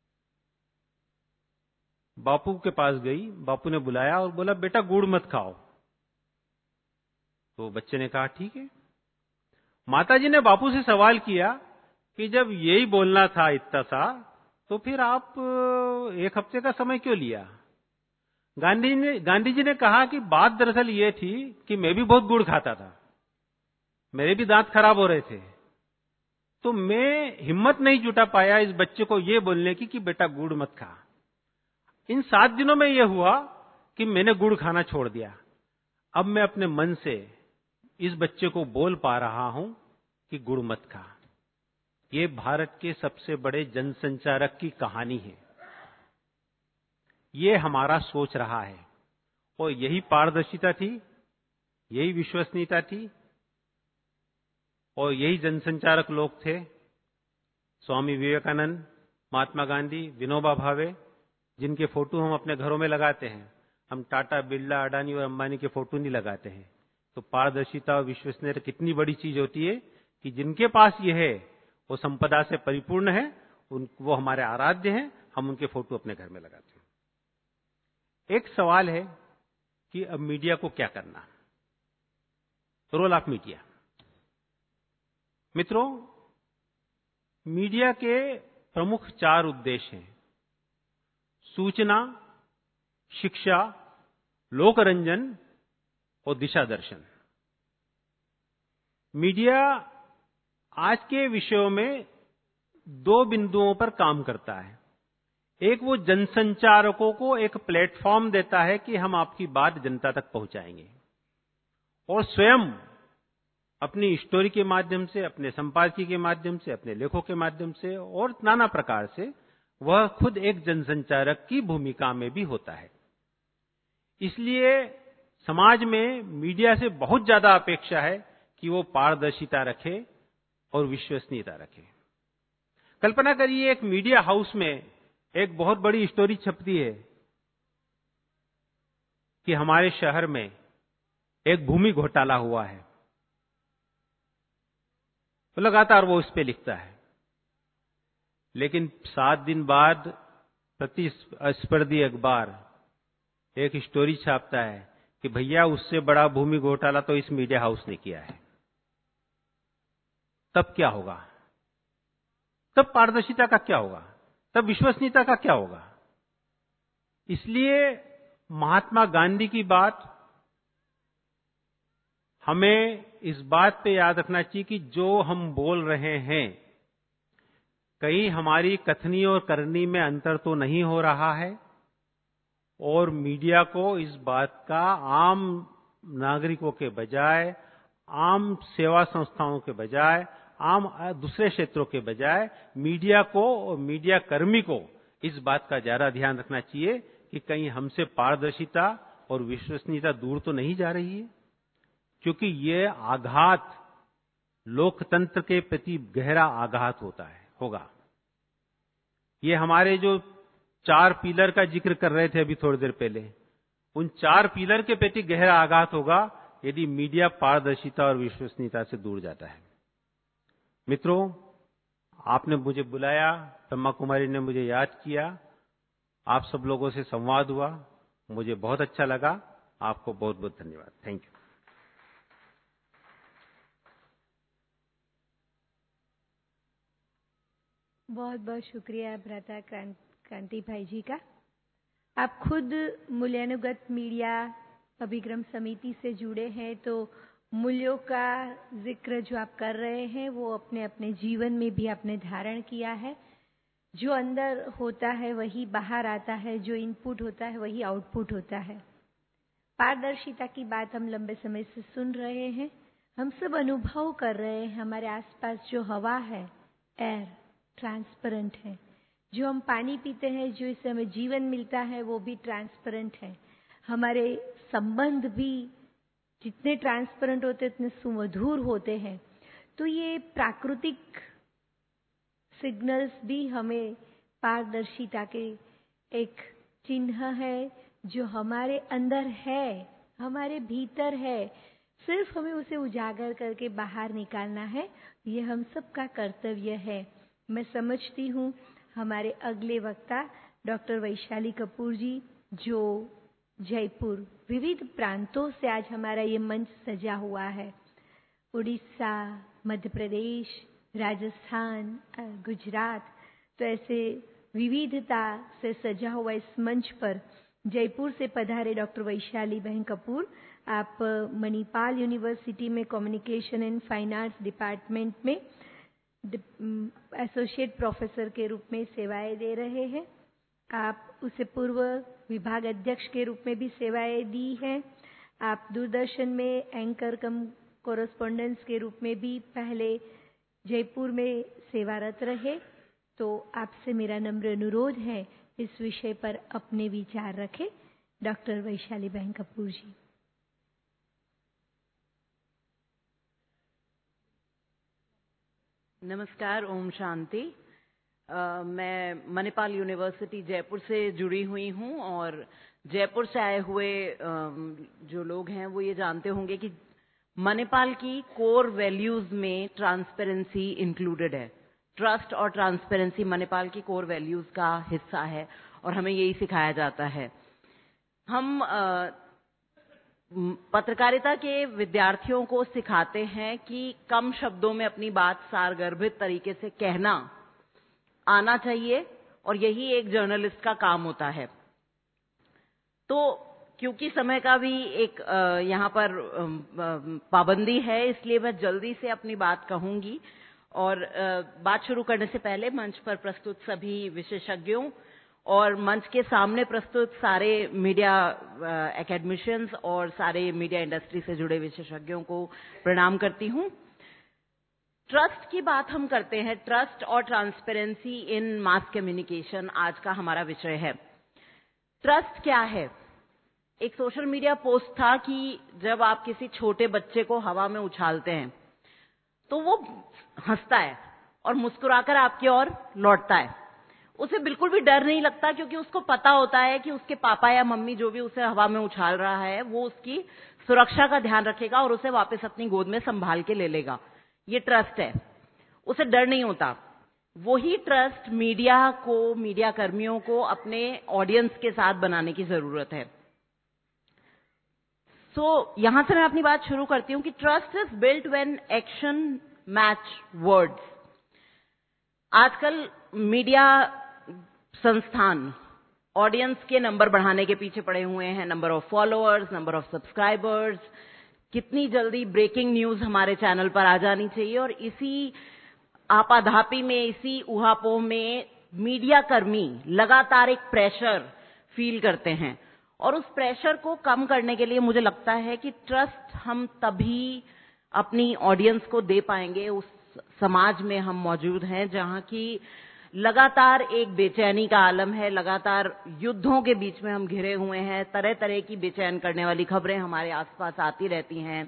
बापू के पास गई, बापू ने बुलाया और बोला, बेटा गुड़ मत खाओ। तो बच्चे ने कहा ठीक है। माताजी ने बापू से सवाल किया कि जब यही बोलना था इतना सा, तो फिर आप एक हफ्ते का समय क्यों लिया? गांधी ने गांधी जी ने कहा कि बात दरअसल ये थी कि मैं भी बहुत गुड़ खाता था, मेरे भी दांत खराब हो रहे थे, तो मैं हिम्मत नहीं जुटा पाया इस बच्चे को ये बोलने की कि बेटा गुड़ मत खा। इन सात दिनों में यह हुआ कि मैंने गुड़ खाना छोड़ दिया। अब मैं अपने मन से इस बच्चे को बोल पा रहा हूं कि गुड़ मत खा। ये भारत के सबसे बड़े जनसंचारक की कहानी है। ये हमारा सोच रहा है और यही पारदर्शिता थी, यही विश्वसनीयता थी और यही जनसंचारक लोग थे। स्वामी विवेकानंद, महात्मा गांधी, विनोबा भावे, जिनके फोटो हम अपने घरों में लगाते हैं। हम टाटा, बिरला, अडानी और अंबानी के फोटो नहीं लगाते हैं। तो पारदर्शिता और विश्वसनीयता कितनी बड़ी चीज होती है कि जिनके पास ये है वो संपदा से परिपूर्ण है, उन वो हमारे आराध्य हैं, हम उनके फोटो अपने घर में लगाते हैं। एक सवाल है कि अब मीडिया को क्या करना, रोल ऑफ मीडिया। मित्रों, मीडिया के प्रमुख चार उद्देश्य हैं: सूचना, शिक्षा, लोकरंजन और दिशा दर्शन। मीडिया आज के विषयों में दो बिंदुओं पर काम करता है। एक, वो जनसंचारकों को एक प्लेटफॉर्म देता है कि हम आपकी बात जनता तक पहुंचाएंगे, और स्वयं अपनी स्टोरी के माध्यम से, अपने संपादकीय के माध्यम से, अपने लेखों के माध्यम से और नाना प्रकार से वह खुद एक जनसंचारक की भूमिका में भी होता है। इसलिए समाज में मीडिया से बहुत ज्यादा अपेक्षा है कि वो पारदर्शिता रखे और विश्वसनीयता रखे। कल्पना करिए एक मीडिया हाउस में एक बहुत बड़ी स्टोरी छपती है कि हमारे शहर में एक भूमि घोटाला हुआ है, तो लगातार वो उस पे लिखता है। लेकिन सात दिन बाद प्रतिस्पर्धी अखबार एक स्टोरी छापता है कि भैया उससे बड़ा भूमि घोटाला तो इस मीडिया हाउस ने किया है। तब क्या होगा? तब पारदर्शिता का क्या होगा? तब विश्वसनीयता का क्या होगा? इसलिए महात्मा गांधी की बात हमें इस बात पे याद रखना चाहिए कि जो हम बोल रहे हैं, कहीं हमारी कथनी और करनी में अंतर तो नहीं हो रहा है, और मीडिया को इस बात का आम नागरिकों के बजाय, आम सेवा संस्थाओं के बजाय, आम दूसरे क्षेत्रों के बजाय मीडिया को और मीडिया कर्मी को इस बात का ज्यादा ध्यान रखना चाहिए कि कहीं हमसे पारदर्शिता और विश्वसनीयता दूर तो नहीं जा रही है, क्योंकि ये आघात लोकतंत्र के प्रति गहरा आघात होता है होगा। ये हमारे जो चार पिलर का जिक्र कर रहे थे अभी थोड़ी देर पहले, उन चार पिलर के प्रति गहरा आघात होगा यदि मीडिया पारदर्शिता और विश्वसनीयता से दूर जाता है। मित्रों, आपने मुझे बुलाया, ब्रह्मा कुमारी ने मुझे याद किया, आप सब लोगों से संवाद हुआ, मुझे बहुत अच्छा लगा। आपको बहुत बहुत धन्यवाद। Thank you. बहुत बहुत शुक्रिया भ्राता कांति भाई जी का। आप खुद मूल्यानुगत मीडिया अभिक्रम समिति से जुड़े हैं, तो मूल्यों का जिक्र जो आप कर रहे हैं वो अपने अपने जीवन में भी आपने धारण किया है। जो अंदर होता है वही बाहर आता है, जो इनपुट होता है वही आउटपुट होता है। पारदर्शिता की बात हम लंबे समय से सुन रहे हैं, हम सब अनुभव कर रहे हैं। हमारे आसपास जो हवा है, एयर ट्रांसपेरेंट है। जो हम पानी पीते हैं, जो इससे हमें जीवन मिलता है, वो भी ट्रांसपेरेंट है। हमारे संबंध भी जितने ट्रांसपेरेंट होते उतने सुमधुर होते हैं। तो ये प्राकृतिक सिग्नल्स भी हमें पारदर्शिता के एक चिन्ह है, जो हमारे अंदर है, हमारे भीतर है। सिर्फ हमें उसे उजागर करके बाहर निकालना है, ये हम सबका कर्तव्य है। मैं समझती हूँ हमारे अगले वक्ता डॉक्टर वैशाली कपूर जी, जो जयपुर विविध प्रांतों से आज हमारा ये मंच सजा हुआ है, उड़ीसा, मध्य प्रदेश, राजस्थान, गुजरात, तो ऐसे विविधता से सजा हुआ इस मंच पर जयपुर से पधारे डॉक्टर वैशाली बहन कपूर, आप मणिपाल यूनिवर्सिटी में communication and fine arts department में एसोसिएट प्रोफेसर के रूप में सेवाएं दे रहे हैं। आप उसे पूर्व विभाग अध्यक्ष के रूप में भी सेवाएं दी हैं। आप दूरदर्शन में एंकर कम कोरेस्पोंडेंस के रूप में भी पहले जयपुर में सेवारत रहे। तो आपसे मेरा नम्र अनुरोध है, इस विषय पर अपने विचार रखें। डॉक्टर वैशाली बहन कपूर जी। नमस्कार, ओम शांति। uh, मैं मणिपाल यूनिवर्सिटी जयपुर से जुड़ी हुई हूँ, और जयपुर से आए हुए uh, जो लोग हैं वो ये जानते होंगे कि मणिपाल की कोर वैल्यूज में ट्रांसपेरेंसी इंक्लूडेड है। ट्रस्ट और ट्रांसपेरेंसी मणिपाल की कोर वैल्यूज का हिस्सा है, और हमें यही सिखाया जाता है। हम uh, पत्रकारिता के विद्यार्थियों को सिखाते हैं कि कम शब्दों में अपनी बात सारगर्भित तरीके से कहना आना चाहिए, और यही एक जर्नलिस्ट का काम होता है। तो क्योंकि समय का भी एक यहाँ पर पाबंदी है, इसलिए मैं जल्दी से अपनी बात कहूंगी। और बात शुरू करने से पहले मंच पर प्रस्तुत सभी विशेषज्ञों और मंच के सामने प्रस्तुत सारे मीडिया एकेडमिशियंस और सारे मीडिया इंडस्ट्री से जुड़े विशेषज्ञों को प्रणाम करती हूं। ट्रस्ट की बात हम करते हैं, ट्रस्ट और ट्रांसपेरेंसी इन मास कम्युनिकेशन आज का हमारा विषय है। ट्रस्ट क्या है? एक सोशल मीडिया पोस्ट था कि जब आप किसी छोटे बच्चे को हवा में उछालते हैं तो वो हंसता है, और मुस्कुराकर आपकी ओर लौटता है। उसे बिल्कुल भी डर नहीं लगता, क्योंकि उसको पता होता है कि उसके पापा या मम्मी जो भी उसे हवा में उछाल रहा है वो उसकी सुरक्षा का ध्यान रखेगा और उसे वापस अपनी गोद में संभाल के ले लेगा। ये ट्रस्ट है, उसे डर नहीं होता। वही ट्रस्ट मीडिया को, मीडिया कर्मियों को अपने ऑडियंस के साथ बनाने की जरूरत है। सो so, यहां से मैं अपनी बात शुरू करती हूं कि trust is built when action match words. आजकल मीडिया संस्थान ऑडियंस के नंबर बढ़ाने के पीछे पड़े हुए हैं, number of followers, number of subscribers, कितनी जल्दी ब्रेकिंग न्यूज हमारे चैनल पर आ जानी चाहिए। और इसी आपाधापी में, इसी उहापोह में मीडिया कर्मी लगातार एक प्रेशर फील करते हैं। और उस प्रेशर को कम करने के लिए मुझे लगता है कि ट्रस्ट हम तभी अपनी ऑडियंस को दे पाएंगे उस समाज में हम मौजूद हैं जहां की लगातार एक बेचैनी का आलम है, लगातार युद्धों के बीच में हम घिरे हुए हैं, तरह तरह की बेचैन करने वाली खबरें हमारे आसपास आती रहती हैं।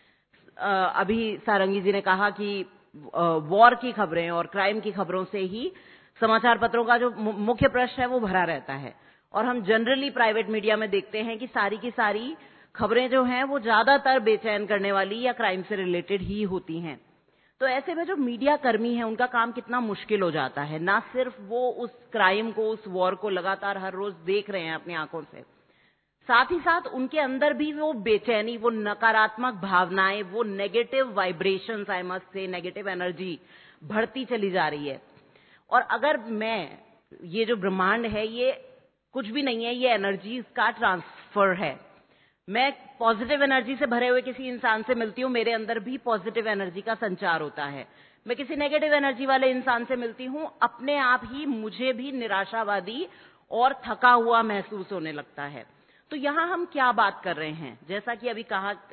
अभी सारंगी जी ने कहा कि वॉर की खबरें और क्राइम की खबरों से ही समाचार पत्रों का जो मुख्य पृष्ठ है वो भरा रहता है। और हम जनरली प्राइवेट मीडिया में देखते हैं कि सारी की सारी खबरें जो हैं वो ज्यादातर बेचैन करने वाली या क्राइम से रिलेटेड ही होती हैं। तो ऐसे में जो मीडिया कर्मी हैं उनका काम कितना मुश्किल हो जाता है। ना सिर्फ वो उस क्राइम को, उस वॉर को लगातार हर रोज देख रहे हैं अपनी आंखों से, साथ ही साथ उनके अंदर भी वो बेचैनी, वो नकारात्मक भावनाएं, वो negative vibrations, I must say negative energy बढ़ती चली जा रही है। और अगर मैं, ये जो ब्रह्मांड है ये कुछ भी नहीं है, ये एनर्जी का ट्रांसफर है। मैं पॉजिटिव एनर्जी से भरे हुए किसी इंसान से मिलती हूं, मेरे अंदर भी पॉजिटिव एनर्जी का संचार होता है। मैं किसी नेगेटिव एनर्जी वाले इंसान से मिलती हूं, अपने आप ही मुझे भी निराशावादी और थका हुआ महसूस होने लगता है। तो यहां हम क्या बात कर रहे हैं? जैसा कि अभी कहा, आ,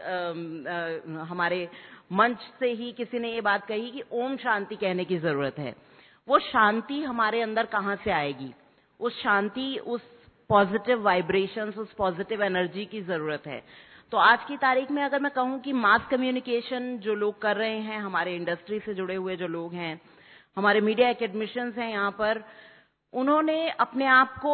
आ, हमारे मंच से ही किसी ने ये बात कही कि ओम शांति कहने की जरूरत है। वो शांति हमारे अंदर कहां से आएगी? उस शांति, उस पॉजिटिव वाइब्रेशंस, उस पॉजिटिव एनर्जी की जरूरत है। तो आज की तारीख में अगर मैं कहूं कि मास कम्युनिकेशन जो लोग कर रहे हैं, हमारे इंडस्ट्री से जुड़े हुए जो लोग हैं, हमारे मीडिया एकेडमिशियंस हैं यहाँ पर, उन्होंने अपने आप को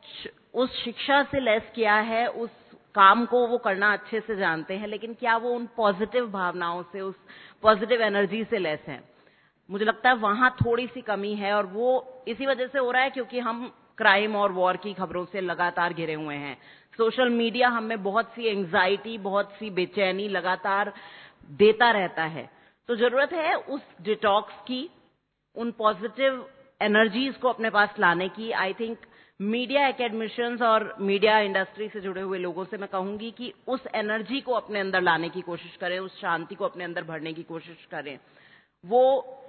उस शिक्षा से लैस किया है, उस काम को वो करना अच्छे से जानते हैं, लेकिन क्या वो उन पॉजिटिव भावनाओं से, उस पॉजिटिव एनर्जी से लैस हैं? मुझे लगता है वहां थोड़ी सी कमी है। और वो इसी वजह से हो रहा है क्योंकि हम क्राइम और वॉर की खबरों से लगातार घिरे हुए हैं। सोशल मीडिया हमें बहुत सी एंजाइटी, बहुत सी बेचैनी लगातार देता रहता है। तो जरूरत है उस डिटॉक्स की, उन पॉजिटिव एनर्जीज को अपने पास लाने की। आई थिंक मीडिया एकेडमिशियंस और मीडिया इंडस्ट्री से जुड़े हुए लोगों से मैं कहूंगी कि उस एनर्जी को अपने अंदर लाने की कोशिश करें, उस शांति को अपने अंदर भरने की कोशिश करें। वो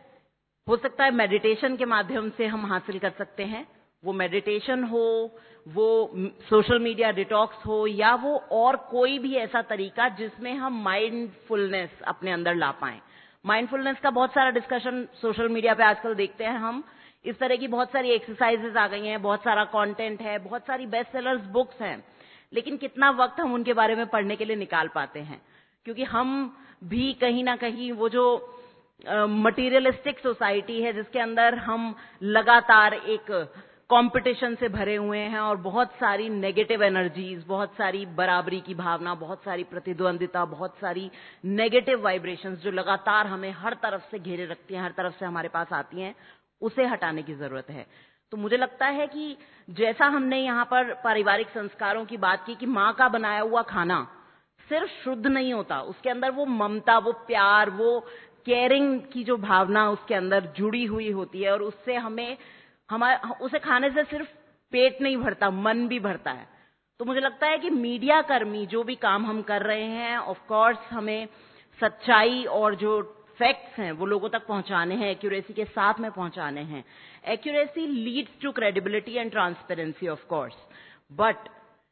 हो सकता है मेडिटेशन के माध्यम से हम हासिल कर सकते हैं। वो मेडिटेशन हो, वो सोशल मीडिया डिटॉक्स हो, या वो और कोई भी ऐसा तरीका जिसमें हम माइंडफुलनेस अपने अंदर ला पाएं। माइंडफुलनेस का बहुत सारा डिस्कशन सोशल मीडिया पे आजकल देखते हैं हम। इस तरह की बहुत सारी एक्सरसाइजेज आ गई हैं, बहुत सारा कंटेंट है, बहुत सारी बेस्ट सेलर्स बुक्स हैं, लेकिन कितना वक्त हम उनके बारे में पढ़ने के लिए निकाल पाते हैं? क्योंकि हम भी कहीं ना कहीं वो जो मटीरियलिस्टिक uh, सोसाइटी है जिसके अंदर हम लगातार एक कंपटीशन से भरे हुए हैं और बहुत सारी नेगेटिव एनर्जीज, बहुत सारी बराबरी की भावना, बहुत सारी प्रतिद्वंदिता, बहुत सारी नेगेटिव वाइब्रेशंस जो लगातार हमें हर तरफ से घेरे रखती हैं, हर तरफ से हमारे पास आती हैं, उसे हटाने की जरूरत है। तो मुझे लगता है कि जैसा हमने यहाँ पर पारिवारिक संस्कारों की बात की कि माँ का बनाया हुआ खाना सिर्फ शुद्ध नहीं होता, उसके अंदर वो ममता, वो प्यार, वो केयरिंग की जो भावना उसके अंदर जुड़ी हुई होती है, और उससे हमें हमारे उसे खाने से सिर्फ पेट नहीं भरता, मन भी भरता है। तो मुझे लगता है कि मीडिया कर्मी जो भी काम हम कर रहे हैं, ऑफ कोर्स हमें सच्चाई और जो फैक्ट्स हैं वो लोगों तक पहुंचाने हैं, एक्यूरेसी के साथ में पहुंचाने हैं। Accuracy leads to credibility and transparency of course, but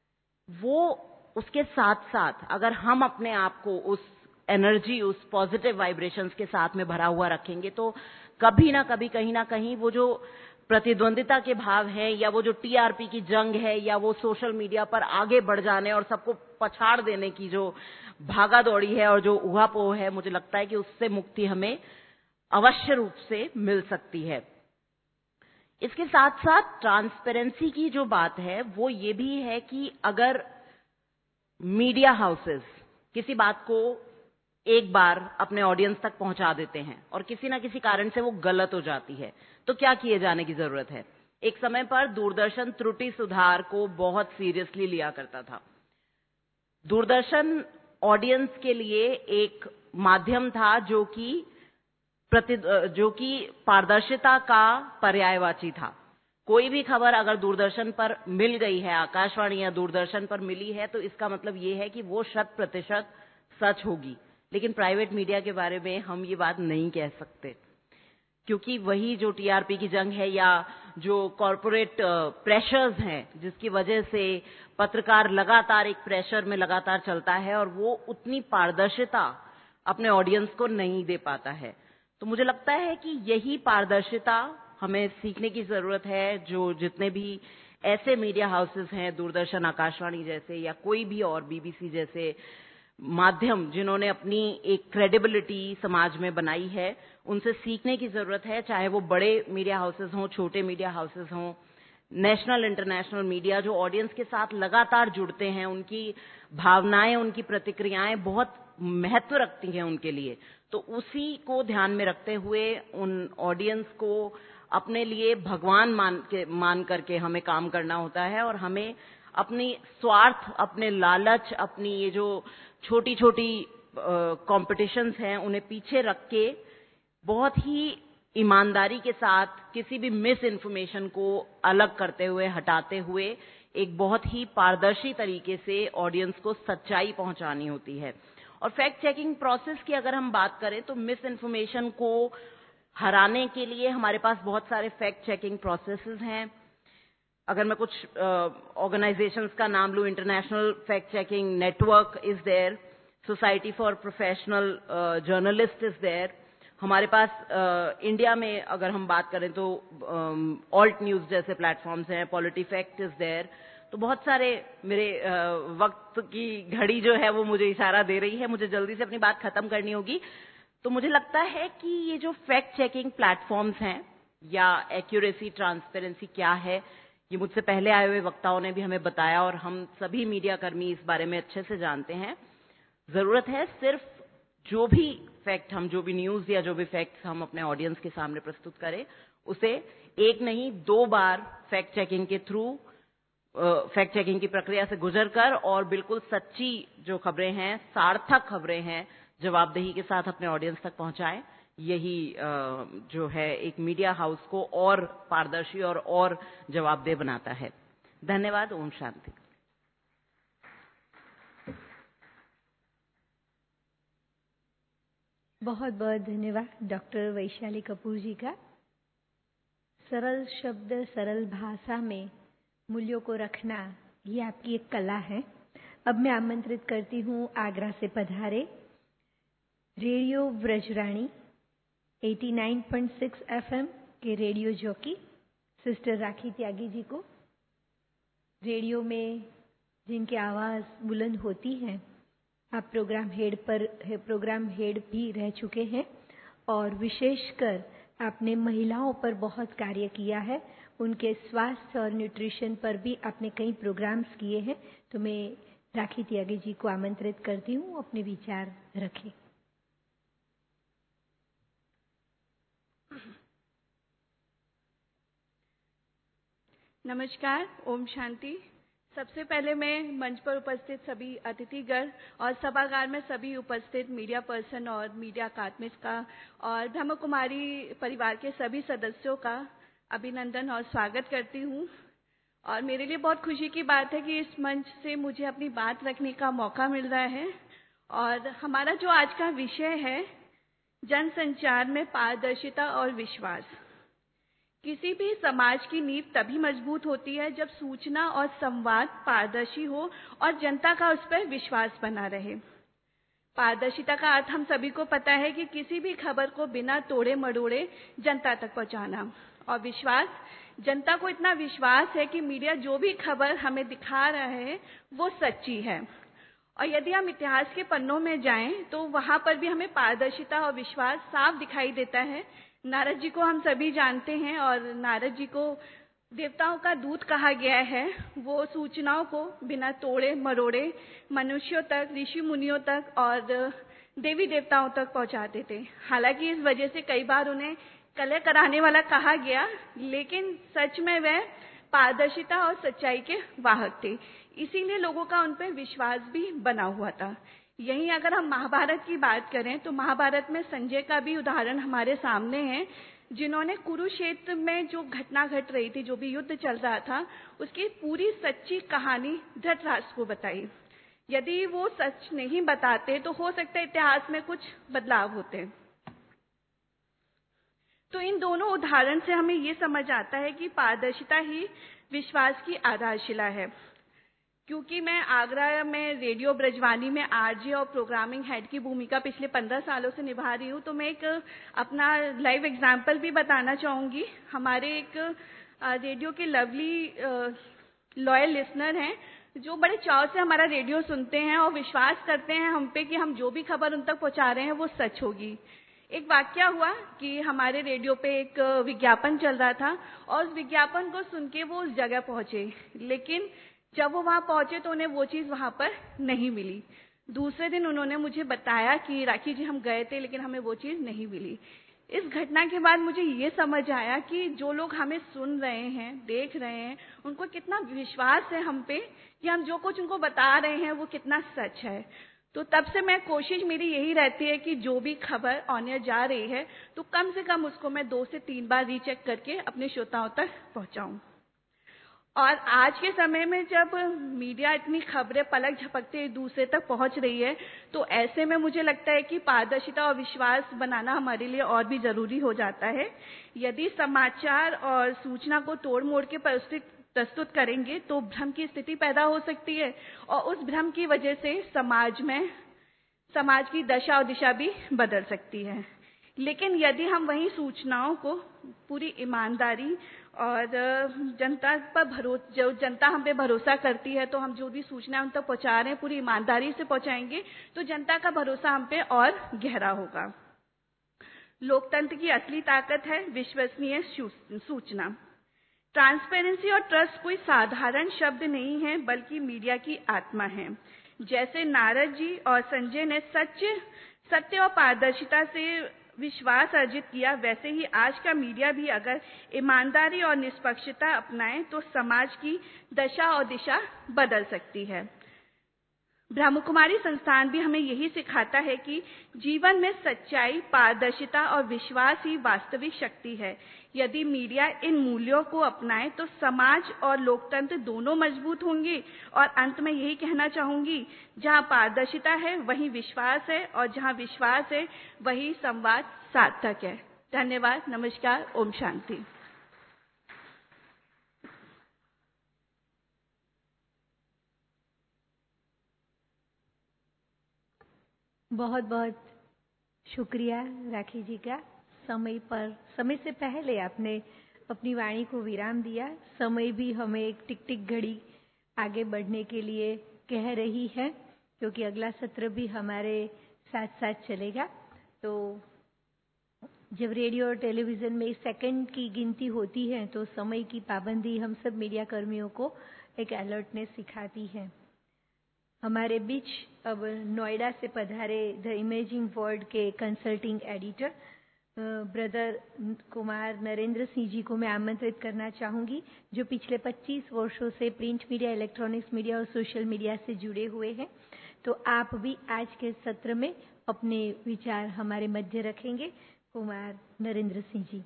वो उसके साथ साथ अगर हम अपने आप को उस एनर्जी, उस पॉजिटिव वाइब्रेशंस के साथ में भरा हुआ रखेंगे तो कभी ना कभी, कहीं ना कहीं वो जो प्रतिद्वंदिता के भाव है, या वो जो टीआरपी की जंग है, या वो सोशल मीडिया पर आगे बढ़ जाने और सबको पछाड़ देने की जो भागा दौड़ी है और जो उहापोह है, मुझे लगता है कि उससे मुक्ति हमें अवश्य रूप से मिल सकती है। इसके साथ साथ ट्रांसपेरेंसी की जो बात है वो ये भी है कि अगर मीडिया हाउसेस किसी बात को एक बार अपने ऑडियंस तक पहुंचा देते हैं और किसी ना किसी कारण से वो गलत हो जाती है, तो क्या किए जाने की जरूरत है। एक समय पर दूरदर्शन त्रुटि सुधार को बहुत सीरियसली लिया करता था। दूरदर्शन ऑडियंस के लिए एक माध्यम था जो कि प्रति जो कि पारदर्शिता का पर्यायवाची था। कोई भी खबर अगर दूरदर्शन पर मिल गई है, आकाशवाणी या दूरदर्शन पर मिली है, तो इसका मतलब ये है कि वो शत प्रतिशत सच होगी। लेकिन प्राइवेट मीडिया के बारे में हम ये बात नहीं कह सकते, क्योंकि वही जो टीआरपी की जंग है या जो कॉरपोरेट प्रेशर्स हैं, जिसकी वजह से पत्रकार लगातार एक प्रेशर में लगातार चलता है और वो उतनी पारदर्शिता अपने ऑडियंस को नहीं दे पाता है। तो मुझे लगता है कि यही पारदर्शिता हमें सीखने की जरूरत है। जो जितने भी ऐसे मीडिया हाउसेस हैं, दूरदर्शन, आकाशवाणी जैसे या कोई भी और बीबीसी जैसे माध्यम जिन्होंने अपनी एक क्रेडिबिलिटी समाज में बनाई है, उनसे सीखने की जरूरत है। चाहे वो बड़े मीडिया हाउसेस हों, छोटे मीडिया हाउसेस हों, नेशनल इंटरनेशनल मीडिया जो ऑडियंस के साथ लगातार जुड़ते हैं, उनकी भावनाएं, उनकी प्रतिक्रियाएं बहुत महत्व रखती हैं उनके लिए। तो उसी को ध्यान में रखते हुए उन ऑडियंस को अपने लिए भगवान मान के मान करके हमें काम करना होता है और हमें अपनी स्वार्थ, अपने लालच, अपनी ये जो छोटी छोटी कॉम्पिटिशंस हैं उन्हें पीछे रख के बहुत ही ईमानदारी के साथ किसी भी मिस इन्फॉर्मेशन को अलग करते हुए, हटाते हुए एक बहुत ही पारदर्शी तरीके से ऑडियंस को सच्चाई पहुंचानी होती है। और फैक्ट चेकिंग प्रोसेस की अगर हम बात करें तो मिस इन्फॉर्मेशन को हराने के लिए हमारे पास बहुत सारे फैक्ट चेकिंग प्रोसेसेस हैं। अगर मैं कुछ ऑर्गेनाइजेशंस का नाम लूं, international fact checking network is there, society for professional journalist is there. हमारे पास इंडिया uh, में अगर हम बात करें तो ऑल्ट न्यूज जैसे प्लेटफॉर्म्स हैं, पॉलिटिफैक्ट इज देयर। तो बहुत सारे मेरे uh, वक्त की घड़ी जो है वो मुझे इशारा दे रही है, मुझे जल्दी से अपनी बात खत्म करनी होगी। तो मुझे लगता है कि ये जो फैक्ट चेकिंग प्लेटफॉर्म्स हैं या एक्यूरेसी, ट्रांसपेरेंसी क्या है, ये मुझसे पहले आए हुए वक्ताओं ने भी हमें बताया और हम सभी मीडिया कर्मी इस बारे में अच्छे से जानते हैं। जरूरत है सिर्फ जो भी फैक्ट हम, जो भी न्यूज या जो भी फैक्ट्स हम अपने ऑडियंस के सामने प्रस्तुत करें, उसे एक नहीं दो बार फैक्ट चेकिंग के थ्रू, फैक्ट चेकिंग की प्रक्रिया से गुजरकर और बिल्कुल सच्ची जो खबरें हैं, सार्थक खबरें हैं, जवाबदेही के साथ अपने ऑडियंस तक पहुंचाएं। यही जो है एक मीडिया हाउस को और पारदर्शी और और जवाबदेह बनाता है। धन्यवाद। ओम शांति। बहुत बहुत धन्यवाद डॉक्टर वैशाली कपूर जी का। सरल शब्द, सरल भाषा में मूल्यों को रखना, ये आपकी एक कला है। अब मैं आमंत्रित करती हूँ आगरा से पधारे रेडियो व्रजरानी नवासी पॉइंट छह एफएम के radio jockey sister Rakhi Tyagi ji को। रेडियो में जिनकी आवाज़ बुलंद होती है, आप प्रोग्राम हेड पर प्रोग्राम हेड भी रह चुके हैं और विशेषकर आपने महिलाओं पर बहुत कार्य किया है। उनके स्वास्थ्य और न्यूट्रिशन पर भी आपने कई प्रोग्राम्स किए हैं। तो मैं राखी त्यागी जी को आमंत्रित करती हूँ, अपने विचार रखें। नमस्कार, ओम शांति। सबसे पहले मैं मंच पर उपस्थित सभी अतिथिगण और सभागार में सभी उपस्थित मीडिया पर्सन और मीडिया अकादमिस्ट का और ब्रह्म कुमारी परिवार के सभी सदस्यों का अभिनंदन और स्वागत करती हूँ। और मेरे लिए बहुत खुशी की बात है कि इस मंच से मुझे अपनी बात रखने का मौका मिल रहा है। और हमारा जो आज का विषय है, जनसंचार में पारदर्शिता और विश्वास। किसी भी समाज की नींव तभी मजबूत होती है जब सूचना और संवाद पारदर्शी हो और जनता का उस पर विश्वास बना रहे। पारदर्शिता का अर्थ हम सभी को पता है कि किसी भी खबर को बिना तोड़े मरोड़े जनता तक पहुंचाना। और विश्वास, जनता को इतना विश्वास है कि मीडिया जो भी खबर हमें दिखा रहा है वो सच्ची है। और यदि हम इतिहास के पन्नों में जाएं तो वहां पर भी हमें पारदर्शिता और विश्वास साफ दिखाई देता है। नारद जी को हम सभी जानते हैं और नारद जी को देवताओं का दूत कहा गया है। वो सूचनाओं को बिना तोड़े मरोड़े मनुष्यों तक, ऋषि मुनियों तक और देवी देवताओं तक पहुंचाते थे। हालांकि इस वजह से कई बार उन्हें कलह कराने वाला कहा गया, लेकिन सच में वह पारदर्शिता और सच्चाई के वाहक थे। इसीलिए लोगों का उन पर विश्वास भी बना हुआ था। यहीं अगर हम महाभारत की बात करें तो महाभारत में संजय का भी उदाहरण हमारे सामने है, जिन्होंने कुरुक्षेत्र में जो घटना घट रही थी, जो भी युद्ध चल रहा था, उसकी पूरी सच्ची कहानी धृतराष्ट्र को बताई। यदि वो सच नहीं बताते तो हो सकता है इतिहास में कुछ बदलाव होते। तो इन दोनों उदाहरण से हमें ये समझ आता है कि पारदर्शिता ही विश्वास की आधारशिला है। क्योंकि मैं आगरा में रेडियो ब्रजवानी में आरजे और प्रोग्रामिंग हेड की भूमिका पिछले पंद्रह सालों से निभा रही हूँ, तो मैं एक अपना लाइव एग्जाम्पल भी बताना चाहूँगी। हमारे एक रेडियो के लवली लॉयल लिसनर हैं, जो बड़े चाव से हमारा रेडियो सुनते हैं और विश्वास करते हैं हम पे कि हम जो भी खबर उन तक पहुँचा रहे हैं वो सच होगी। एक वाकया हुआ कि हमारे रेडियो पे एक विज्ञापन चल रहा था और उस विज्ञापन को सुन के वो उस जगह पहुंचे, लेकिन जब वो वहां पहुंचे तो उन्हें वो चीज वहां पर नहीं मिली। दूसरे दिन उन्होंने मुझे बताया कि राखी जी हम गए थे लेकिन हमें वो चीज नहीं मिली। इस घटना के बाद मुझे ये समझ आया कि जो लोग हमें सुन रहे हैं, देख रहे हैं, उनको कितना विश्वास है हम पे कि हम जो कुछ उनको बता रहे हैं वो कितना सच है। तो तब से मैं कोशिश मेरी यही रहती है कि जो भी खबर ऑन एयर जा रही है तो कम से कम उसको मैं दो से तीन बार रीचेक करके अपने श्रोताओं तक पहुंचाऊं। और आज के समय में जब मीडिया इतनी खबरें पलक झपकते एक दूसरे तक पहुंच रही है, तो ऐसे में मुझे लगता है कि पारदर्शिता और विश्वास बनाना हमारे लिए और भी जरूरी हो जाता है। यदि समाचार और सूचना को तोड़ मोड़ के प्रस्तुत प्रस्तुत करेंगे तो भ्रम की स्थिति पैदा हो सकती है और उस भ्रम की वजह से समाज में समाज की दशा और दिशा भी बदल सकती है। लेकिन यदि हम वही सूचनाओं को पूरी ईमानदारी और जनता पर भरोसा जो जनता हम पे भरोसा करती है, तो हम जो भी सूचना उन तक पहुंचा रहे हैं पूरी ईमानदारी से पहुंचाएंगे तो जनता का भरोसा हम पे और गहरा होगा। लोकतंत्र की असली ताकत है विश्वसनीय सूचना। ट्रांसपेरेंसी और ट्रस्ट कोई साधारण शब्द नहीं है, बल्कि मीडिया की आत्मा है। जैसे नारद जी और संजय ने सच सत्य और पारदर्शिता से विश्वास अर्जित किया, वैसे ही आज का मीडिया भी अगर ईमानदारी और निष्पक्षता अपनाए तो समाज की दशा और दिशा बदल सकती है। ब्रह्मकुमारी संस्थान भी हमें यही सिखाता है कि जीवन में सच्चाई, पारदर्शिता और विश्वास ही वास्तविक शक्ति है। यदि मीडिया इन मूल्यों को अपनाए तो समाज और लोकतंत्र दोनों मजबूत होंगे। और अंत में यही कहना चाहूंगी, जहां पारदर्शिता है वहीं विश्वास है और जहां विश्वास है वही संवाद सार्थक है। धन्यवाद, नमस्कार, ओम शांति। बहुत बहुत शुक्रिया राखी जी का। समय पर समय से पहले आपने अपनी वाणी को विराम दिया। समय भी हमें एक टिक टिक घड़ी आगे बढ़ने के लिए कह रही है, क्योंकि अगला सत्र भी हमारे साथ साथ चलेगा। तो जब रेडियो और टेलीविजन में सेकंड की गिनती होती है तो समय की पाबंदी हम सब मीडिया कर्मियों को एक अलर्टनेस सिखाती है। हमारे बीच अब नोएडा से पधारे द इमेजिंग वर्ल्ड के consulting editor brother Kumar Narendra Singh ji को मैं आमंत्रित करना चाहूंगी, जो पिछले पच्चीस वर्षों से प्रिंट मीडिया, इलेक्ट्रॉनिक्स मीडिया और सोशल मीडिया से जुड़े हुए हैं। तो आप भी आज के सत्र में अपने विचार हमारे मध्य रखेंगे। कुमार नरेंद्र सिंह जी।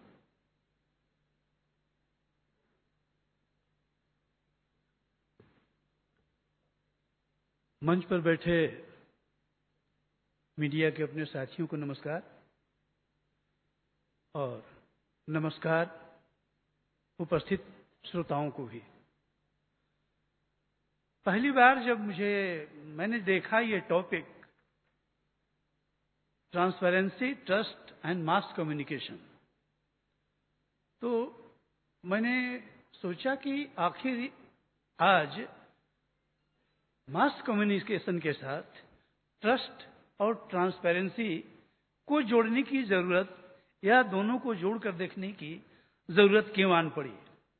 मंच पर बैठे मीडिया के अपने साथियों को नमस्कार, और नमस्कार उपस्थित श्रोताओं को भी। पहली बार जब मुझे मैंने देखा ये topic transparency, trust and mass communication, तो मैंने सोचा कि आखिर आज मास कम्युनिकेशन के साथ ट्रस्ट और ट्रांसपेरेंसी को जोड़ने की जरूरत या दोनों को जोड़कर देखने की जरूरत क्यों आन पड़ी?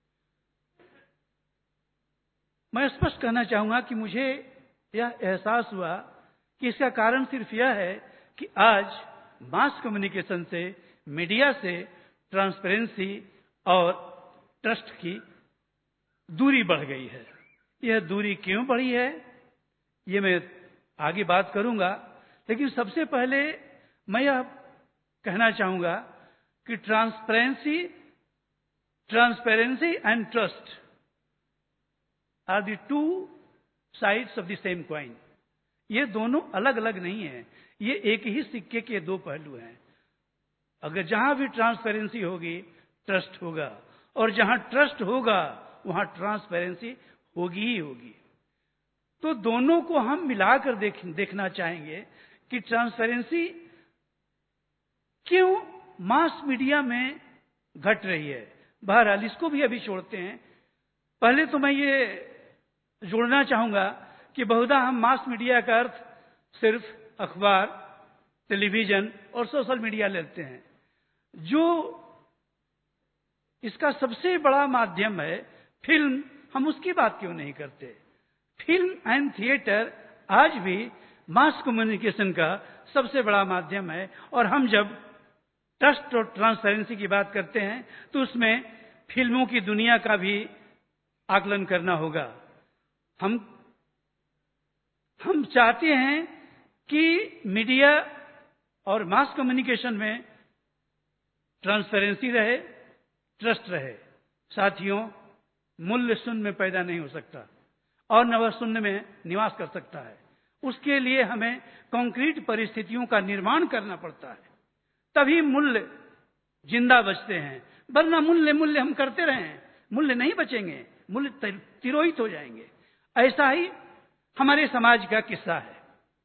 मैं स्पष्ट कहना चाहूंगा कि मुझे यह एहसास हुआ कि इसका कारण सिर्फ यह है कि आज मास कम्युनिकेशन से, मीडिया से ट्रांसपेरेंसी और ट्रस्ट की दूरी बढ़ गई है। यह दूरी क्यों बढ़ी है ये मैं आगे बात करूंगा, लेकिन सबसे पहले मैं यह कहना चाहूंगा कि transparency transparency and trust are the two sides of the same coin. ये दोनों अलग अलग नहीं है, ये एक ही सिक्के के दो पहलू हैं। अगर जहां भी ट्रांसपेरेंसी होगी ट्रस्ट होगा, और जहां ट्रस्ट होगा वहां ट्रांसपेरेंसी होगी ही होगी। तो दोनों को हम मिलाकर देख, देखना चाहेंगे कि ट्रांसपेरेंसी क्यों मास मीडिया में घट रही है। बहरहाल इसको भी अभी छोड़ते हैं। पहले तो मैं ये जोड़ना चाहूंगा कि बहुधा हम मास मीडिया का अर्थ सिर्फ अखबार, टेलीविजन और सोशल मीडिया लेते हैं। जो इसका सबसे बड़ा माध्यम है फिल्म, हम उसकी बात क्यों नहीं करते? फिल्म एंड थिएटर आज भी मास कम्युनिकेशन का सबसे बड़ा माध्यम है, और हम जब ट्रस्ट और ट्रांसपेरेंसी की बात करते हैं तो उसमें फिल्मों की दुनिया का भी आकलन करना होगा। हम हम चाहते हैं कि मीडिया और मास कम्युनिकेशन में ट्रांसपेरेंसी रहे, ट्रस्ट रहे। साथियों, मूल्य शून्य में पैदा नहीं हो सकता और न वह शून्य में निवास कर सकता है। उसके लिए हमें कंक्रीट परिस्थितियों का निर्माण करना पड़ता है, तभी मूल्य जिंदा बचते हैं। वरना मूल्य मूल्य हम करते रहें, मूल्य नहीं बचेंगे, मूल्य तिरोहित हो जाएंगे। ऐसा ही हमारे समाज का किस्सा है।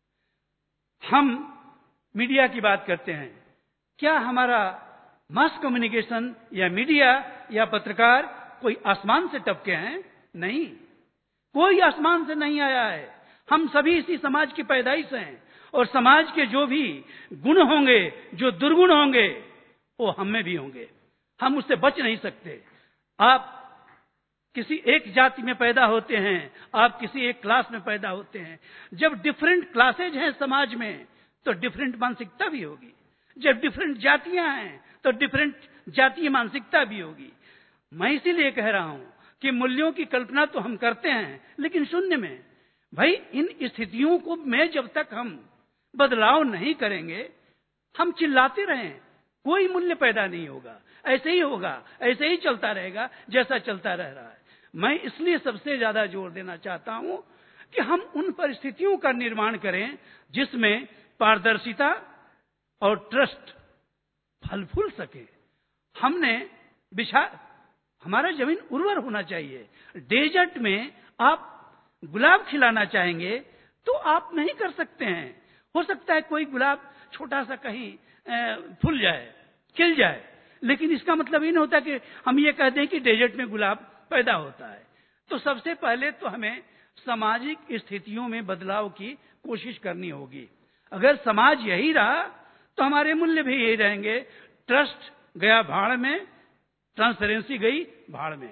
हम मीडिया की बात करते हैं, क्या हमारा मास कम्युनिकेशन या मीडिया या पत्रकार कोई आसमान से टपके हैं? नहीं, कोई आसमान से नहीं आया है। हम सभी इसी समाज की पैदाइश हैं, और समाज के जो भी गुण होंगे, जो दुर्गुण होंगे, वो हम में भी होंगे। हम उससे बच नहीं सकते। आप किसी एक जाति में पैदा होते हैं, आप किसी एक क्लास में पैदा होते हैं। जब डिफरेंट क्लासेज हैं समाज में तो डिफरेंट मानसिकता भी होगी। जब डिफरेंट जातियां हैं तो डिफरेंट जातीय मानसिकता भी होगी। मैं इसीलिए कह रहा हूं कि मूल्यों की कल्पना तो हम करते हैं, लेकिन शून्य में। भाई, इन स्थितियों को में जब तक हम बदलाव नहीं करेंगे, हम चिल्लाते रहें, कोई मूल्य पैदा नहीं होगा। ऐसे ही होगा, ऐसे ही चलता रहेगा जैसा चलता रह रहा है। मैं इसलिए सबसे ज्यादा जोर देना चाहता हूं कि हम उन परिस्थितियों का निर्माण करें जिसमें पारदर्शिता और ट्रस्ट फल फूल सके। हमने बिछा हमारा जमीन उर्वर होना चाहिए। डेजर्ट में आप गुलाब खिलाना चाहेंगे तो आप नहीं कर सकते हैं। हो सकता है कोई गुलाब छोटा सा कहीं फूल जाए, खिल जाए, लेकिन इसका मतलब ये नहीं होता कि हम ये कह दें कि डेजर्ट में गुलाब पैदा होता है। तो सबसे पहले तो हमें सामाजिक स्थितियों में बदलाव की कोशिश करनी होगी। अगर समाज यही रहा तो हमारे मूल्य भी यही रहेंगे। ट्रस्ट गया भाड़ में, ट्रांसपेरेंसी गई भाड़ में।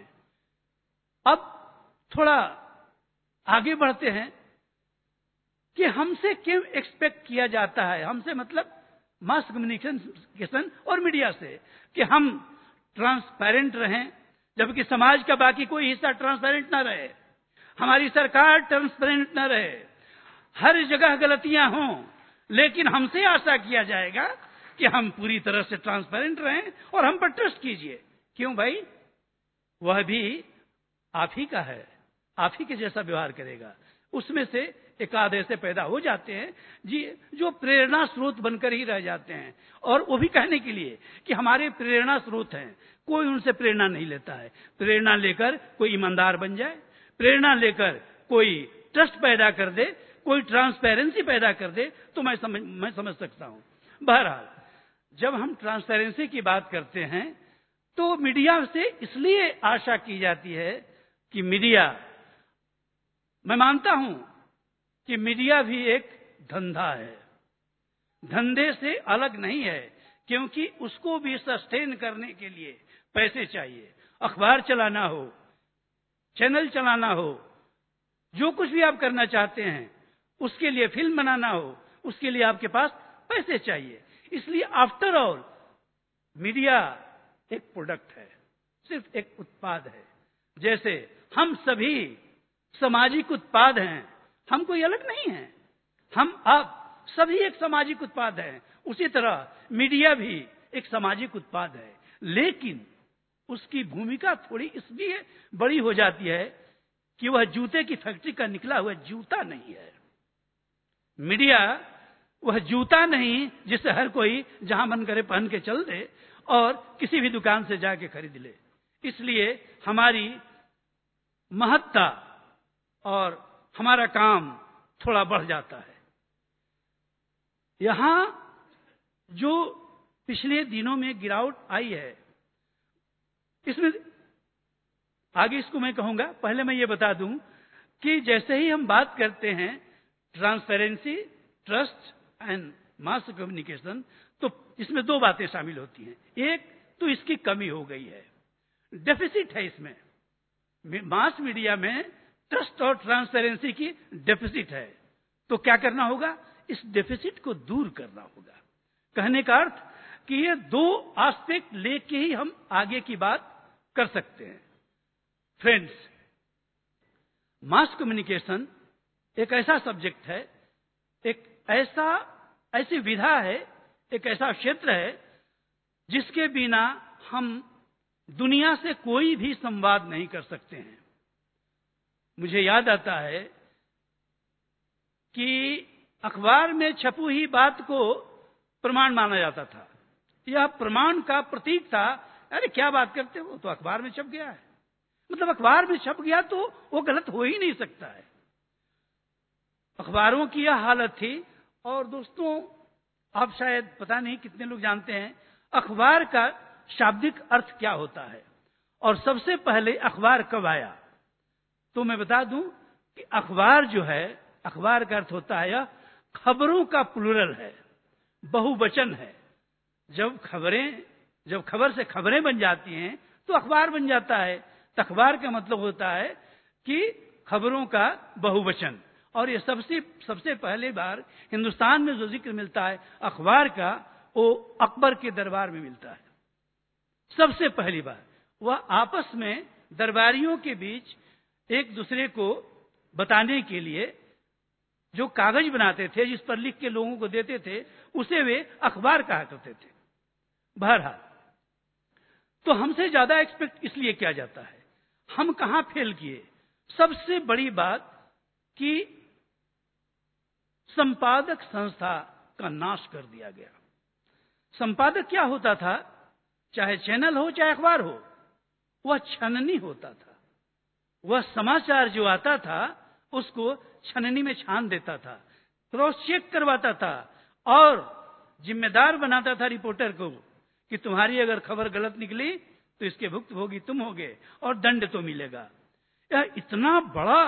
अब थोड़ा आगे बढ़ते हैं कि हमसे क्यों एक्सपेक्ट किया जाता है, हमसे मतलब मास कम्युनिकेशन और मीडिया से, कि हम ट्रांसपेरेंट रहें, जबकि समाज का बाकी कोई हिस्सा ट्रांसपेरेंट ना रहे, हमारी सरकार ट्रांसपेरेंट ना रहे, हर जगह गलतियां हों, लेकिन हमसे आशा किया जाएगा कि हम पूरी तरह से ट्रांसपेरेंट रहें और हम पर ट्रस्ट कीजिए। क्यों भाई? वह भी आप ही का है, आप ही के जैसा व्यवहार करेगा। उसमें से एक आधे से पैदा हो जाते हैं जी, जो प्रेरणा स्रोत बनकर ही रह जाते हैं, और वो भी कहने के लिए कि हमारे प्रेरणा स्रोत हैं। कोई उनसे प्रेरणा नहीं लेता है। प्रेरणा लेकर कोई ईमानदार बन जाए, प्रेरणा लेकर कोई ट्रस्ट पैदा कर दे, कोई ट्रांसपेरेंसी पैदा कर दे, तो मैं समझ मैं समझ सकता हूं। बहरहाल, जब हम ट्रांसपेरेंसी की बात करते हैं तो मीडिया से इसलिए आशा की जाती है कि मीडिया, मैं मानता हूं कि मीडिया भी एक धंधा है, धंधे से अलग नहीं है, क्योंकि उसको भी सस्टेन करने के लिए पैसे चाहिए। अखबार चलाना हो, चैनल चलाना हो, जो कुछ भी आप करना चाहते हैं, उसके लिए फिल्म बनाना हो, उसके लिए आपके पास पैसे चाहिए। इसलिए आफ्टर ऑल मीडिया एक प्रोडक्ट है, सिर्फ एक उत्पाद है। जैसे हम सभी सामाजिक उत्पाद हैं, हम कोई अलग नहीं है, हम आप सभी एक सामाजिक उत्पाद हैं। उसी तरह मीडिया भी एक सामाजिक उत्पाद है, लेकिन उसकी भूमिका थोड़ी इसलिए बड़ी हो जाती है कि वह जूते की फैक्ट्री का निकला हुआ जूता नहीं है। मीडिया वह जूता नहीं जिसे हर कोई जहां मन करे पहन के चल दे और किसी भी दुकान से जाके खरीद ले। इसलिए हमारी महत्ता और हमारा काम थोड़ा बढ़ जाता है। यहां जो पिछले दिनों में गिरावट आई है, इसमें आगे इसको मैं कहूंगा, पहले मैं ये बता दूं कि जैसे ही हम बात करते हैं transparency, trust and mass communication, तो इसमें दो बातें शामिल होती हैं। एक तो इसकी कमी हो गई है, डेफिसिट है इसमें, मास मीडिया में ट्रस्ट और ट्रांसपेरेंसी की डेफिसिट है। तो क्या करना होगा? इस डेफिसिट को दूर करना होगा। कहने का अर्थ कि ये दो एस्पेक्ट लेके ही हम आगे की बात कर सकते हैं। फ्रेंड्स, मास कम्युनिकेशन एक ऐसा सब्जेक्ट है, एक ऐसा ऐसी विधा है, एक ऐसा क्षेत्र है जिसके बिना हम दुनिया से कोई भी संवाद नहीं कर सकते हैं। मुझे याद आता है कि अखबार में छपी हुई बात को प्रमाण माना जाता था, यह प्रमाण का प्रतीक था। अरे क्या बात करते हो, तो अखबार में छप गया है, मतलब अखबार में छप गया तो वो गलत हो ही नहीं सकता है। अखबारों की यह हालत थी। और दोस्तों, आप शायद पता नहीं कितने लोग जानते हैं अखबार का शाब्दिक अर्थ क्या होता है और सबसे पहले अखबार कब आया। तो मैं बता दूं कि अखबार जो है, अखबार का अर्थ होता है यह खबरों का प्लूरल है, बहुवचन है। जब खबरें जब खबर से खबरें बन जाती हैं तो अखबार बन जाता है। तो अखबार का मतलब होता है कि खबरों का बहुवचन। और ये सबसे सबसे पहले बार हिंदुस्तान में जो जिक्र मिलता है अखबार का, वो अकबर के दरबार में मिलता है। सबसे पहली बार वह आपस में दरबारियों के बीच एक दूसरे को बताने के लिए जो कागज बनाते थे, जिस पर लिख के लोगों को देते थे, उसे वे अखबार कहा करते थे। बहरहाल, तो हमसे ज्यादा एक्सपेक्ट इसलिए किया जाता है। हम कहां फेल किए? सबसे बड़ी बात कि संपादक संस्था का नाश कर दिया गया। संपादक क्या होता था? चाहे चैनल हो चाहे अखबार हो, वह छननी होता था। वह समाचार जो आता था उसको छननी में छान देता था, क्रॉस चेक करवाता था और जिम्मेदार बनाता था रिपोर्टर को कि तुम्हारी अगर खबर गलत निकली तो इसके भुक्तभोगी तुम होगे और दंड तो मिलेगा। यह इतना बड़ा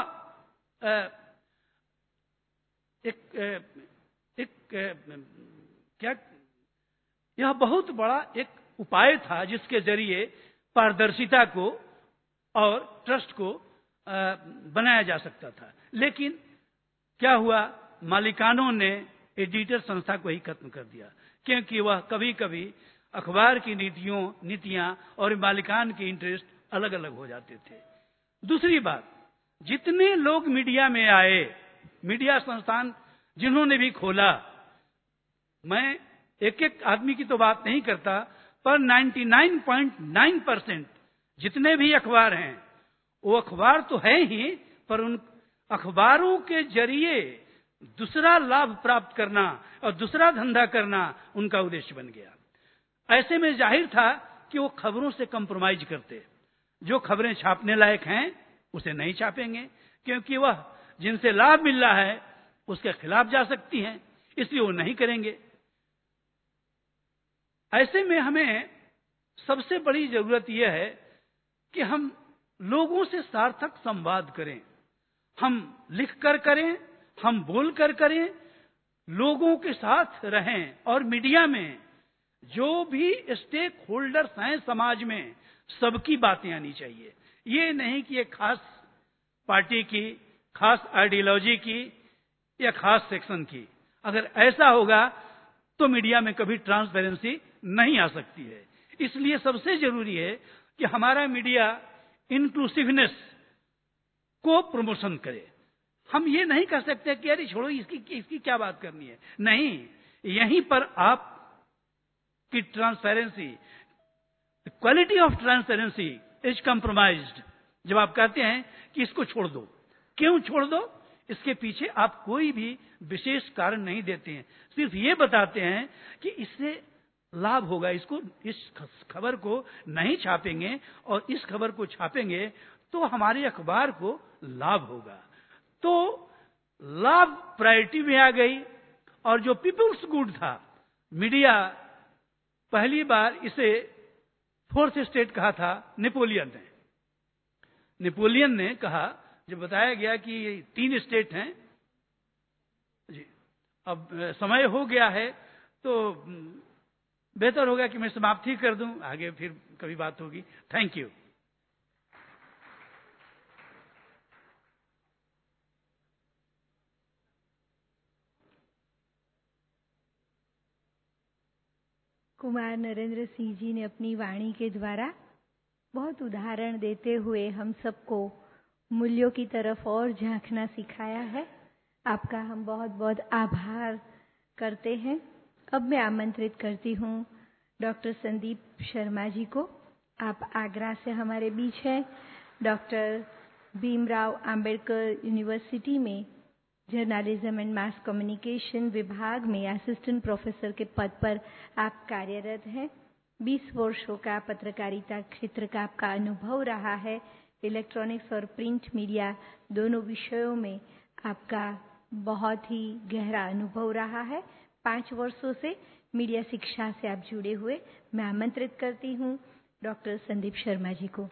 एक, एक, एक क्या यह बहुत बड़ा एक उपाय था जिसके जरिए पारदर्शिता को और ट्रस्ट को बनाया जा सकता था। लेकिन क्या हुआ? मालिकानों ने एडिटर संस्था को ही खत्म कर दिया, क्योंकि वह कभी कभी अखबार की नीतियों नीतियां और मालिकान के इंटरेस्ट अलग अलग हो जाते थे। दूसरी बात, जितने लोग मीडिया में आए, मीडिया संस्थान जिन्होंने भी खोला, मैं एक एक आदमी की तो बात नहीं करता, पर निन्यानवे पॉइंट नौ परसेंट जितने भी अखबार हैं वो अखबार तो है ही, पर उन अखबारों के जरिए दूसरा लाभ प्राप्त करना और दूसरा धंधा करना उनका उद्देश्य बन गया। ऐसे में जाहिर था कि वो खबरों से कंप्रोमाइज करते। जो खबरें छापने लायक हैं उसे नहीं छापेंगे, क्योंकि वह जिनसे लाभ मिल रहा है उसके खिलाफ जा सकती हैं, इसलिए वो नहीं करेंगे। ऐसे में हमें सबसे बड़ी जरूरत यह है कि हम लोगों से सार्थक संवाद करें। हम लिखकर करें, हम बोलकर करें, लोगों के साथ रहें और मीडिया में जो भी स्टेक होल्डर्स हैं समाज में, सबकी बातें आनी चाहिए। ये नहीं कि एक खास पार्टी की, खास आइडियोलॉजी की या खास सेक्शन की। अगर ऐसा होगा तो मीडिया में कभी ट्रांसपेरेंसी नहीं आ सकती है। इसलिए सबसे जरूरी है कि हमारा मीडिया इंक्लूसिवनेस को प्रमोशन करे। हम ये नहीं कर सकते कि अरे छोड़ो इसकी इसकी क्या बात करनी है, नहीं, यहीं पर आप की transparency, quality of transparency is compromised. जब आप कहते हैं कि इसको छोड़ दो, क्यों छोड़ दो, इसके पीछे आप कोई भी विशेष कारण नहीं देते हैं, सिर्फ ये बताते हैं कि इससे लाभ होगा, इसको इस खबर को नहीं छापेंगे और इस खबर को छापेंगे तो हमारे अखबार को लाभ होगा। तो लाभ प्रायोरिटी में आ गई। और जो पीपुल्स गुड था, मीडिया पहली बार इसे फोर्थ स्टेट कहा था नेपोलियन ने। नेपोलियन ने कहा, जब बताया गया कि ये तीन स्टेट हैं जी, अब समय हो गया है तो बेहतर होगा कि मैं समाप्ति कर दूं, आगे फिर कभी बात होगी। Thank you. कुमार नरेंद्र सिंह जी ने अपनी वाणी के द्वारा बहुत उदाहरण देते हुए हम सबको मूल्यों की तरफ और झांकना सिखाया है। आपका हम बहुत बहुत आभार करते हैं। अब मैं आमंत्रित करती हूँ डॉक्टर संदीप शर्मा जी को। आप आगरा से हमारे बीच हैं। डॉक्टर भीमराव अंबेडकर यूनिवर्सिटी में जर्नलिज्म एंड मास कम्युनिकेशन विभाग में असिस्टेंट प्रोफेसर के पद पर आप कार्यरत हैं। बीस वर्षों का पत्रकारिता क्षेत्र का आपका अनुभव रहा है। इलेक्ट्रॉनिक्स और प्रिंट मीडिया दोनों विषयों में आपका बहुत ही गहरा अनुभव रहा है। पांच वर्षों से मीडिया शिक्षा से आप जुड़े हुए। मैं आमंत्रित करती हूँ डॉक्टर संदीप शर्मा जी को।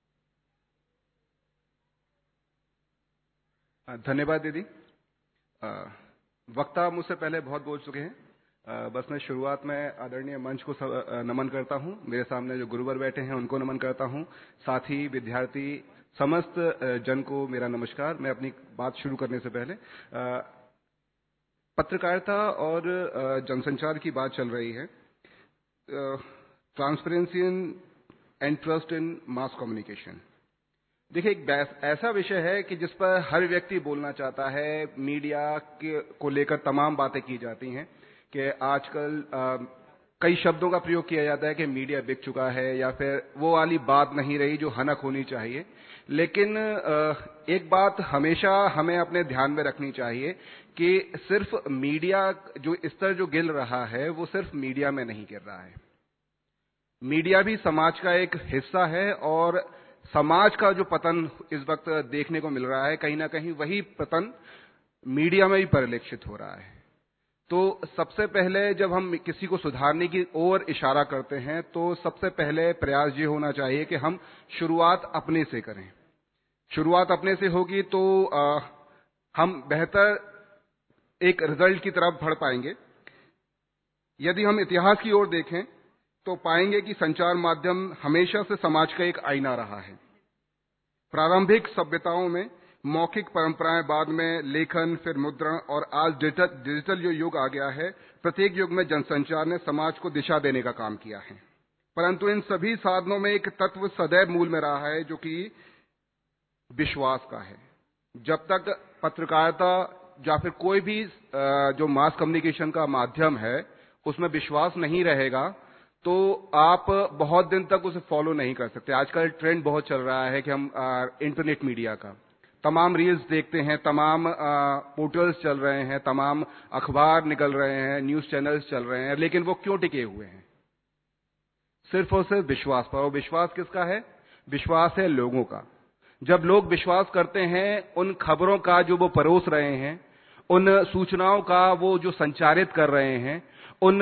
धन्यवाद दीदी। वक्ता मुझसे पहले बहुत बोल चुके हैं। बस मैं शुरुआत में आदरणीय मंच को नमन करता हूं। मेरे सामने जो गुरुवर बैठे हैं उनको नमन करता हूं। साथ ही विद्यार्थी समस्त जन को मेरा नमस्कार। मैं अपनी बात शुरू करने से पहले पत्रकारिता और जनसंचार की बात चल रही है। Transparency and trust in mass communication, देखिए एक ऐसा विषय है कि जिस पर हर व्यक्ति बोलना चाहता है। मीडिया के को लेकर तमाम बातें की जाती हैं कि आजकल आ, कई शब्दों का प्रयोग किया जाता है कि मीडिया बिक चुका है, या फिर वो वाली बात नहीं रही जो हनक होनी चाहिए। लेकिन आ, एक बात हमेशा हमें अपने ध्यान में रखनी चाहिए कि सिर्फ मीडिया जो स्तर जो गिर रहा है वो सिर्फ मीडिया में नहीं गिर रहा है। मीडिया भी समाज का एक हिस्सा है और समाज का जो पतन इस वक्त देखने को मिल रहा है, कहीं ना कहीं वही पतन मीडिया में भी परिलक्षित हो रहा है। तो सबसे पहले जब हम किसी को सुधारने की ओर इशारा करते हैं तो सबसे पहले प्रयास ये होना चाहिए कि हम शुरुआत अपने से करें। शुरुआत अपने से होगी तो आ, हम बेहतर एक रिजल्ट की तरफ बढ़ पाएंगे। यदि हम इतिहास की ओर देखें तो पाएंगे कि संचार माध्यम हमेशा से समाज का एक आईना रहा है। प्रारंभिक सभ्यताओं में मौखिक परंपराएं, बाद में लेखन, फिर मुद्रण और आज डिजिटल डिजिटल जो युग आ गया है, प्रत्येक युग में जनसंचार ने समाज को दिशा देने का काम किया है। परंतु इन सभी साधनों में एक तत्व सदैव मूल में रहा है जो कि विश्वास का है। जब तक पत्रकारिता या फिर कोई भी जो मास कम्युनिकेशन का माध्यम है उसमें विश्वास नहीं रहेगा तो आप बहुत दिन तक उसे फॉलो नहीं कर सकते। आजकल ट्रेंड बहुत चल रहा है कि हम इंटरनेट मीडिया का तमाम रील्स देखते हैं, तमाम पोर्टल्स चल रहे हैं, तमाम अखबार निकल रहे हैं, न्यूज चैनल्स चल रहे हैं, लेकिन वो क्यों टिके हुए हैं? सिर्फ और सिर्फ विश्वास पर। और विश्वास किसका है? विश्वास है लोगों का। जब लोग विश्वास करते हैं उन खबरों का जो वो परोस रहे हैं, उन सूचनाओं का वो जो संचारित कर रहे हैं, उन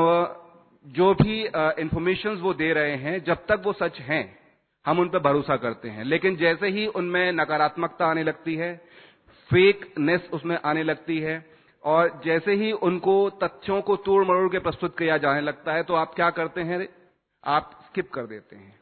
जो भी इंफॉर्मेशन वो दे रहे हैं, जब तक वो सच हैं हम उन पर भरोसा करते हैं। लेकिन जैसे ही उनमें नकारात्मकता आने लगती है, फेकनेस उसमें आने लगती है, और जैसे ही उनको तथ्यों को तोड़ मरोड़ के प्रस्तुत किया जाने लगता है तो आप क्या करते हैं, आप स्किप कर देते हैं।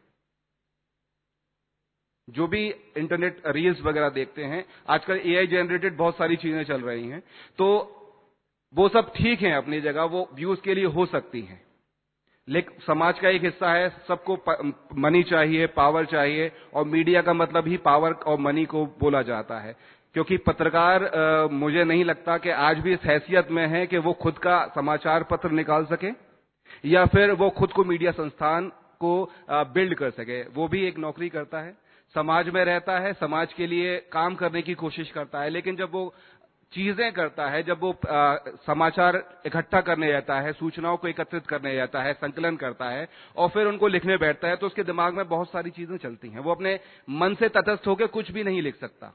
जो भी इंटरनेट रील्स वगैरह देखते हैं, आजकल एआई जनरेटेड बहुत सारी चीजें चल रही हैं, तो वो सब ठीक है अपनी जगह, वो व्यूज के लिए हो सकती हैं, लेकिन समाज का एक हिस्सा है, सबको मनी चाहिए, पावर चाहिए, और मीडिया का मतलब ही पावर और मनी को बोला जाता है। क्योंकि पत्रकार आ, मुझे नहीं लगता कि आज भी इस हैसियत में है कि वो खुद का समाचार पत्र निकाल सके या फिर वो खुद को मीडिया संस्थान को बिल्ड कर सके। वो भी एक नौकरी करता है, समाज में रहता है, समाज के लिए काम करने की कोशिश करता है, लेकिन जब वो चीजें करता है, जब वो आ, समाचार इकट्ठा करने जाता है, सूचनाओं को एकत्रित करने जाता है, संकलन करता है और फिर उनको लिखने बैठता है, तो उसके दिमाग में बहुत सारी चीजें चलती हैं। वो अपने मन से तटस्थ होकर कुछ भी नहीं लिख सकता।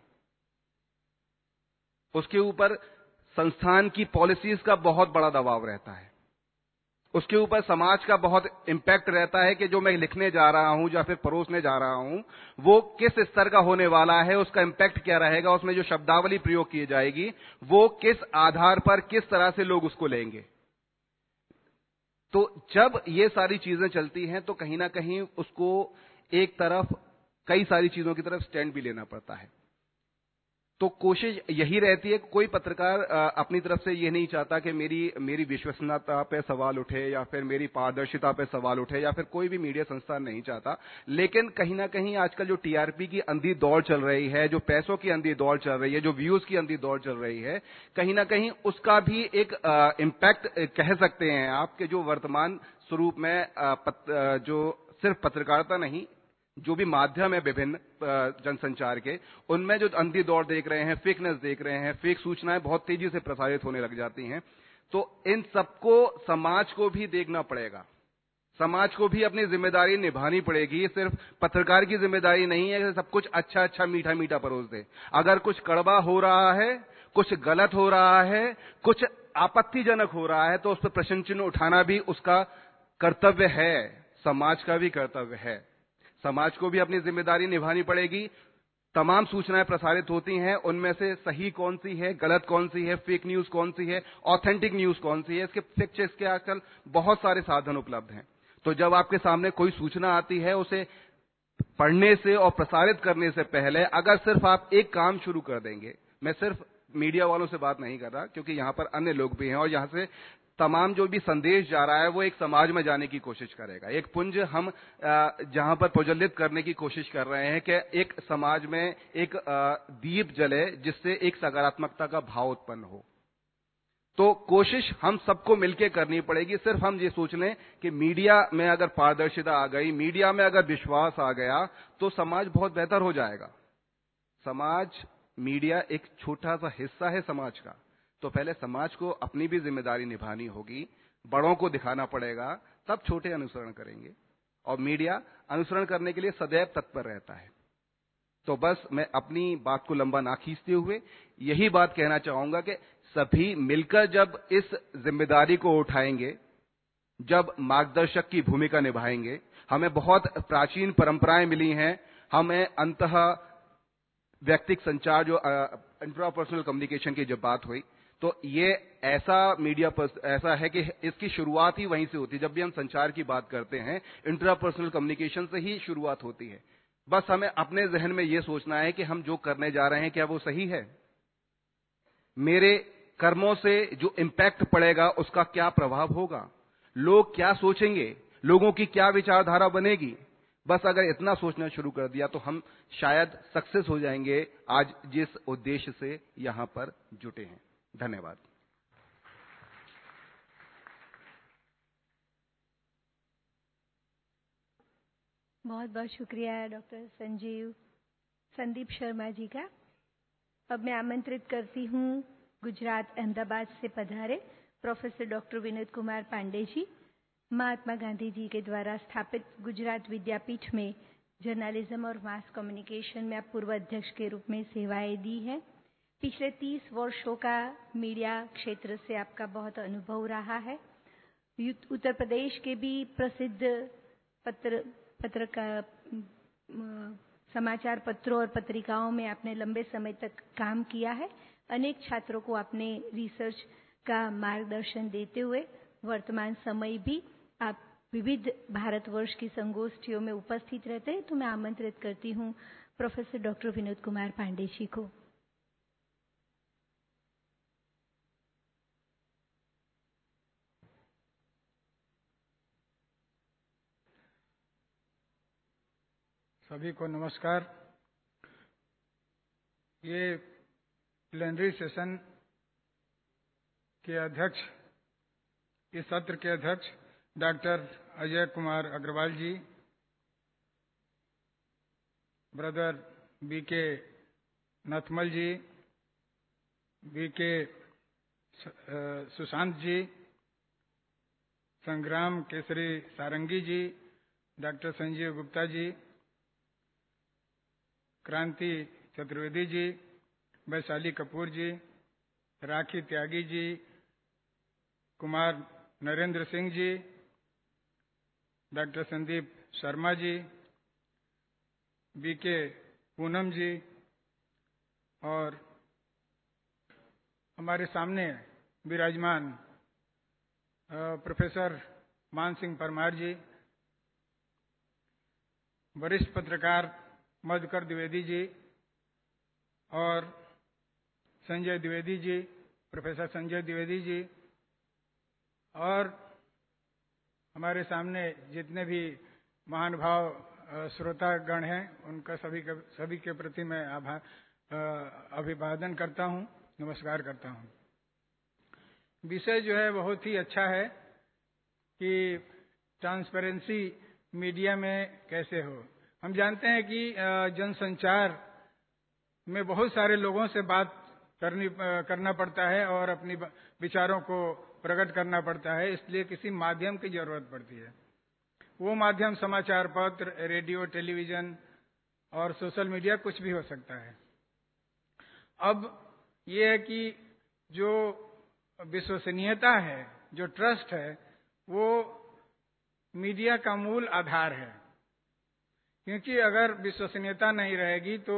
उसके ऊपर संस्थान की पॉलिसीज का बहुत बड़ा दबाव रहता है, उसके ऊपर समाज का बहुत इंपैक्ट रहता है कि जो मैं लिखने जा रहा हूं या फिर परोसने जा रहा हूं वो किस स्तर का होने वाला है, उसका इंपैक्ट क्या रहेगा, उसमें जो शब्दावली प्रयोग की जाएगी वो किस आधार पर, किस तरह से लोग उसको लेंगे। तो जब ये सारी चीजें चलती हैं तो कहीं ना कहीं उसको एक तरफ कई सारी चीजों की तरफ स्टैंड भी लेना पड़ता है। तो कोशिश यही रहती है, कोई पत्रकार अपनी तरफ से ये नहीं चाहता कि मेरी मेरी विश्वसनीयता पे सवाल उठे या फिर मेरी पारदर्शिता पे सवाल उठे, या फिर कोई भी मीडिया संस्थान नहीं चाहता। लेकिन कहीं ना कहीं आजकल जो टीआरपी की अंधी दौड़ चल रही है, जो पैसों की अंधी दौड़ चल रही है, जो व्यूज की अंधी दौड़ चल रही है, कहीं ना कहीं उसका भी एक इम्पैक्ट कह सकते हैं आप कि जो वर्तमान स्वरूप में आ, पत, आ, जो सिर्फ पत्रकारिता नहीं, जो भी माध्यम है विभिन्न जनसंचार के, उनमें जो अंधी दौड़ देख रहे हैं, फेकनेस देख रहे हैं, फेक सूचनाएं बहुत तेजी से प्रसारित होने लग जाती हैं। तो इन सबको समाज को भी देखना पड़ेगा, समाज को भी अपनी जिम्मेदारी निभानी पड़ेगी। सिर्फ पत्रकार की जिम्मेदारी नहीं है कि सब कुछ अच्छा अच्छा मीठा मीठा परोस दे। अगर कुछ कड़वा हो रहा है, कुछ गलत हो रहा है, कुछ आपत्तिजनक हो रहा है, तो उस पर प्रश्न चिन्ह उठाना भी उसका कर्तव्य है, समाज का भी कर्तव्य है। समाज को भी अपनी जिम्मेदारी निभानी पड़ेगी। तमाम सूचनाएं प्रसारित होती हैं, उनमें से सही कौन सी है, गलत कौन सी है, फेक न्यूज कौन सी है, ऑथेंटिक न्यूज कौन सी है, इसके फैक्ट चेक के आजकल बहुत सारे साधन उपलब्ध हैं। तो जब आपके सामने कोई सूचना आती है, उसे पढ़ने से और प्रसारित करने से पहले अगर सिर्फ आप एक काम शुरू कर देंगे, मैं सिर्फ मीडिया वालों से बात नहीं कर रहा क्योंकि यहां पर अन्य लोग भी हैं, और यहां से तमाम जो भी संदेश जा रहा है वो एक समाज में जाने की कोशिश करेगा। एक पुंज हम जहां पर प्रज्वलित करने की कोशिश कर रहे हैं कि एक समाज में एक दीप जले जिससे एक सकारात्मकता का भाव उत्पन्न हो। तो कोशिश हम सबको मिलकर करनी पड़ेगी। सिर्फ हम ये सोच लें कि मीडिया में अगर पारदर्शिता आ गई, मीडिया में अगर विश्वास आ गया तो समाज बहुत बेहतर हो जाएगा। समाज, मीडिया एक छोटा सा हिस्सा है समाज का, तो पहले समाज को अपनी भी जिम्मेदारी निभानी होगी, बड़ों को दिखाना पड़ेगा, तब छोटे अनुसरण करेंगे, और मीडिया अनुसरण करने के लिए सदैव तत्पर रहता है। तो बस मैं अपनी बात को लंबा ना खींचते हुए यही बात कहना चाहूंगा कि सभी मिलकर जब इस जिम्मेदारी को उठाएंगे, जब मार्गदर्शक की भूमिका निभाएंगे, हमें बहुत प्राचीन परंपराएं मिली हैं, हमें अंतः व्यक्तिक संचार जो इंट्रापर्सनल कम्युनिकेशन की जब बात हुई, तो ये ऐसा मीडिया पर ऐसा है कि इसकी शुरुआत ही वहीं से होती है। जब भी हम संचार की बात करते हैं, इंट्रापर्सनल कम्युनिकेशन से ही शुरुआत होती है। बस हमें अपने जहन में यह सोचना है कि हम जो करने जा रहे हैं क्या वो सही है, मेरे कर्मों से जो इंपैक्ट पड़ेगा उसका क्या प्रभाव होगा, लोग क्या सोचेंगे, लोगों की क्या विचारधारा बनेगी। बस अगर इतना सोचना शुरू कर दिया तो हम शायद सक्सेस हो जाएंगे आज जिस उद्देश्य से यहां पर जुटे हैं। धन्यवाद। बहुत बहुत शुक्रिया डॉक्टर संजीव संदीप शर्मा जी का। अब मैं आमंत्रित करती हूं गुजरात अहमदाबाद से पधारे प्रोफेसर डॉक्टर विनोद कुमार पांडे जी। महात्मा गांधी जी के द्वारा स्थापित गुजरात विद्यापीठ में जर्नलिज्म और मास कम्युनिकेशन में आप पूर्व अध्यक्ष के रूप में सेवाएं दी हैं। पिछले तीस वर्षों का मीडिया क्षेत्र से आपका बहुत अनुभव रहा है। उत्तर प्रदेश के भी प्रसिद्ध पत्र पत्रकार समाचार पत्रों और पत्रिकाओं में आपने लंबे समय तक काम किया है। अनेक छात्रों को आपने रिसर्च का मार्गदर्शन देते हुए वर्तमान समय भी आप विविध भारतवर्ष की संगोष्ठियों में उपस्थित रहते हैं। तो मैं आमंत्रित करती हूँ प्रोफेसर डॉक्टर विनोद कुमार पांडे जी को। सभी को नमस्कार। ये प्लेनरी सेशन के अध्यक्ष, इस सत्र के अध्यक्ष doctor Ajay Kumar Agarwal ji, brother B K Nathmal ji, B K Sushant ji, Sangram Keshari Sarangi ji, doctor Sanjeev Gupta ji, Kranti Chaturvedi ji, Vaishali Kapoor ji, Rakhi Tyagi ji, Kumar Narendra Singh ji, doctor Sandeep Sharma ji, B K Poonam जी और हमारे सामने विराजमान प्रोफेसर मान सिंह परमार जी, वरिष्ठ पत्रकार मधुकर द्विवेदी जी और संजय द्विवेदी जी, प्रोफेसर संजय द्विवेदी जी, और हमारे सामने जितने भी महानुभाव श्रोतागण हैं उनका सभी के सभी के प्रति मैं आभार अभिवादन करता हूं, नमस्कार करता हूं। विषय जो है बहुत ही अच्छा है कि ट्रांसपेरेंसी मीडिया में कैसे हो। हम जानते हैं कि जनसंचार में बहुत सारे लोगों से बात करनी करना पड़ता है और अपनी विचारों को प्रकट करना पड़ता है, इसलिए किसी माध्यम की जरूरत पड़ती है। वो माध्यम समाचार पत्र, रेडियो, टेलीविजन और सोशल मीडिया कुछ भी हो सकता है। अब ये है कि जो विश्वसनीयता है, जो ट्रस्ट है, वो मीडिया का मूल आधार है, क्योंकि अगर विश्वसनीयता नहीं रहेगी तो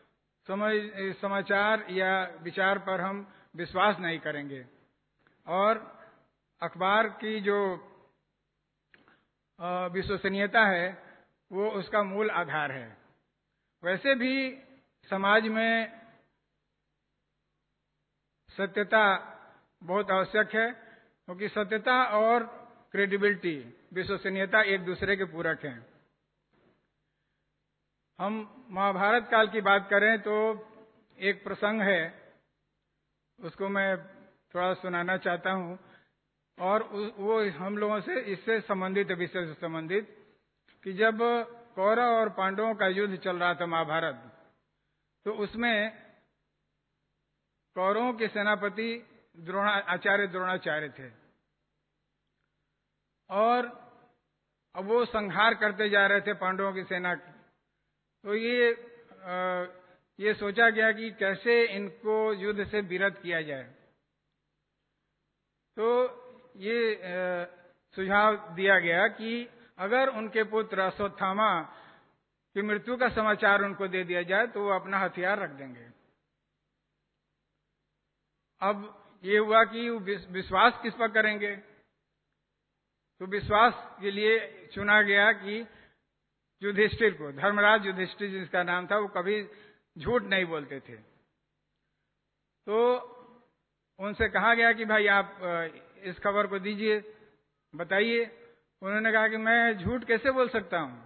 समाचार या विचार पर हम विश्वास नहीं करेंगे और अखबार की जो विश्वसनीयता है वो उसका मूल आधार है। वैसे भी समाज में सत्यता बहुत आवश्यक है, क्योंकि सत्यता और क्रेडिबिलिटी, विश्वसनीयता एक दूसरे के पूरक हैं। हम महाभारत काल की बात करें तो एक प्रसंग है, उसको मैं थोड़ा सुनाना चाहता हूं और वो हम लोगों से इससे संबंधित, विषय से संबंधित, कि जब कौरव और पांडवों का युद्ध चल रहा था महाभारत, तो उसमें कौरवों के सेनापति द्रोणा आचार्य द्रोणाचार्य थे और अब वो संहार करते जा रहे थे पांडवों की सेना की। तो ये आ, ये सोचा गया कि कैसे इनको युद्ध से विरत किया जाए। तो ये आ, सुझाव दिया गया कि अगर उनके पुत्र अश्वत्थामा की मृत्यु का समाचार उनको दे दिया जाए तो वो अपना हथियार रख देंगे। अब ये हुआ कि विश्वास किस पर करेंगे, तो विश्वास के लिए चुना गया कि युधिष्ठिर को, धर्मराज युधिष्ठिर जिसका नाम था, वो कभी झूठ नहीं बोलते थे। तो उनसे कहा गया कि भाई आप इस खबर को दीजिए, बताइए। उन्होंने कहा कि मैं झूठ कैसे बोल सकता हूं।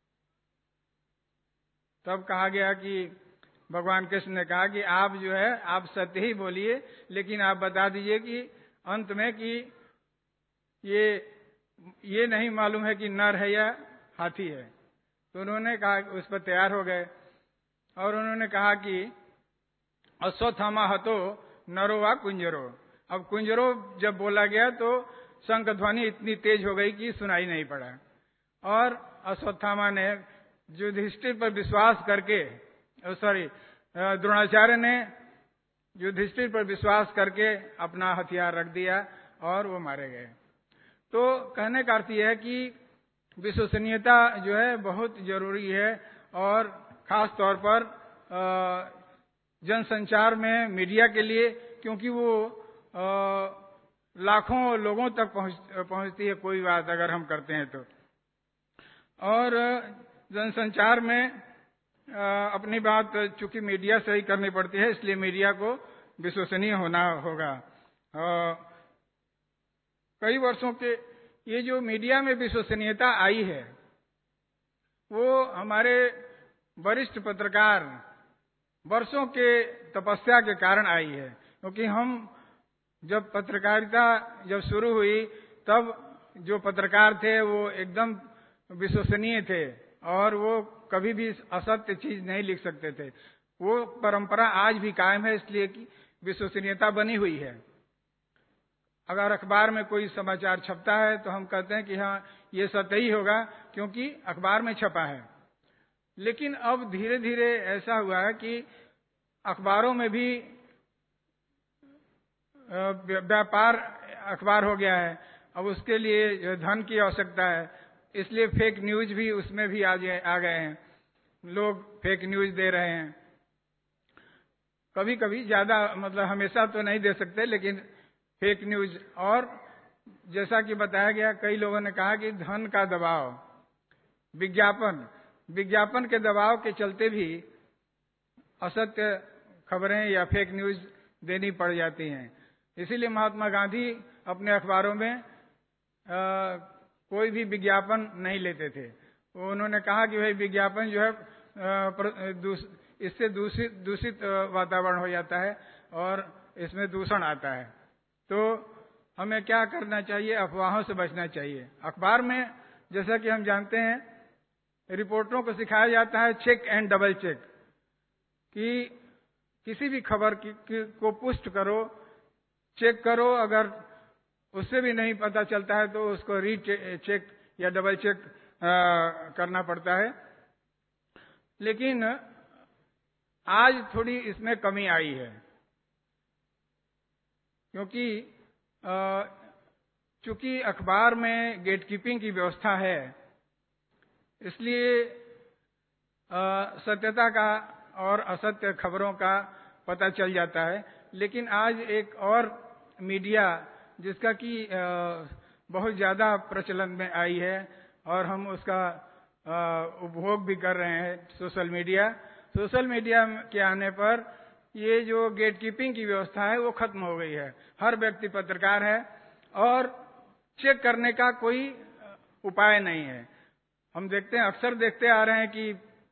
तब कहा गया कि भगवान कृष्ण ने कहा कि आप जो है आप सत्य ही बोलिए, लेकिन आप बता दीजिए कि अंत में कि ये ये नहीं मालूम है कि नर है या हाथी है। तो उन्होंने कहा, उस पर तैयार हो गए और उन्होंने कहा कि अश्वत्थामा हतो नरो वा कुंजरो। अब कुंजरो जब बोला गया तो शंख ध्वनि इतनी तेज हो गई कि सुनाई नहीं पड़ा और अश्वत्थामा ने युधिष्ठिर पर विश्वास करके, सॉरी द्रोणाचार्य ने युधिष्ठिर पर विश्वास करके अपना हथियार रख दिया और वो मारे गए। तो कहने का अर्थ यह है कि विश्वसनीयता जो है बहुत जरूरी है और खास तौर पर जनसंचार में मीडिया के लिए, क्योंकि वो लाखों लोगों तक पहुंच पहुंचती है कोई बात अगर हम करते हैं तो। और जनसंचार में अपनी बात चूंकि मीडिया से ही करनी पड़ती है, इसलिए मीडिया को विश्वसनीय होना होगा। कई वर्षों के ये जो मीडिया में विश्वसनीयता आई है वो हमारे वरिष्ठ पत्रकार वर्षों के तपस्या के कारण आई है, क्योंकि हम जब पत्रकारिता जब शुरू हुई तब जो पत्रकार थे वो एकदम विश्वसनीय थे और वो कभी भी असत्य चीज नहीं लिख सकते थे। वो परंपरा आज भी कायम है, इसलिए कि विश्वसनीयता बनी हुई है। अगर अखबार में कोई समाचार छपता है तो हम कहते हैं कि हाँ ये सत्य ही होगा क्योंकि अखबार में छपा है। लेकिन अब धीरे धीरे ऐसा हुआ है कि अखबारों में भी व्यापार अखबार हो गया है। अब उसके लिए धन की आवश्यकता है, इसलिए फेक न्यूज भी उसमें भी आ गए हैं। लोग फेक न्यूज दे रहे हैं, कभी कभी ज्यादा, मतलब हमेशा तो नहीं दे सकते, लेकिन फेक न्यूज। और जैसा कि बताया गया, कई लोगों ने कहा कि धन का दबाव, विज्ञापन विज्ञापन के दबाव के चलते भी असत्य खबरें या फेक न्यूज देनी पड़ जाती हैं। इसीलिए महात्मा गांधी अपने अखबारों में आ, कोई भी विज्ञापन नहीं लेते थे। उन्होंने कहा कि भाई विज्ञापन जो है दूस, इससे दूषित दूषित वातावरण हो जाता है और इसमें दूषण आता है। तो हमें क्या करना चाहिए? अफवाहों से बचना चाहिए। अखबार में जैसा कि हम जानते हैं, रिपोर्टरों को सिखाया जाता है चेक एंड डबल चेक, कि किसी भी खबर की, की, को पुष्ट करो, चेक करो, अगर उससे भी नहीं पता चलता है तो उसको री चेक या डबल चेक आ, करना पड़ता है। लेकिन आज थोड़ी इसमें कमी आई है, क्योंकि चूंकि अखबार में गेटकीपिंग की व्यवस्था है, इसलिए सत्यता का और असत्य खबरों का पता चल जाता है। लेकिन आज एक और मीडिया जिसका कि बहुत ज्यादा प्रचलन में आई है और हम उसका उपभोग भी कर रहे हैं, सोशल मीडिया। सोशल मीडिया के आने पर ये जो गेटकीपिंग की व्यवस्था है वो खत्म हो गई है। हर व्यक्ति पत्रकार है और चेक करने का कोई उपाय नहीं है। हम देखते हैं, अक्सर देखते आ रहे हैं कि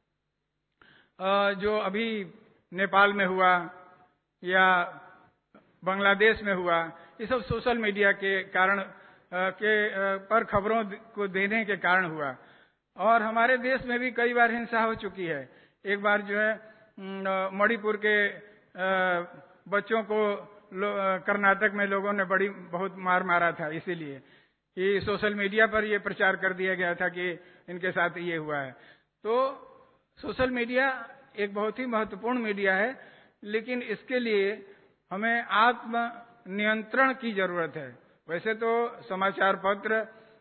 जो अभी नेपाल में हुआ या बांग्लादेश में हुआ, ये सब सोशल मीडिया के कारण के पर खबरों को देने के कारण हुआ। और हमारे देश में भी कई बार हिंसा हो चुकी है। एक बार जो है मणिपुर के बच्चों को कर्नाटक में लोगों ने बड़ी बहुत मार मारा था, इसीलिए कि सोशल मीडिया पर ये प्रचार कर दिया गया था कि इनके साथ ये हुआ है। तो सोशल मीडिया एक बहुत ही महत्वपूर्ण मीडिया है, लेकिन इसके लिए हमें आत्म नियंत्रण की जरूरत है। वैसे तो समाचार पत्र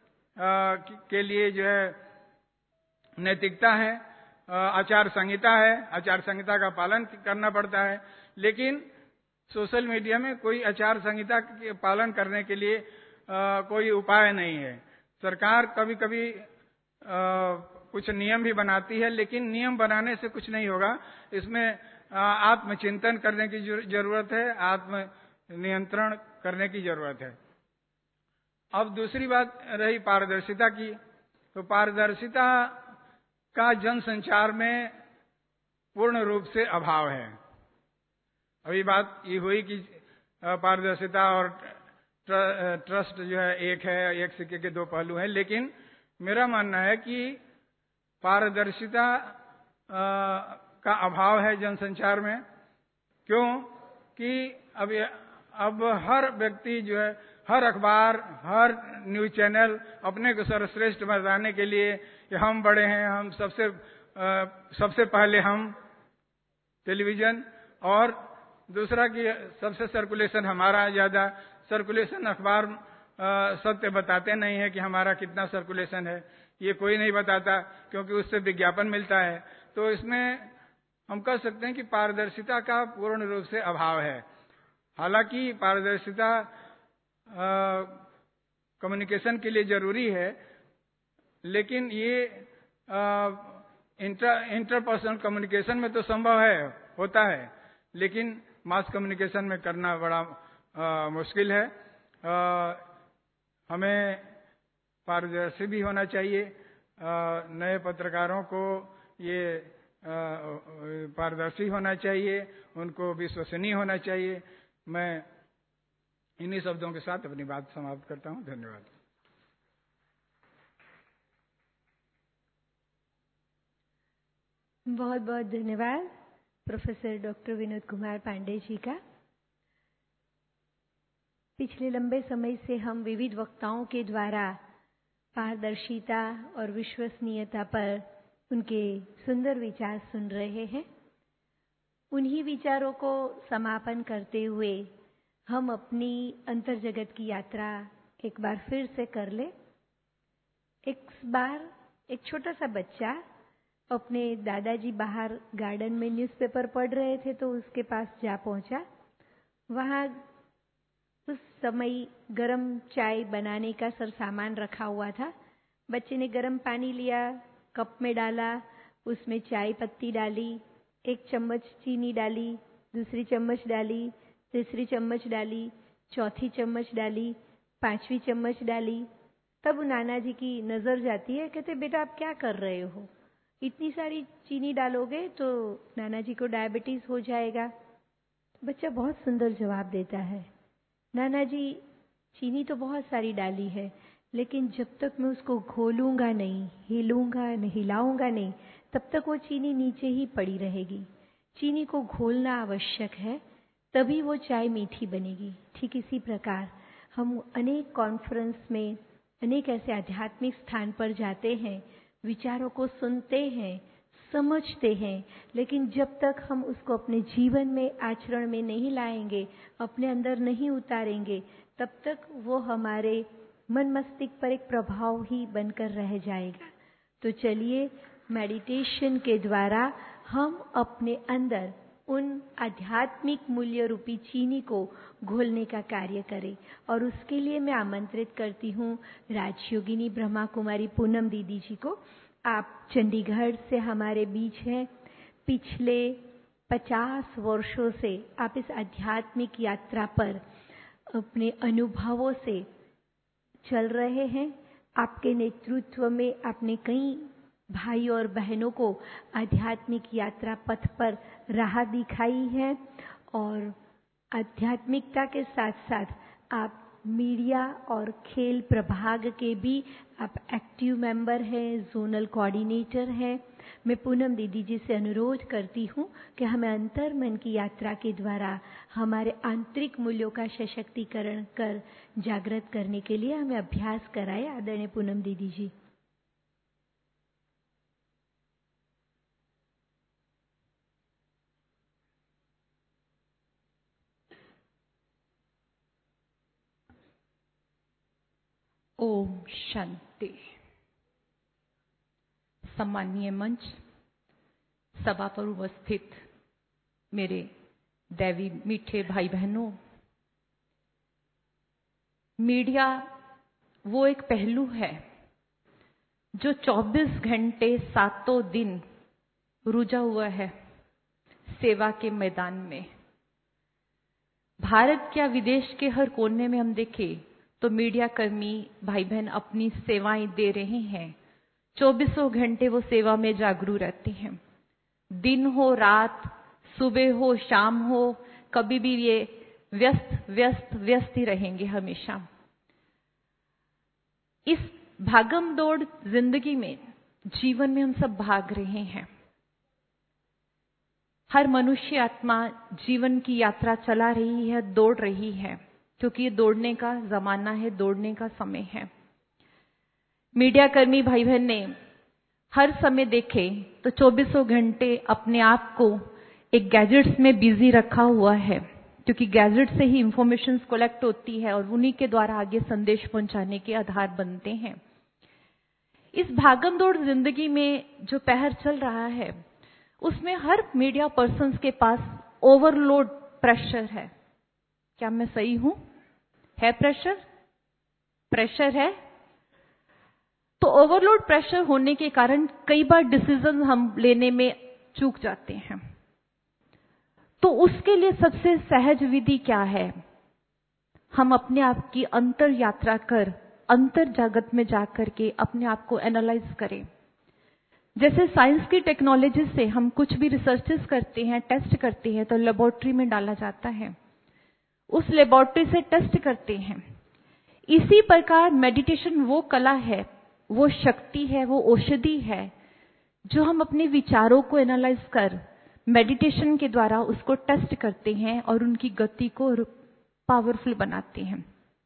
के लिए जो है नैतिकता है, आचार संहिता है, आचार संहिता का पालन करना पड़ता है, लेकिन सोशल मीडिया में कोई आचार संहिता के पालन करने के लिए आ, कोई उपाय नहीं है। सरकार कभी कभी आ, कुछ नियम भी बनाती है, लेकिन नियम बनाने से कुछ नहीं होगा। इसमें आत्मचिंतन करने की जरूरत है, आत्म नियंत्रण करने की जरूरत है। अब दूसरी बात रही पारदर्शिता की, तो पारदर्शिता का जनसंचार में पूर्ण रूप से अभाव है। अभी बात ये हुई कि पारदर्शिता और ट्रस्ट जो है एक है, एक सिक्के के दो पहलू हैं, लेकिन मेरा मानना है कि पारदर्शिता का अभाव है जनसंचार में। क्यों? कि अब अब हर व्यक्ति जो है, हर अखबार, हर न्यूज चैनल अपने को सर्वश्रेष्ठ बताने के लिए कि हम बड़े हैं, हम सबसे सबसे पहले हम टेलीविजन, और दूसरा कि सबसे सर्कुलेशन हमारा ज्यादा। सर्कुलेशन अखबार सत्य बताते नहीं है कि हमारा कितना सर्कुलेशन है, ये कोई नहीं बताता, क्योंकि उससे विज्ञापन मिलता है। तो इसमें हम कह सकते हैं कि पारदर्शिता का पूर्ण रूप से अभाव है। हालांकि पारदर्शिता कम्युनिकेशन के लिए जरूरी है, लेकिन ये इंटर इंटरपर्सनल कम्युनिकेशन में तो संभव है, होता है, लेकिन मास कम्युनिकेशन में करना बड़ा आ, मुश्किल है। आ, हमें पारदर्शी भी होना चाहिए। आ, नए पत्रकारों को ये पारदर्शी होना चाहिए, उनको विश्वसनीय होना चाहिए। मैं इन्हीं शब्दों के साथ अपनी बात समाप्त करता हूं। धन्यवाद। बहुत बहुत धन्यवाद प्रोफेसर डॉक्टर विनोद कुमार पांडे जी का। पिछले लंबे समय से हम विविध वक्ताओं के द्वारा पारदर्शिता और विश्वसनीयता पर उनके सुंदर विचार सुन रहे हैं। उन्हीं विचारों को समापन करते हुए हम अपनी अंतर्जगत की यात्रा एक बार फिर से कर ले। एक बार एक छोटा सा बच्चा अपने दादाजी बाहर गार्डन में न्यूज़पेपर पढ़ रहे थे तो उसके पास जा पहुंचा। वहां उस समय गरम चाय बनाने का सर सामान रखा हुआ था। बच्चे ने गरम पानी लिया, कप में डाला, उसमें चाय पत्ती डाली, एक चम्मच चीनी डाली, दूसरी चम्मच डाली, तीसरी चम्मच डाली, चौथी चम्मच डाली, पांचवी चम्मच डाली। तब नाना जी की नजर जाती है, कहते बेटा आप क्या कर रहे हो, इतनी सारी चीनी डालोगे तो नाना जी को डायबिटीज हो जाएगा। बच्चा बहुत सुंदर जवाब देता है, नाना जी चीनी तो बहुत सारी डाली है, लेकिन जब तक मैं उसको घोलूंगा नहीं, हिलूंगा नहीं, हिलाऊंगा नहीं, तब तक वो चीनी नीचे ही पड़ी रहेगी। चीनी को घोलना आवश्यक है, तभी वो चाय मीठी बनेगी। ठीक इसी प्रकार हम अनेक कॉन्फ्रेंस में, अनेक ऐसे आध्यात्मिक स्थान पर जाते हैं, विचारों को सुनते हैं, समझते हैं, लेकिन जब तक हम उसको अपने जीवन में, आचरण में नहीं लाएंगे, अपने अंदर नहीं उतारेंगे, तब तक वो हमारे मन मस्तिष्क पर एक प्रभाव ही बनकर रह जाएगा। तो चलिए मेडिटेशन के द्वारा हम अपने अंदर उन आध्यात्मिक मूल्य रूपी चीनी को घोलने का कार्य करें। और उसके लिए मैं आमंत्रित करती हूँ राजयोगिनी ब्रह्मा कुमारी पूनम दीदी जी को। आप चंडीगढ़ से हमारे बीच हैं। पिछले पचास वर्षों से आप इस आध्यात्मिक यात्रा पर अपने अनुभवों से चल रहे हैं। आपके नेतृत्व में आपने कई भाई और बहनों को आध्यात्मिक यात्रा पथ पर राह दिखाई है, और आध्यात्मिकता के साथ साथ आप मीडिया और खेल प्रभाग के भी आप एक्टिव मेंबर हैं, जोनल कोऑर्डिनेटर हैं। मैं पूनम दीदी जी से अनुरोध करती हूँ कि हमें अंतर मन की यात्रा के द्वारा हमारे आंतरिक मूल्यों का सशक्तिकरण कर जागृत करने के लिए हमें अभ्यास कराए। आदरणीय पूनम दीदी जी। ओम शांति। सम्मानीय मंच, सभा पर उपस्थित मेरे दैवी मीठे भाई बहनों, मीडिया वो एक पहलू है जो चौबीस घंटे सातों दिन रुझा हुआ है सेवा के मैदान में। भारत क्या विदेश के हर कोने में हम देखें तो मीडिया कर्मी भाई बहन अपनी सेवाएं दे रहे हैं। चौबीसों घंटे वो सेवा में जागरूक रहते हैं। दिन हो रात, सुबह हो शाम हो, कभी भी ये व्यस्त व्यस्त व्यस्त ही रहेंगे हमेशा। इस भागम दौड़ जिंदगी में, जीवन में हम सब भाग रहे हैं। हर मनुष्य आत्मा जीवन की यात्रा चला रही है, दौड़ रही है, क्योंकि ये दौड़ने का जमाना है, दौड़ने का समय है। मीडिया कर्मी भाई बहन ने हर समय देखे तो चौबीसों घंटे अपने आप को एक गैजेट्स में बिजी रखा हुआ है, क्योंकि गैजेट से ही इंफॉर्मेशन कलेक्ट होती है और उन्हीं के द्वारा आगे संदेश पहुंचाने के आधार बनते हैं। इस भागम दौड़ जिंदगी में जो पहर चल रहा है, उसमें हर मीडिया पर्सन्स के पास ओवरलोड प्रेशर है। क्या मैं सही हूं? है प्रेशर? प्रेशर है। तो ओवरलोड प्रेशर होने के कारण कई बार डिसीजन हम लेने में चूक जाते हैं। तो उसके लिए सबसे सहज विधि क्या है? हम अपने आप की अंतर यात्रा कर, अंतर जगत में जाकर के अपने आप को एनालाइज करें। जैसे साइंस की टेक्नोलॉजी से हम कुछ भी रिसर्चेस करते हैं, टेस्ट करते हैं, तो लेबोरेटरी में डाला जाता है, उस लेबोरेटरी से टेस्ट करते हैं। इसी प्रकार मेडिटेशन वो कला है, वो शक्ति है, वो औषधि है जो हम अपने विचारों को एनालाइज कर मेडिटेशन के द्वारा उसको टेस्ट करते हैं और उनकी गति को पावरफुल बनाते हैं।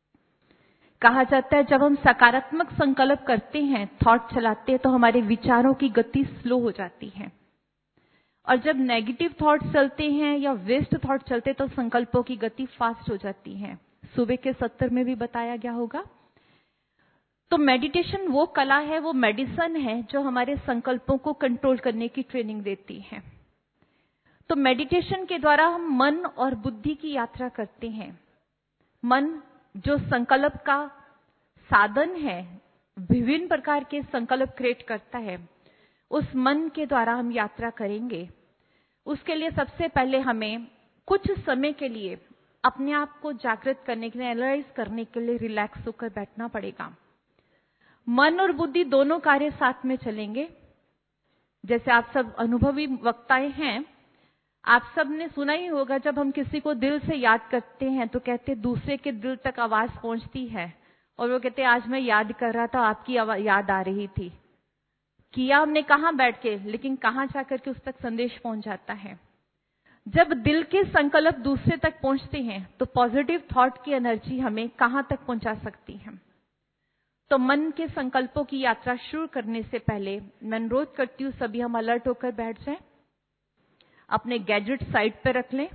कहा जाता है जब हम सकारात्मक संकल्प करते हैं, थॉट चलाते हैं, तो हमारे विचारों की गति स्लो हो जाती है, और जब नेगेटिव थॉट चलते हैं या वेस्ट थॉट चलते हैं तो संकल्पों की गति फास्ट हो जाती है। सुबह के सत्र में भी बताया गया होगा। तो मेडिटेशन वो कला है, वो मेडिसिन है जो हमारे संकल्पों को कंट्रोल करने की ट्रेनिंग देती है। तो मेडिटेशन के द्वारा हम मन और बुद्धि की यात्रा करते हैं। मन जो संकल्प का साधन है, विभिन्न प्रकार के संकल्प क्रिएट करता है, उस मन के द्वारा हम यात्रा करेंगे। उसके लिए सबसे पहले हमें कुछ समय के लिए अपने आप को जागृत करने के लिए, एनालाइज करने के लिए रिलैक्स होकर बैठना पड़ेगा। मन और बुद्धि दोनों कार्य साथ में चलेंगे। जैसे आप सब अनुभवी वक्ताएं हैं, आप सब ने सुना ही होगा, जब हम किसी को दिल से याद करते हैं तो कहते हैं दूसरे के दिल तक आवाज पहुंचती है, और वो कहते हैं आज मैं याद कर रहा था, आपकी याद आ रही थी। किया हमने कहां बैठ के, लेकिन कहां जाकर के उस तक संदेश पहुंच जाता है। जब दिल के संकल्प दूसरे तक पहुंचते हैं तो पॉजिटिव थॉट की एनर्जी हमें कहां तक पहुंचा सकती है। तो मन के संकल्पों की यात्रा शुरू करने से पहले मैं अनुरोध करती हूं सभी हम अलर्ट होकर बैठ जाएं, अपने गैजेट साइड पर रख लें।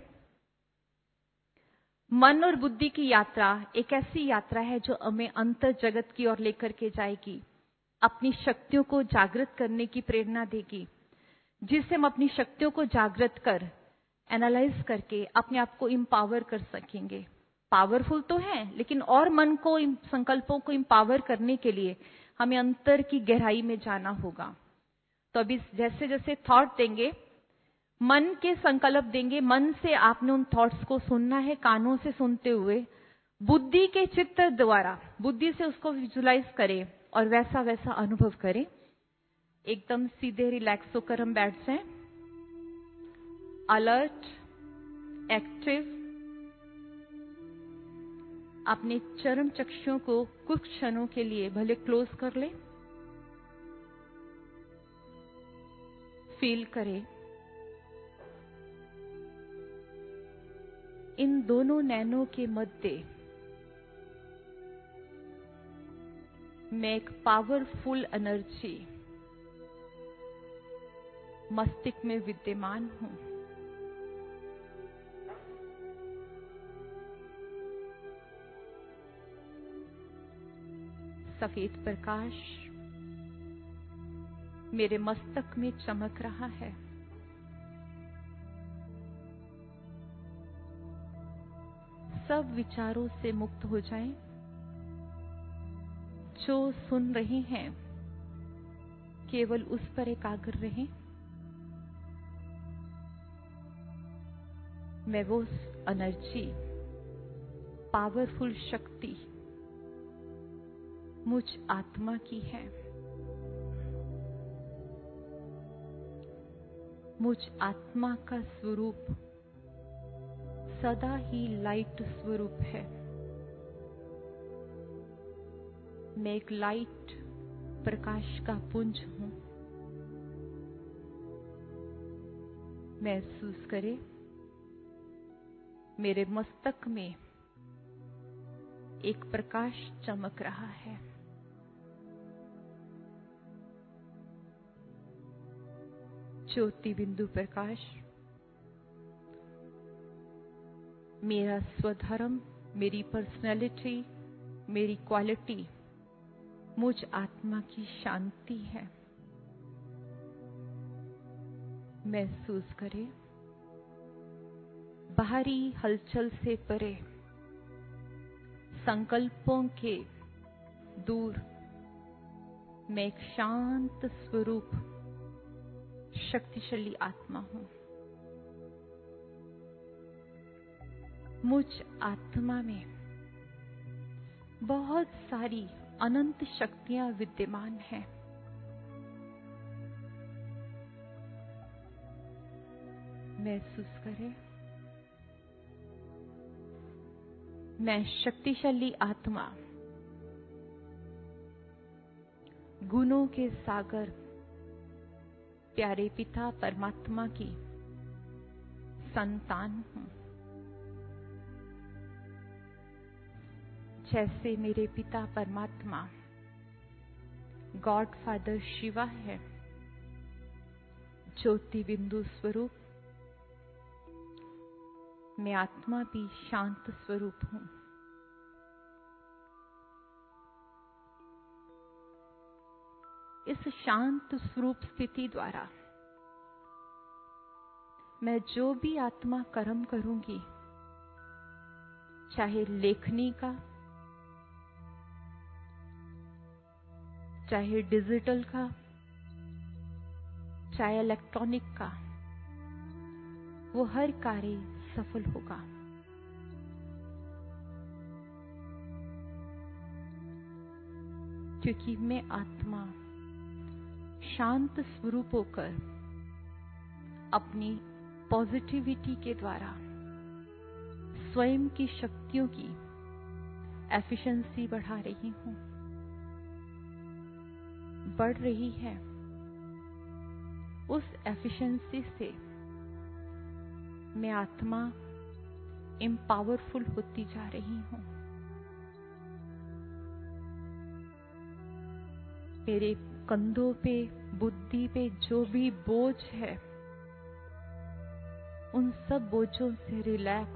मन और बुद्धि की यात्रा एक ऐसी यात्रा है जो हमें अंतर जगत की ओर लेकर के जाएगी, अपनी शक्तियों को जागृत करने की प्रेरणा देगी, जिससे हम अपनी शक्तियों को जागृत कर, एनालाइज करके अपने आप को एम्पावर कर सकेंगे। पावरफुल तो है, लेकिन और मन को, संकल्पों को एम्पावर करने के लिए हमें अंतर की गहराई में जाना होगा। तो अभी जैसे जैसे थॉट देंगे, मन के संकल्प देंगे, मन से आपने उन थॉट्स को सुनना है, कानों से सुनते हुए बुद्धि के चित्र द्वारा, बुद्धि से उसको विजुलाइज करें और वैसा वैसा अनुभव करें। एकदम सीधे रिलैक्स होकर हम बैठ जाएं, अलर्ट, एक्टिव। अपने चरण चक्षुओं को कुछ क्षणों के लिए भले क्लोज कर लें, फील करें इन दोनों नैनों के मध्य मैं एक पावरफुल एनर्जी मस्तिष्क में विद्यमान हूं। सफेद प्रकाश मेरे मस्तक में चमक रहा है। सब विचारों से मुक्त हो जाएं। जो सुन रहे हैं केवल उस पर एकाग्र रहें। मैं वो एनर्जी, पावरफुल शक्ति मुझ आत्मा की है। मुझ आत्मा का स्वरूप सदा ही लाइट स्वरूप है। मैं एक लाइट प्रकाश का पुंज हूं। महसूस करें मेरे मस्तक में एक प्रकाश चमक रहा है। ज्योति बिंदु प्रकाश मेरा स्वधर्म, मेरी पर्सनैलिटी, मेरी क्वालिटी मुझ आत्मा की शांति है। महसूस करें बाहरी हलचल से परे, संकल्पों के दूर मैं एक शांत स्वरूप शक्तिशाली आत्मा हूं। मुझ आत्मा में बहुत सारी अनंत शक्तियां विद्यमान हैं। महसूस करें मैं शक्तिशाली आत्मा गुणों के सागर प्यारे पिता परमात्मा की संतान हूं। जैसे मेरे पिता परमात्मा गॉड फादर शिवा है, ज्योति बिंदु स्वरूप, मैं आत्मा भी शांत स्वरूप हूं। इस शांत स्वरूप स्थिति द्वारा मैं जो भी आत्मा कर्म करूंगी, चाहे लेखनी का, चाहे डिजिटल का, चाहे इलेक्ट्रॉनिक का, वो हर कार्य सफल होगा। क्योंकि मैं आत्मा शांत स्वरूप होकर अपनी पॉजिटिविटी के द्वारा स्वयं की शक्तियों की एफिशिएंसी बढ़ा रही हूं, बढ़ रही है। उस एफिशिएंसी से मैं आत्मा एम्पावरफुल होती जा रही हूं। मेरे कंधों पे, बुद्धि पे जो भी बोझ है, उन सब बोझों से रिलैक्स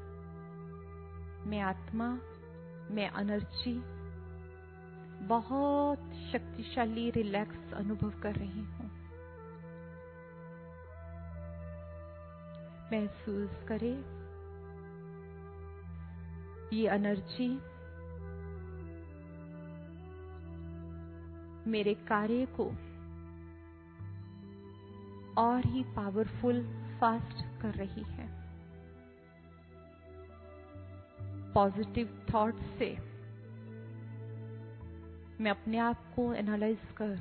मैं आत्मा, मैं एनर्जी बहुत शक्तिशाली रिलैक्स अनुभव कर रही हूं। महसूस करें ये एनर्जी मेरे कार्य को और ही पावरफुल, फास्ट कर रही है। पॉजिटिव थॉट से मैं अपने आप को एनालाइज कर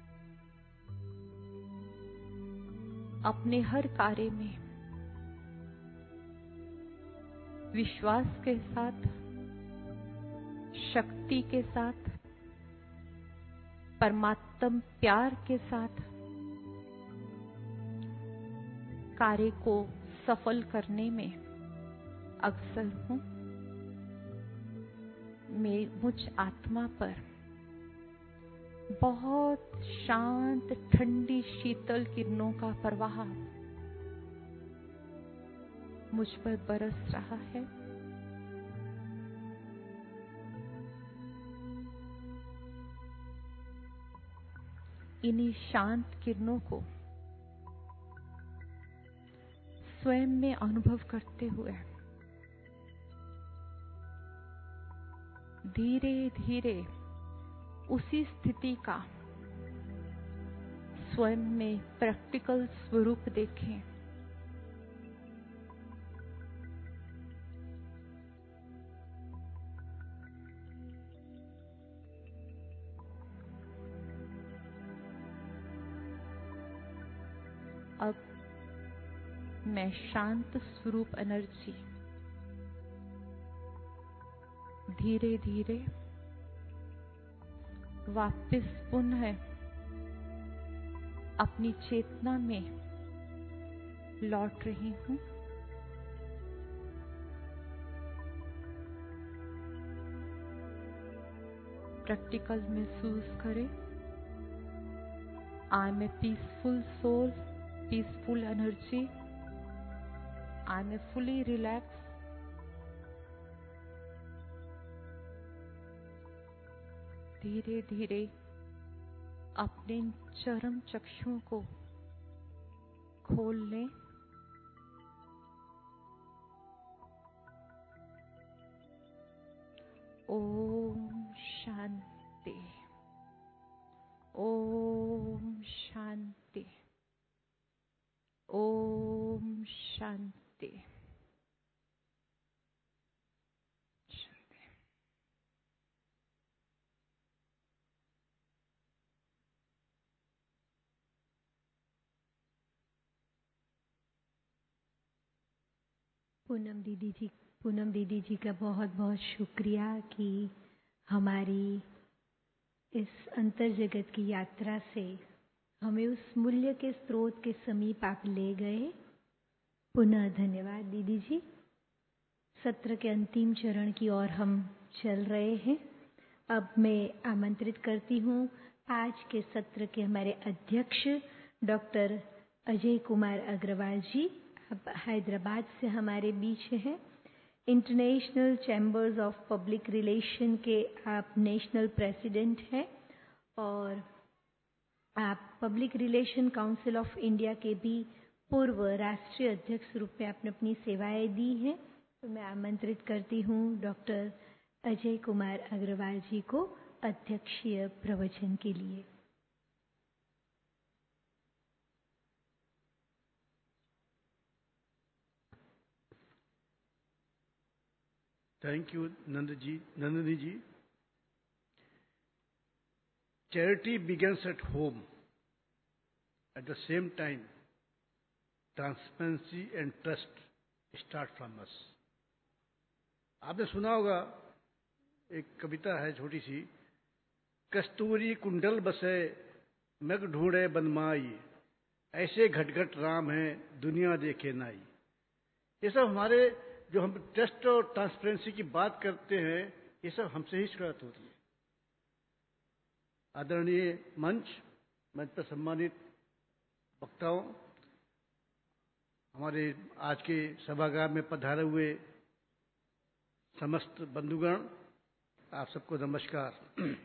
अपने हर कार्य में विश्वास के साथ, शक्ति के साथ, परमात्म प्यार के साथ कार्य को सफल करने में अग्रसर हूं। मैं मुझ आत्मा पर बहुत शांत, ठंडी, शीतल किरणों का प्रवाह मुझ पर बरस रहा है। इन्हीं शांत किरणों को स्वयं में अनुभव करते हुए धीरे धीरे उसी स्थिति का स्वयं में प्रैक्टिकल स्वरूप देखें। अब मैं शांत स्वरूप एनर्जी धीरे धीरे वापस पुनः अपनी चेतना में लौट रही हूं। प्रैक्टिकल महसूस करें। I am a peaceful soul, peaceful energy. I am fully relaxed. धीरे धीरे अपने चरम चक्षुओं को खोल लें। ओम शांति, ओम शांति, ओम शांति, शांति। पूनम दीदी जी पूनम दीदी जी का बहुत बहुत शुक्रिया कि हमारी इस अंतर जगत की यात्रा से हमें उस मूल्य के स्रोत के समीप आप ले गए। पुनः धन्यवाद दीदी जी। सत्र के अंतिम चरण की ओर हम चल रहे हैं। अब मैं आमंत्रित करती हूँ आज के सत्र के हमारे अध्यक्ष डॉक्टर अजय कुमार अग्रवाल जी। अब हैदराबाद से हमारे बीच हैं। International chambers of public relation के आप नेशनल प्रेसिडेंट हैं और आप public relation council of India के भी पूर्व राष्ट्रीय अध्यक्ष रूप में आपने अपनी सेवाएं दी हैं। तो मैं आमंत्रित करती हूँ डॉक्टर अजय कुमार अग्रवाल जी को अध्यक्षीय प्रवचन के लिए। Thank you, Nandji, Nandini ji. Charity begins at home. At the same time, transparency and trust start from us. आपने सुना होगा एक कविता है छोटी सी, कस्तूरी कुंडल बसे मग ढूंढे बनमाई, ऐसे घटघट राम है दुनिया देखे नाई। ये सब हमारे जो हम ट्रस्ट और ट्रांसपेरेंसी की बात करते हैं, ये सब हमसे ही शुरुआत होती है। आदरणीय मंच मंच पर सम्मानित वक्ताओं, हमारे आज के सभागार में पधारे हुए समस्त बंधुगण, आप सबको नमस्कार।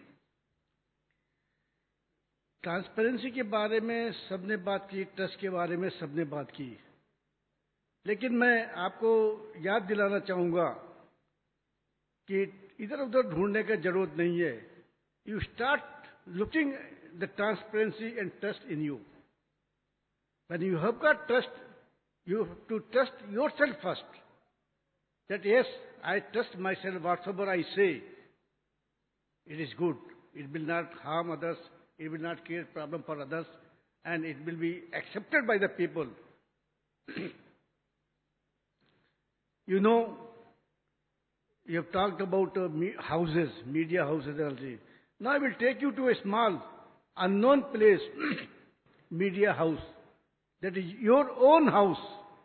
ट्रांसपेरेंसी के बारे में सबने बात की, ट्रस्ट के बारे में सबने बात की, लेकिन मैं आपको याद दिलाना चाहूंगा कि इधर उधर ढूंढने की जरूरत नहीं है। You start looking the transparency and trust in you. When you have got trust, you have to trust yourself first. That yes, I trust myself, whatsoever I say, it is good. It will not harm others, it will not create problem for others, and it will be accepted by the people. You know, you have talked about uh, me houses, media houses and all this. Now I will take you to a small, unknown place, media house. That is your own house.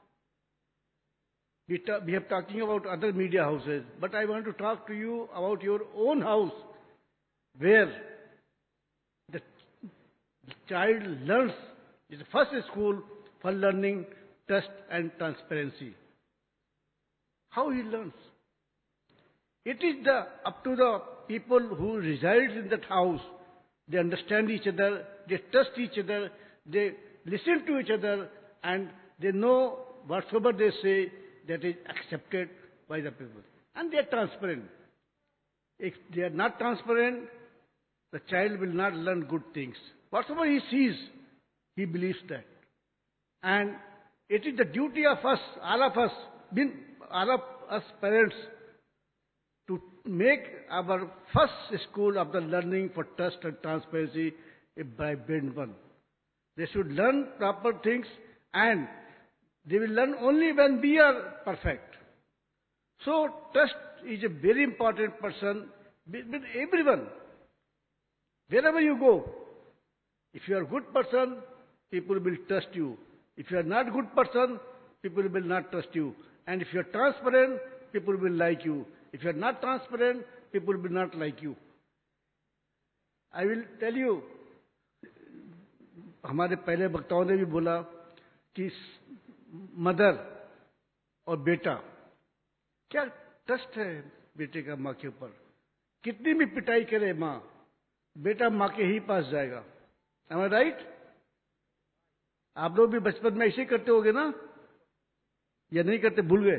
We, ta- we have talking about other media houses, but I want to talk to you about your own house, where the child learns, is the first school for learning trust and transparency. How he learns? It is the up to the people who reside in that house. They understand each other, they trust each other, they listen to each other, and they know whatsoever they say, that is accepted by the people. And they are transparent. If they are not transparent, the child will not learn good things. Whatsoever he sees, he believes that. And it is the duty of us, all of us, all of us parents, to make our first school of the learning for trust and transparency a vibrant one. They should learn proper things, and they will learn only when we are perfect. So trust is a very important person with everyone. Wherever you go, if you are a good person, people will trust you. If you are not a good person, people will not trust you. And if you are transparent, people will like you. If you are not transparent, people will not like you. I will tell you, हमारे पहले वक्ताओं ने भी बोला कि मदर और बेटा, क्या ट्रस्ट है बेटे का माँ के ऊपर। कितनी भी पिटाई करे माँ, बेटा माँ के ही पास जाएगा। Am I right? आप लोग भी बचपन में ऐसे करते होगे ना, या नहीं करते, भूल गए?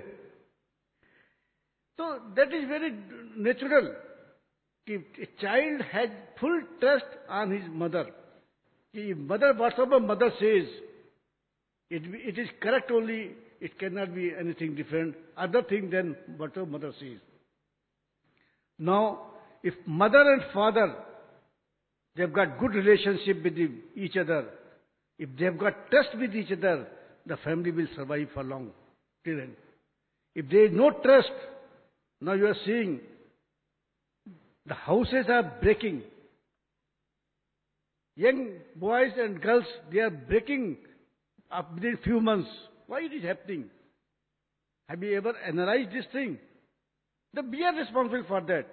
तो दैट इज वेरी नेचुरल कि child has full trust on his mother, कि mother whatsoever mother says it it is correct only, it can not be anything different other thing than whatever mother says. Now if mother and father they have got good relationship with each other, if they have got trust with each other, the family will survive for long till end. If there is no trust, now you are seeing the houses are breaking. Young boys and girls, they are breaking up within few months. Why it is happening? Have you ever analyzed this thing? Then we are responsible for that.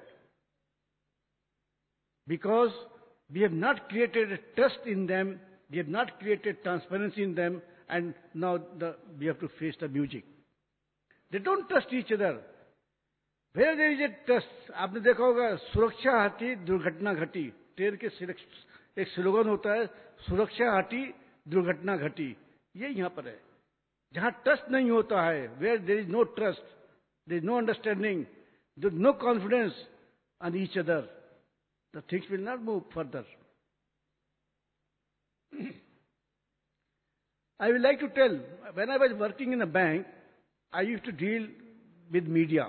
Because we have not created a trust in them, we have not created transparency in them, and now the, we have to face the music. They don't trust each other. Where there is a trust, आपने देखा होगा, सुरक्षा हटी दुर्घटना घटी. ट्रेन के एक स्लोगन होता है, सुरक्षा हटी दुर्घटना घटी. ये यहाँ पर है. जहाँ ट्रस्ट नहीं होता है, where there is no trust, there is no understanding, there is no confidence on each other, the things will not move further. I would like to tell, when I was working in a bank, I used to deal with media.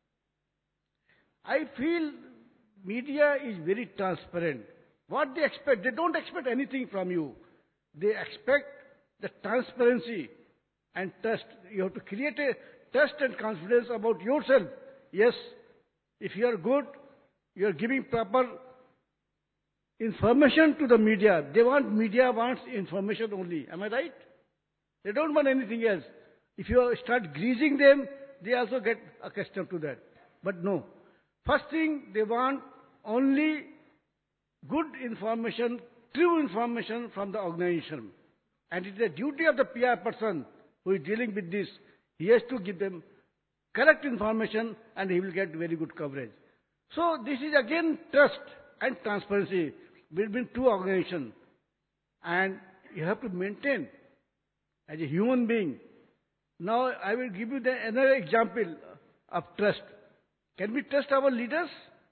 I feel media is very transparent. What they expect, they don't expect anything from you. They expect the transparency and trust. You have to create a trust and confidence about yourself. Yes, if you are good, you are giving proper information to the media. They want, media wants information only. Am I right? They don't want anything else. If you start greasing them, they also get accustomed to that. But no. First thing, they want only good information, true information from the organization. And it is the duty of the P R person who is dealing with this. He has to give them correct information and he will get very good coverage. So this is again trust and transparency between two organizations. And you have to maintain as a human being. Now I will give you the, another example of trust. Can we trust our leaders?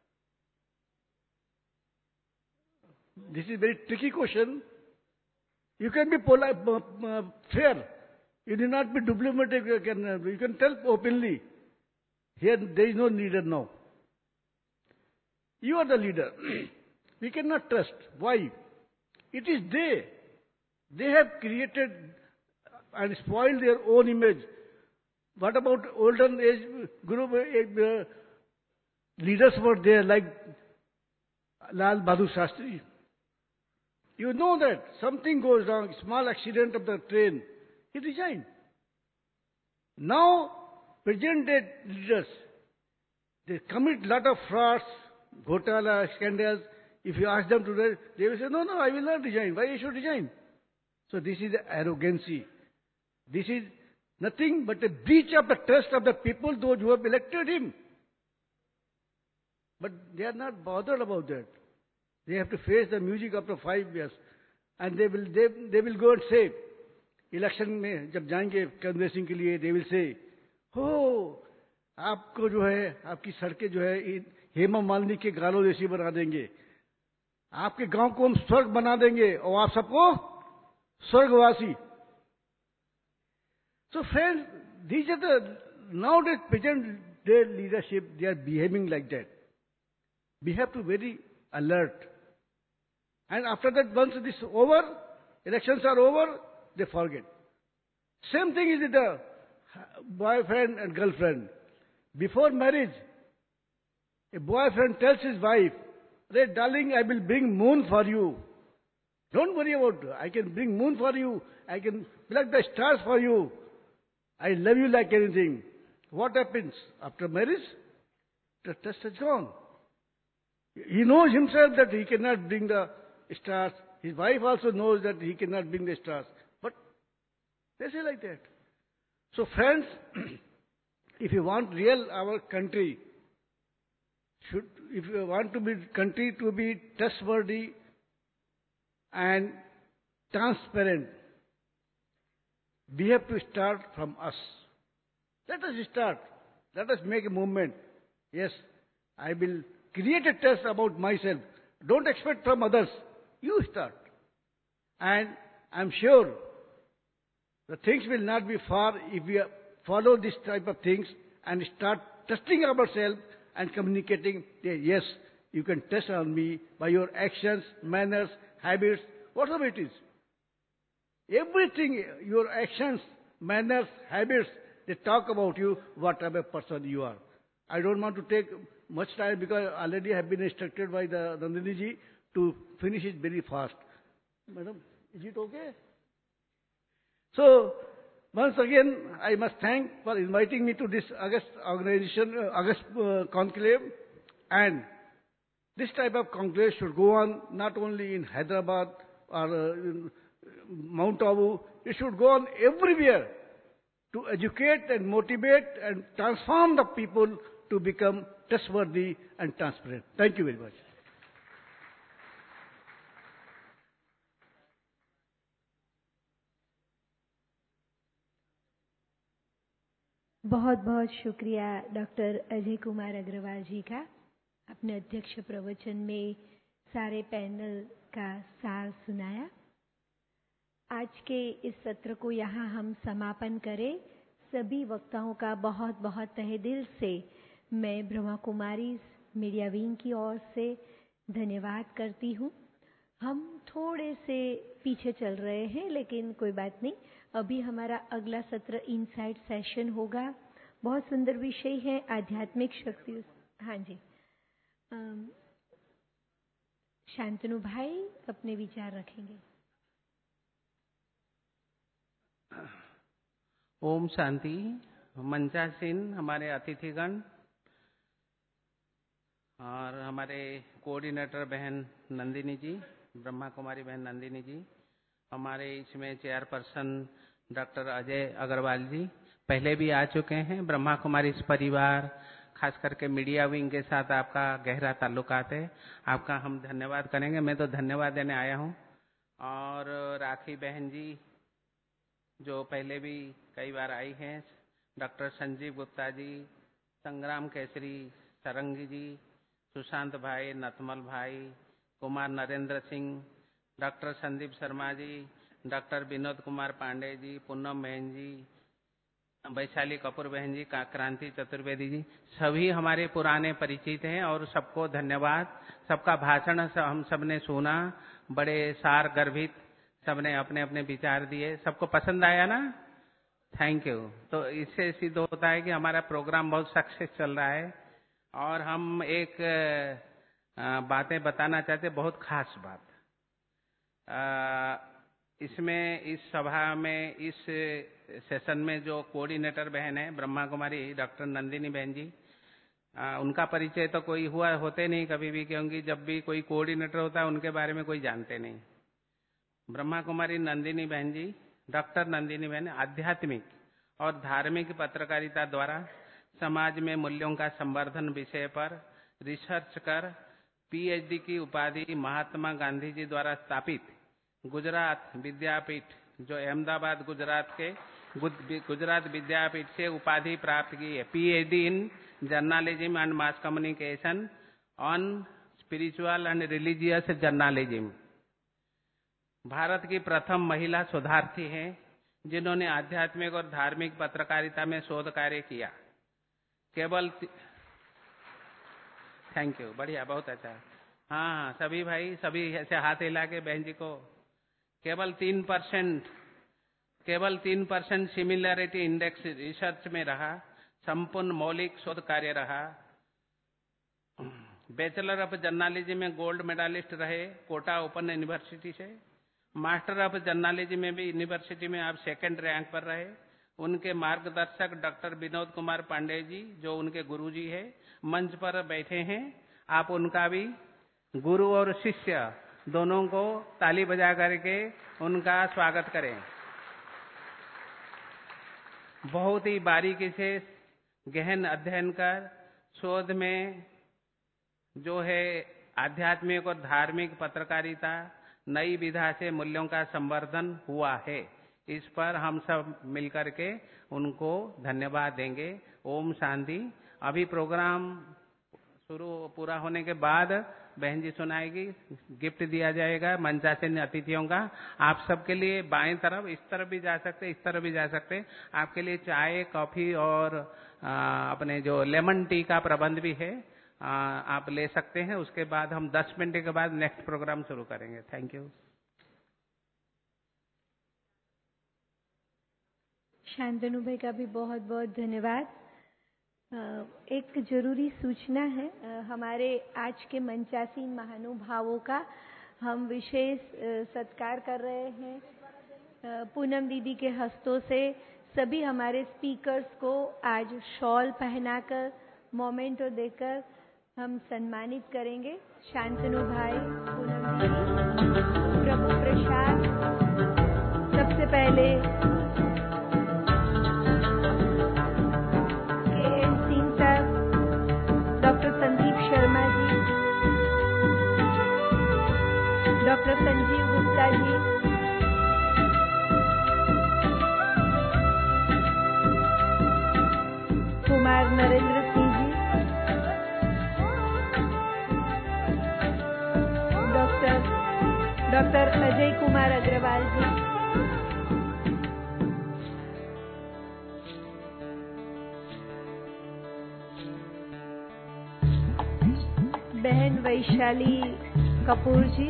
This is a very tricky question. You can be polite, uh, uh, fair. You need not be diplomatic. You can, uh, you can tell openly. Here there is no leader now. You are the leader. We cannot trust. Why? It is they. They have created and spoiled their own image. What about olden age group uh, leaders were there like Lal Bahadur Shastri? You know that something goes wrong, small accident of the train, he resigned. Now, present day leaders, they commit lot of frauds, ghotala, scandals. If you ask them to do, they will say, no, no, I will not resign. Why I should resign? So this is arrogancy. This is nothing but a breach of the trust of the people, those who have elected him. But they are not bothered about that. They have to face the music after five years. And they will, they, they will go and say, election में जब जाएंगे canvassing के लिए, they will say, हो, आपको जो है, आपकी सड़कें जो है, हेमा मालिनी के गालों जैसी बना देंगे. आपके गांव को हम स्वर्ग बना देंगे और आप सबको स्वर्गवासी. So friends, these are the, nowadays present day leadership, they are behaving like that. We have to be very alert. And after that, once it is over, elections are over, they forget. Same thing is with the boyfriend and girlfriend. Before marriage, a boyfriend tells his wife, "Hey, darling, I will bring moon for you. Don't worry about it. I can bring moon for you. I can pluck the stars for you. I love you like anything." What happens after marriage? The trust has gone. He knows himself that he cannot bring the stars. His wife also knows that he cannot bring the stars. But they say like that. So friends, if you want real our country, should, if you want to be country to be trustworthy and transparent, we have to start from us. Let us start. Let us make a movement. Yes, I will create a test about myself. Don't expect from others. You start. And I'm sure the things will not be far if we follow this type of things and start testing ourselves and communicating. Yes, you can test on me by your actions, manners, habits, whatever it is. Everything, your actions, manners, habits, they talk about you, what type of person you are. I don't want to take much time because already I have been instructed by the Nandini ji to finish it very fast. Madam, is it okay? So, once again, I must thank for inviting me to this August organization, uh, August uh, conclave. And this type of conclave should go on not only in Hyderabad or uh, in Mount Abu, it should go on everywhere to educate and motivate and transform the people to become trustworthy and transparent. Thank you very much. बहुत बहुत शुक्रिया डॉक्टर अजय कुमार अग्रवाल जी का अपने अध्यक्ष प्रवचन में सारे पैनल का सार सुनाया। आज के इस सत्र को यहाँ हम समापन करें। सभी वक्ताओं का बहुत बहुत तहे दिल से मैं ब्रह्मा कुमारी मीडिया विंग की ओर से धन्यवाद करती हूँ। हम थोड़े से पीछे चल रहे हैं लेकिन कोई बात नहीं। अभी हमारा अगला सत्र इनसाइट सेशन होगा। बहुत सुंदर विषय है आध्यात्मिक शक्ति। हाँ जी, शांतनु भाई अपने विचार रखेंगे। ओम शांति। मंचासीन हमारे अतिथिगण और हमारे कोऑर्डिनेटर बहन नंदिनी जी, ब्रह्मा कुमारी बहन नंदिनी जी, हमारे इसमें चेयरपर्सन डॉक्टर अजय अग्रवाल जी पहले भी आ चुके हैं। ब्रह्मा कुमारी इस परिवार खास करके मीडिया विंग के साथ आपका गहरा ताल्लुकात है, आपका हम धन्यवाद करेंगे। मैं तो धन्यवाद देने आया हूं। और राखी बहन जी जो पहले भी कई बार आई हैं, डॉक्टर संजीव गुप्ता जी, संग्राम केसरी सरंगी जी, सुशांत भाई, नतमल भाई, कुमार नरेंद्र सिंह, डॉक्टर संदीप शर्मा जी, डॉक्टर विनोद कुमार पांडे जी, पूनम बहन जी, वैशाली कपूर बहन जी, क्रांति चतुर्वेदी जी, सभी हमारे पुराने परिचित हैं और सबको धन्यवाद। सबका भाषण हम सबने सुना, बड़े सार गर्भित, सबने अपने अपने विचार दिए। सबको पसंद आया ना? Thank you. तो इससे सिद्ध होता है कि हमारा प्रोग्राम बहुत सक्सेस चल रहा है। और हम एक बातें बताना चाहते, बहुत खास बात। आ, इसमें इस सभा में इस सेशन में जो कोऑर्डिनेटर बहन है ब्रह्मा कुमारी डॉक्टर नंदिनी बहन जी, आ, उनका परिचय तो कोई हुआ होते नहीं कभी भी, क्योंकि जब भी कोई कोऑर्डिनेटर होता है उनके बारे में कोई जानते नहीं। ब्रह्मा कुमारी नंदिनी बहन जी, डॉक्टर नंदिनी बहन आध्यात्मिक और धार्मिक पत्रकारिता द्वारा समाज में मूल्यों का संवर्धन विषय पर रिसर्च कर पीएचडी की उपाधि महात्मा गांधी जी द्वारा स्थापित गुजरात विद्यापीठ, जो अहमदाबाद गुजरात के गुजरात विद्यापीठ से उपाधि प्राप्त की है, PhD in journalism and mass communication on spiritual and religious journalism. Bharat की प्रथम महिला शोधार्थी हैं जिन्होंने आध्यात्मिक और धार्मिक पत्रकारिता में शोध कार्य किया। केवल थैंक यू, बढ़िया, बहुत अच्छा। हाँ हाँ, सभी भाई सभी ऐसे हाथ हिला के बहन जी को। केवल तीन परसेंट केवल तीन परसेंट सिमिलैरिटी इंडेक्स रिसर्च में रहा, संपूर्ण मौलिक शोध कार्य रहा। बैचलर ऑफ जर्नलिज्म में गोल्ड मेडलिस्ट रहे कोटा ओपन यूनिवर्सिटी से। मास्टर ऑफ जर्नलिज्म में भी यूनिवर्सिटी में आप सेकंड रैंक पर रहे। उनके मार्गदर्शक डॉक्टर विनोद कुमार पांडे जी, जो उनके गुरुजी है, मंच पर बैठे हैं। आप उनका भी गुरु और शिष्य दोनों को ताली बजा करके उनका स्वागत करें। बहुत ही बारीकी से गहन अध्ययन कर शोध में जो है आध्यात्मिक और धार्मिक पत्रकारिता नई विधा से मूल्यों का संवर्धन हुआ है। इस पर हम सब मिलकर के उनको धन्यवाद देंगे। ओम शांति। अभी प्रोग्राम शुरू पूरा होने के बाद बहन जी सुनाएगी, गिफ्ट दिया जाएगा मंचासीन अतिथियों का। आप सबके लिए बाएं तरफ, इस तरफ भी जा सकते, इस तरफ भी जा सकते, आपके लिए चाय, कॉफी और आ, अपने जो लेमन टी का प्रबंध भी है, आ, आप ले सकते हैं। उसके बाद हम दस मिनट के बाद नेक्स्ट प्रोग्राम शुरू करेंगे। Thank you. शांतनु भाई का भी बहुत बहुत धन्यवाद। एक जरूरी सूचना है, हमारे आज के मंचासीन महानुभावों का हम विशेष सत्कार कर रहे हैं। पूनम दीदी के हस्तों से सभी हमारे स्पीकर्स को आज शॉल पहनाकर, मोमेंटो देकर हम सम्मानित करेंगे। शांतनु भाई, पूनम दीदी, प्रभु प्रसाद, सबसे पहले doctor Sandeep Sharma ji, doctor Sanjeev Gupta ji, Kumar Narendra Singh ji, doctor doctor Ajay Kumar Agarwal ji, बहन वैशाली कपूर जी,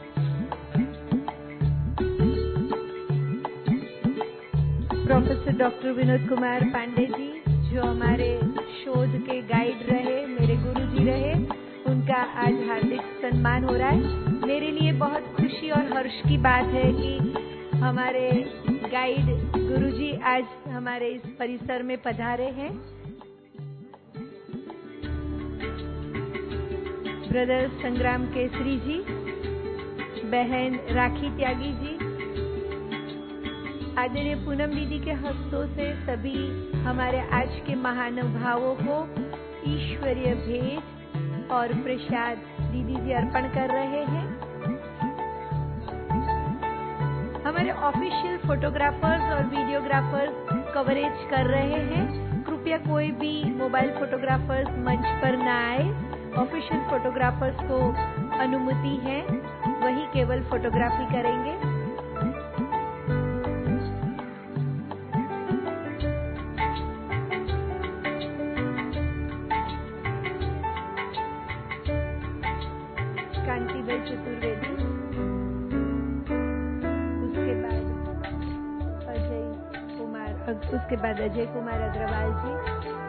प्रोफेसर डॉक्टर विनोद कुमार पांडे जी, जो हमारे शोध के गाइड रहे, मेरे गुरु जी रहे, उनका आज हार्दिक सम्मान हो रहा है। मेरे लिए बहुत खुशी और हर्ष की बात है कि हमारे गाइड गुरु जी आज हमारे इस परिसर में पधारे हैं। ब्रदर संग्राम केसरी जी, बहन राखी त्यागी जी, आदरणीय पूनम दीदी के हस्तों से सभी हमारे आज के महानुभावों को ईश्वरीय भेंट और प्रसाद दीदी जी अर्पण कर रहे हैं। हमारे ऑफिशियल फोटोग्राफर्स और वीडियोग्राफर्स कवरेज कर रहे हैं। कृपया कोई भी मोबाइल फोटोग्राफर्स मंच पर न आए। ऑफिशियल फोटोग्राफर्स को अनुमति है, वही केवल फोटोग्राफी करेंगे। कांतिबेल चतुर्वेदी, उसके बाद अजय कुमार उसके बाद अजय कुमार अग्रवाल जी,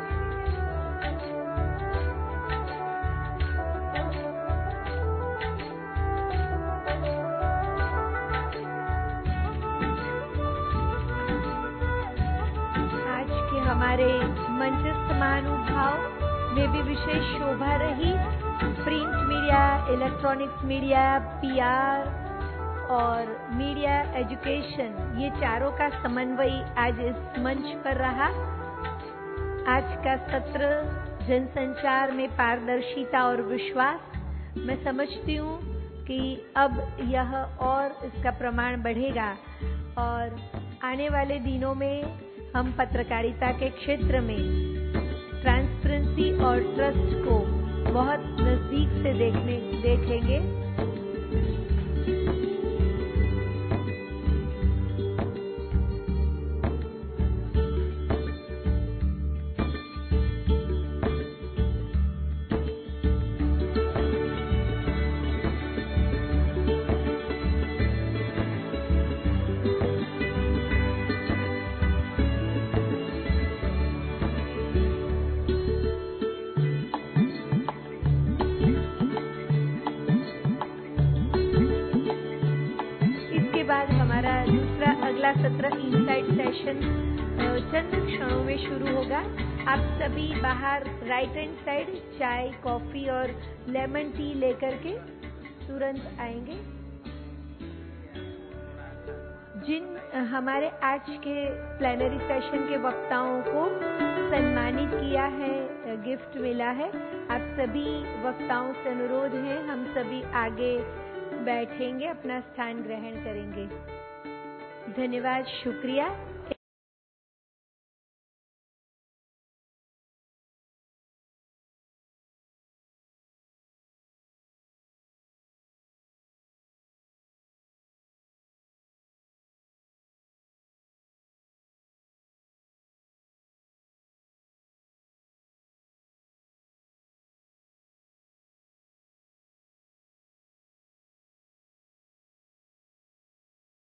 हमारे मंचस्थ महानुभाव में भी विशेष शोभा रही। Print media, electronics media, PR और मीडिया एजुकेशन, ये चारों का समन्वय आज इस मंच पर रहा। आज का सत्र जनसंचार में पारदर्शिता और विश्वास, मैं समझती हूँ कि अब यह और इसका प्रमाण बढ़ेगा और आने वाले दिनों में हम पत्रकारिता के क्षेत्र में ट्रांसपेरेंसी और ट्रस्ट को बहुत नजदीक से देखने देखेंगे। सत्र इनसाइड सेशन चंद क्षणों में शुरू होगा। आप सभी बाहर राइट हैंड साइड चाय, कॉफी और लेमन टी लेकर के तुरंत आएंगे। जिन हमारे आज के प्लेनरी सेशन के वक्ताओं को सम्मानित किया है, गिफ्ट मिला है, आप सभी वक्ताओं से अनुरोध है, हम सभी आगे बैठेंगे, अपना स्थान ग्रहण करेंगे। धन्यवाद, शुक्रिया।